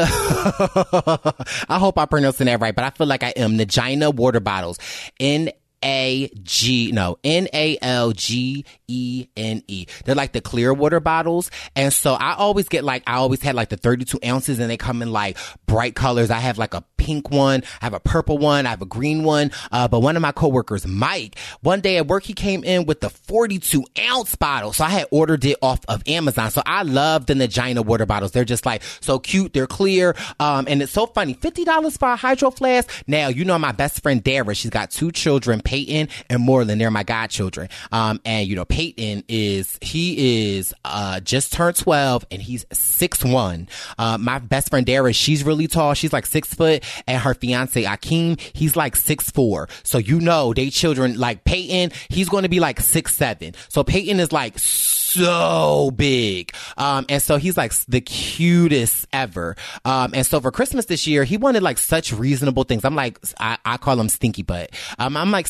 I hope I'm pronouncing that right, but I feel like I am. Nagina water bottles. N A G, no, N A L G E N E. They're like the clear water bottles. And so I always get like, I always had like the thirty-two ounces and they come in like bright colors. I have like a pink one. I have a purple one. I have a green one. Uh, but one of my coworkers, Mike, one day at work, he came in with the forty-two ounce bottle. So I had ordered it off of Amazon. So I love the Nagina water bottles. They're just like so cute. They're clear. Um, and it's so funny. fifty dollars for a hydro flask. Now, you know, my best friend, Dara, she's got two children, Peyton and Moreland. They're my godchildren. Um, and you know, Peyton is, he is, uh, just turned twelve and he's six one. Uh, my best friend, Dara, she's really tall. She's like six foot. And her fiance, Akeem, he's like six four. So, you know, they children, like Peyton, he's going to be like six seven. So Peyton is like so big. Um, and so he's like the cutest ever. Um, and so for Christmas this year, he wanted like such reasonable things. I'm like, I, I call him Stinky Butt. Um, I'm like,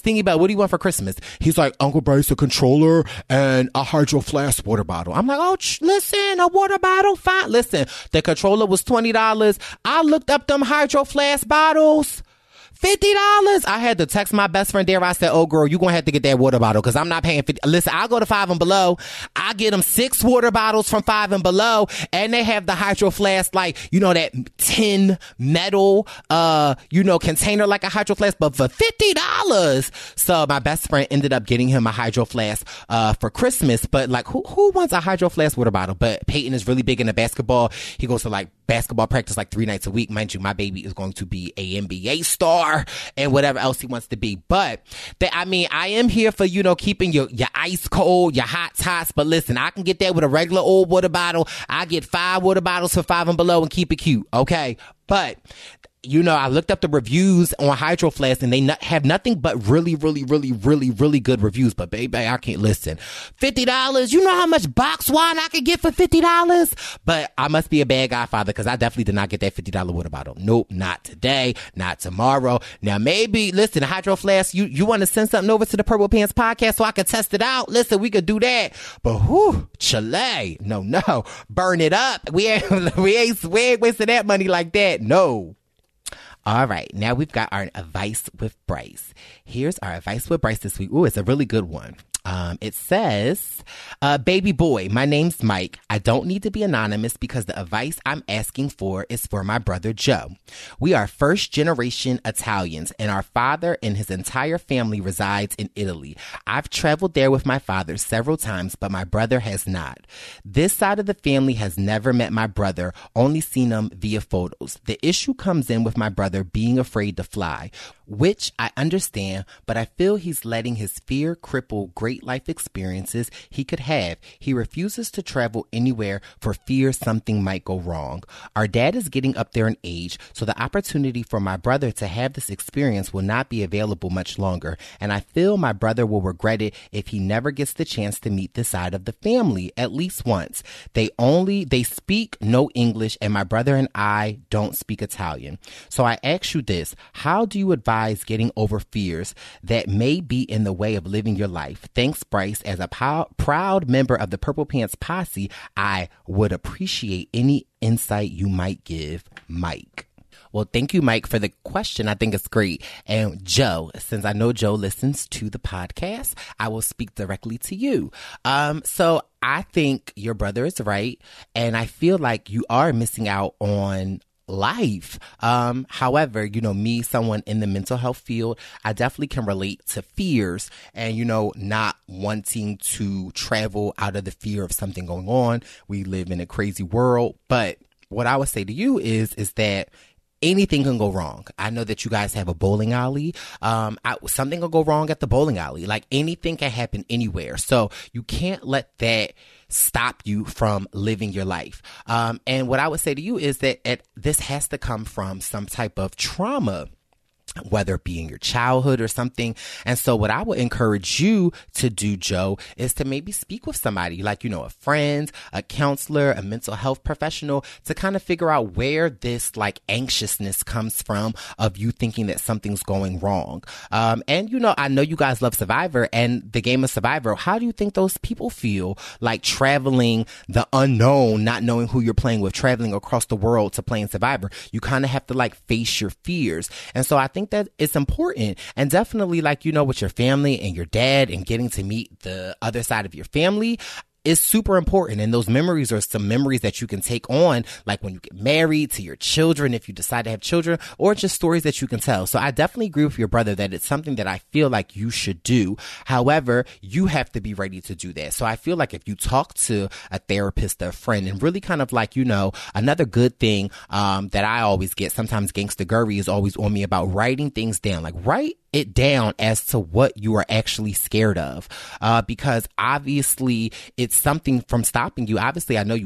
Stingy Bell, what do you want for Christmas? He's like, Uncle Bryce, a controller and a Hydro Flask water bottle. I'm like, oh, ch- listen, a water bottle, fine. Listen, the controller was twenty dollars. I looked up them Hydro Flask bottles. fifty dollars. I had to text my best friend there. I said, oh, girl, you're going to have to get that water bottle because I'm not paying fifty. Listen, I go to Five and Below. I get them six water bottles from Five and Below, and they have the Hydro Flask, like, you know, that tin metal, uh, you know, container like a Hydro Flask, but for fifty dollars. So my best friend ended up getting him a Hydro Flask uh, for Christmas. But, like, who, who wants a Hydro Flask water bottle? But Peyton is really big into basketball. He goes to, like, basketball practice like three nights a week. Mind you, my baby is going to be a N B A star and whatever else he wants to be. But they, I mean, I am here for, you know, keeping your, your ice cold, your hot tots. But listen, I can get that with a regular old water bottle. I get five water bottles for Five and Below and keep it cute. Okay. But you know, I looked up the reviews on Hydro Flask and they not, have nothing but really, really, really, really, really good reviews. But baby, I can't listen. fifty dollars. You know how much box wine I could get for fifty dollars? But I must be a bad godfather because I definitely did not get that fifty dollars water bottle. Nope, not today, not tomorrow. Now maybe, listen, Hydro Flask, you, you want to send something over to the Purple Pants podcast so I can test it out? Listen, we could do that. But whew, Chile. No, no. Burn it up. We ain't, we ain't, we ain't wasting that money like that. No. All right, now we've got our advice with Bryce. Here's our advice with Bryce this week. Ooh, it's a really good one. Um, it says, uh, baby boy, my name's Mike. I don't need to be anonymous because the advice I'm asking for is for my brother Joe. We are first generation Italians and our father and his entire family resides in Italy. I've traveled there with my father several times, but my brother has not. This side of the family has never met my brother, only seen him via photos. The issue comes in with my brother being afraid to fly, which I understand, but I feel he's letting his fear cripple great life experiences he could have. He refuses to travel anywhere for fear something might go wrong. Our dad is getting up there in age, so the opportunity for my brother to have this experience will not be available much longer, and I feel my brother will regret it if he never gets the chance to meet this side of the family at least once. They only, they speak no English, and my brother and I don't speak Italian. So I ask you this, how do you advise getting over fears that may be in the way of living your life? Thanks, Bryce. As a pow- proud member of the Purple Pants posse, I would appreciate any insight you might give, Mike. Well, thank you, Mike, for the question. I think it's great. And Joe, since I know Joe listens to the podcast, I will speak directly to you. Um, so I think your brother is right. And I feel like you are missing out on life. Um, however, you know, me, someone in the mental health field, I definitely can relate to fears and, you know, not wanting to travel out of the fear of something going on. We live in a crazy world. But what I would say to you is, is that anything can go wrong. I know that you guys have a bowling alley. Um, I, something will go wrong at the bowling alley. Like anything can happen anywhere. So you can't let that stop you from living your life. Um, and what I would say to you is that it, this has to come from some type of trauma, whether it be in your childhood or something. And so what I would encourage you to do, Joe, is to maybe speak with somebody like, you know, a friend, a counselor, a mental health professional to kind of figure out where this like anxiousness comes from of you thinking that something's going wrong. Um, and, you know, I know you guys love Survivor and the game of Survivor. How do you think those people feel like traveling the unknown, not knowing who you're playing with, traveling across the world to play in Survivor? You kind of have to like face your fears. And so I think that it's important, and definitely like, you know, with your family and your dad and getting to meet the other side of your family is super important. And those memories are some memories that you can take on, like when you get married, to your children, if you decide to have children, or just stories that you can tell. So I definitely agree with your brother that it's something that I feel like you should do. However, you have to be ready to do that. So I feel like if you talk to a therapist or a friend and really kind of like, you know, another good thing um, that I always get, sometimes Gangsta Gurry is always on me about writing things down, like write it down as to what you are actually scared of, uh, because obviously it's something from stopping you. Obviously, I know you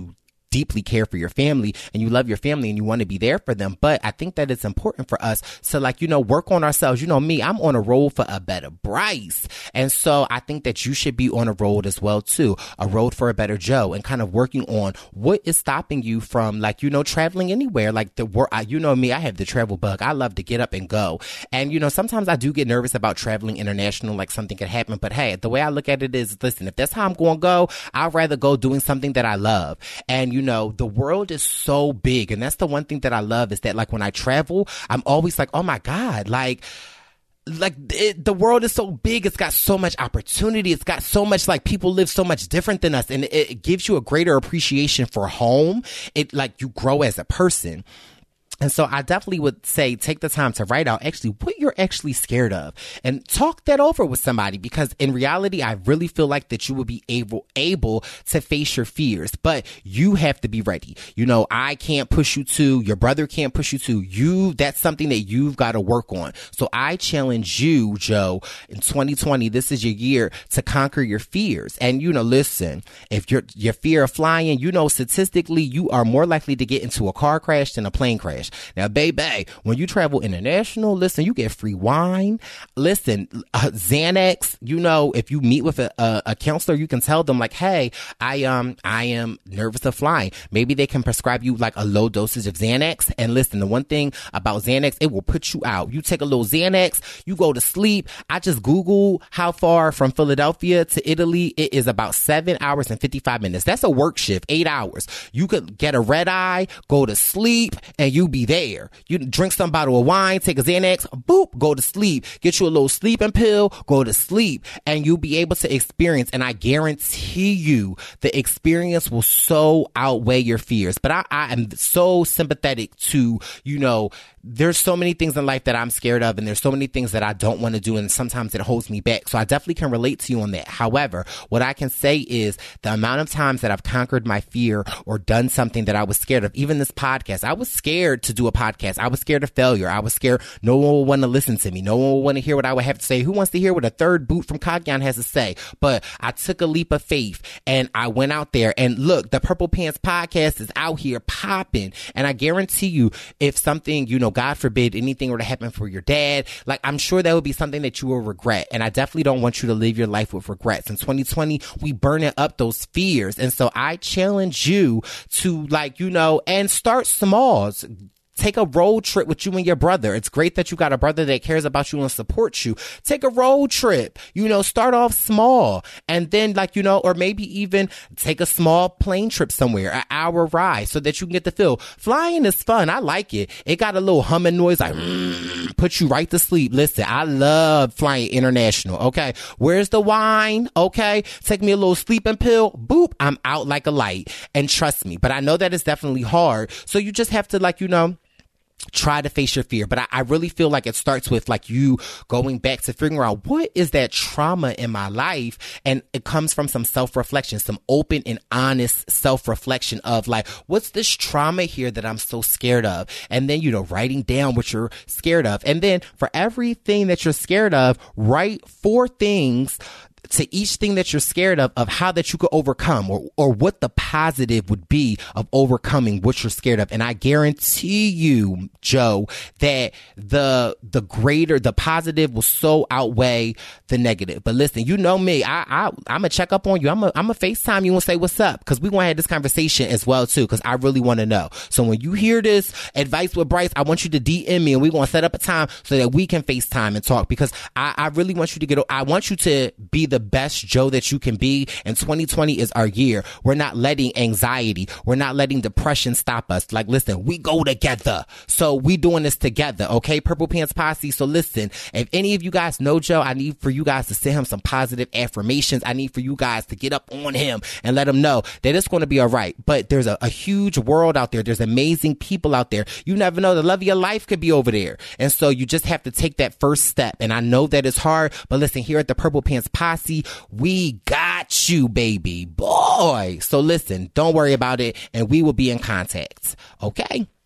deeply care for your family and you love your family and you want to be there for them. But I think that it's important for us to, like, you know, work on ourselves. You know me, I'm on a road for a better Bryce. And so I think that you should be on a road as well, too. A road for a better Joe, and kind of working on what is stopping you from, like, you know, traveling anywhere. Like the work, you know me, I have the travel bug. I love to get up and go. And, you know, sometimes I do get nervous about traveling international, like something could happen. But hey, the way I look at it is, listen, if that's how I'm going to go, I'd rather go doing something that I love. And, you know, the world is so big. And that's the one thing that I love is that, like, when I travel, I'm always like, oh my God, like, like it, the world is so big. It's got so much opportunity. It's got so much, like, people live so much different than us. And it, it gives you a greater appreciation for home. It, like, you grow as a person. And so I definitely would say take the time to write out actually what you're actually scared of and talk that over with somebody, because in reality, I really feel like that you will be able able to face your fears, but you have to be ready. You know, I can't push you to, your brother can't push you to, you, that's something that you've got to work on. So I challenge you, Joe, in twenty twenty, this is your year to conquer your fears. And, you know, listen, if you're, your fear of flying, you know, statistically, you are more likely to get into a car crash than a plane crash. Now, baby, when you travel international, listen, you get free wine. Listen, uh, Xanax, you know, if you meet with a, a, a counselor, you can tell them, like, hey, I um I am nervous of flying. Maybe they can prescribe you like a low dosage of Xanax. And listen, the one thing about Xanax, it will put you out. You take a little Xanax, you go to sleep. I just Googled how far from Philadelphia to Italy. It is about seven hours and fifty-five minutes. That's a work shift, eight hours. You could get a red eye, go to sleep, and you be there. You drink some bottle of wine, take a Xanax, boop, go to sleep. Get you a little sleeping pill, go to sleep, and you'll be able to experience. And I guarantee you, the experience will so outweigh your fears. But I, I am so sympathetic to, you know, there's so many things in life that I'm scared of, and there's so many things that I don't want to do, and sometimes it holds me back. So I definitely can relate to you on that. However, what I can say is the amount of times that I've conquered my fear or done something that I was scared of, even this podcast, I was scared to do a podcast. I was scared of failure. I was scared no one would want to listen to me. No one would want to hear what I would have to say. Who wants to hear what a third boot from Cogyan has to say? But I took a leap of faith and I went out there, and look, the Purple Pants podcast is out here popping. And I guarantee you, if something, you know, God forbid anything were to happen for your dad, like, I'm sure that would be something that you will regret. And I definitely don't want you to live your life with regrets. In twenty twenty, we burning up those fears. And so I challenge you to, like, you know, and start small. Take a road trip with you and your brother. It's great that you got a brother that cares about you and supports you. Take a road trip, you know, start off small, and then, like, you know, or maybe even take a small plane trip somewhere, an hour ride, so that you can get the feel. Flying is fun. I like it. It got a little humming noise, like, mm, put you right to sleep. Listen, I love flying international. Okay. Where's the wine? Okay. Take me a little sleeping pill. Boop. I'm out like a light. And trust me, but I know that it's definitely hard. So you just have to, like, you know, try to face your fear. But I, I really feel like it starts with, like, you going back to figuring out what is that trauma in my life. And it comes from some self-reflection, some open and honest self-reflection of, like, what's this trauma here that I'm so scared of? And then, you know, writing down what you're scared of. And then for everything that you're scared of, write four things to each thing that you're scared of, of how that you could overcome, or, or what the positive would be of overcoming what you're scared of. And I guarantee you, Joe, that the, the greater, the positive will so outweigh the negative. But listen, you know me, I, I, I'm gonna check up on you. I'm gonna, I'm gonna FaceTime you and say, what's up? Cause we want to have this conversation as well too. Cause I really want to know. So when you hear this advice with Bryce, I want you to D M me, and we're going to set up a time so that we can FaceTime and talk, because I, I really want you to get, I want you to be the best Joe that you can be. And twenty twenty is our year. We're not letting anxiety, we're not letting depression stop us. Like, listen, we go together. So we doing this together. Okay. Purple Pants Posse. So listen, if any of you guys know Joe, I need for you guys to send him some positive affirmations. I need for you guys to get up on him and let him know that it's going to be all right. But there's a, a huge world out there. There's amazing people out there. You never know, the love of your life could be over there. And so you just have to take that first step. And I know that it's hard, but listen, here at the Purple Pants Posse, we got you, baby boy. So listen, don't worry about it, and we will be in contact. Okay?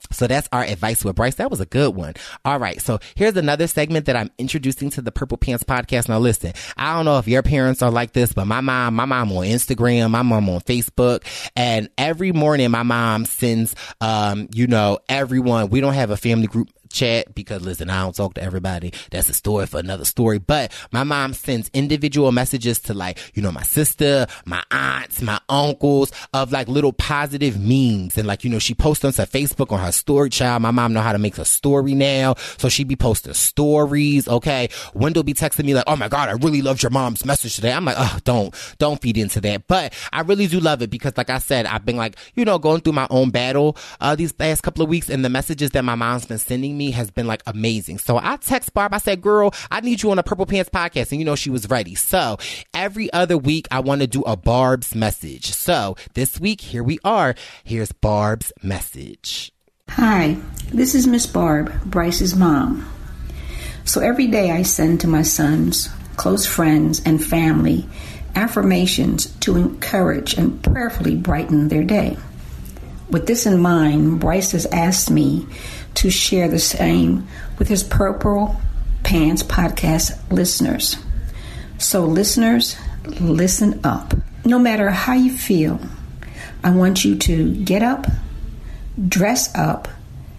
So that's our advice with Bryce. That was a good one. All right. So here's another segment that I'm introducing to the Purple Pants podcast. Now listen, I don't know if your parents are like this, but my mom, my mom on Instagram, my mom on Facebook, and every morning my mom sends, um, you know, everyone, we don't have a family group chat because listen, I don't talk to everybody. That's a story for another story. But my mom sends individual messages to like, you know, my sister, my aunts, my uncles of like little positive memes. And like, you know, she posts on her Facebook on her story, child. My mom know how to make a story now. So she be posting stories. Okay. Wendell be texting me like, oh my God, I really loved your mom's message today. I'm like, oh, don't, don't feed into that. But I really do love it because like I said, I've been like, you know, going through my own battle, uh, these last couple of weeks, and the messages that my mom's been sending me has been like amazing. So I text Barb, I said, girl, I need you on a Purple Pants podcast. And you know, she was ready. So every other week I want to do a Barb's message. So this week, here we are. Here's Barb's message. Hi, this is Miss Barb, Bryce's mom. So every day I send to my sons, close friends, and family affirmations to encourage and prayerfully brighten their day. With this in mind, Bryce has asked me to share the same with his Purple Pants podcast listeners. So listeners, listen up. No matter how you feel, I want you to get up, dress up,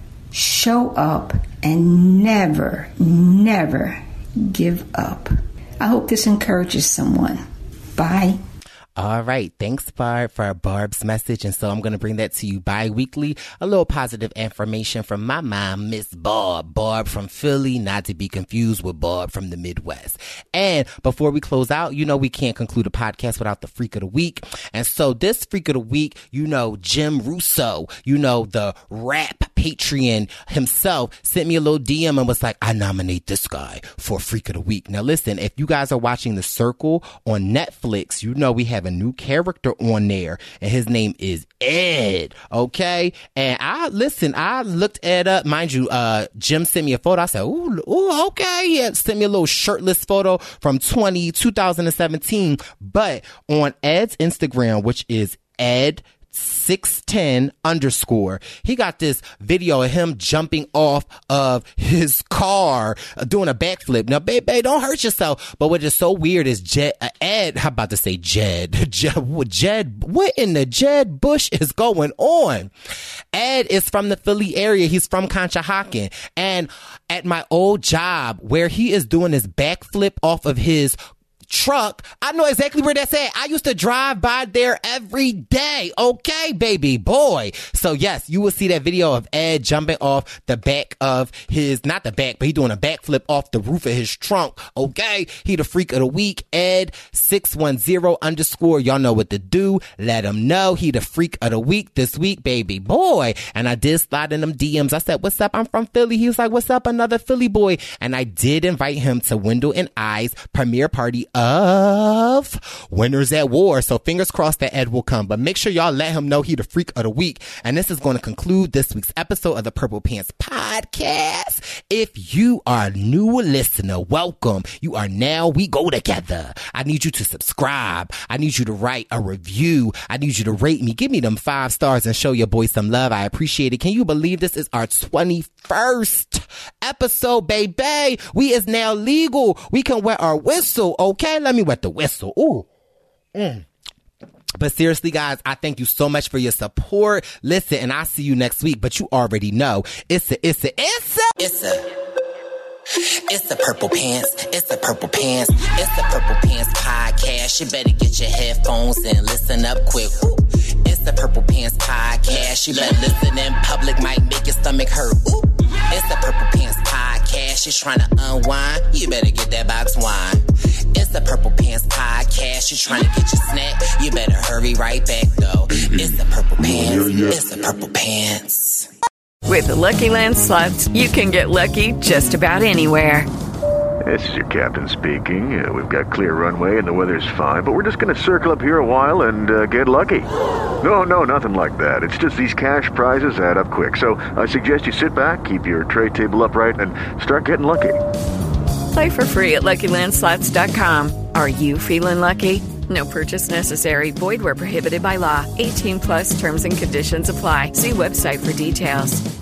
show up, and never, never give up. I hope this encourages someone. Bye. All right. Thanks, Barb, for Barb's message. And so I'm going to bring that to you bi-weekly. A little positive information from my mom, Miss Barb. Barb from Philly, not to be confused with Barb from the Midwest. And before we close out, you know, we can't conclude a podcast without the Freak of the Week. And so this Freak of the Week, you know, Jim Russo, you know, the rap Patreon himself, sent me a little D M and was like, I nominate this guy for Freak of the Week. Now, listen, if you guys are watching The Circle on Netflix, you know we have a new character on there, and his name is Ed. Okay, and I listen. I looked Ed up, mind you. Uh, Jim sent me a photo. I said, "Ooh, ooh, okay." He had sent me a little shirtless photo from twenty, two thousand seventeen. But on Ed's Instagram, which is Ed six ten underscore, he got this video of him jumping off of his car, uh, doing a backflip. Now, baby, don't hurt yourself. But what is so weird is Jed, uh, Ed, how about to say Jed, Jed, Jed, what in the Jed Bush is going on? Ed is from the Philly area. He's from Conshohocken. And at my old job, where he is doing his backflip off of his truck, I know exactly where that's at. I used to drive by there every day. Okay, baby boy. So yes, you will see that video of Ed jumping off the back of his, not the back, but he doing a backflip off the roof of his trunk. Okay, he the Freak of the Week. Ed six one zero underscore. Y'all know what to do. Let him know he the Freak of the Week this week, baby boy. And I did slide in them D Ms. I said, what's up? I'm from Philly. He was like, what's up? Another Philly boy. And I did invite him to Wendell and I's premiere party of Winners at War. So fingers crossed that Ed will come, but make sure y'all let him know he the Freak of the Week. And this is going to conclude this week's episode of the Purple Pants podcast. If you are a new listener, welcome. You are now We Go Together. I need you to subscribe. I need you to write a review. I need you to rate me. Give me them five stars and show your boy some love. I appreciate it. Can you believe this is our twenty-first episode, baby? We is now legal. We can wear our whistle. Okay, let me wet the whistle. Ooh. Mm. But seriously, guys, I thank you so much for your support. Listen, and I'll see you next week. But you already know, it's a, it's a, it's a, it's a, it's the Purple Pants. It's the Purple Pants. It's the Purple Pants podcast. You better get your headphones and listen up quick. Ooh. It's the Purple Pants podcast. You better listen in public, might make your stomach hurt. Ooh. It's the Purple Pants podcast. You're trying to unwind, you better get that box wine. It's the Purple Pants podcast. You're trying to get your snack, you better hurry right back though. It's the Purple Pants. It's the Purple Pants. With the Lucky Land Slots, you can get lucky just about anywhere. This is your captain speaking. Uh, we've got clear runway and the weather's fine, but we're just going to circle up here a while and uh, get lucky. No, no, nothing like that. It's just these cash prizes add up quick. So I suggest you sit back, keep your tray table upright, and start getting lucky. Play for free at Lucky Land Slots dot com. Are you feeling lucky? No purchase necessary. Void where prohibited by law. eighteen plus terms and conditions apply. See website for details.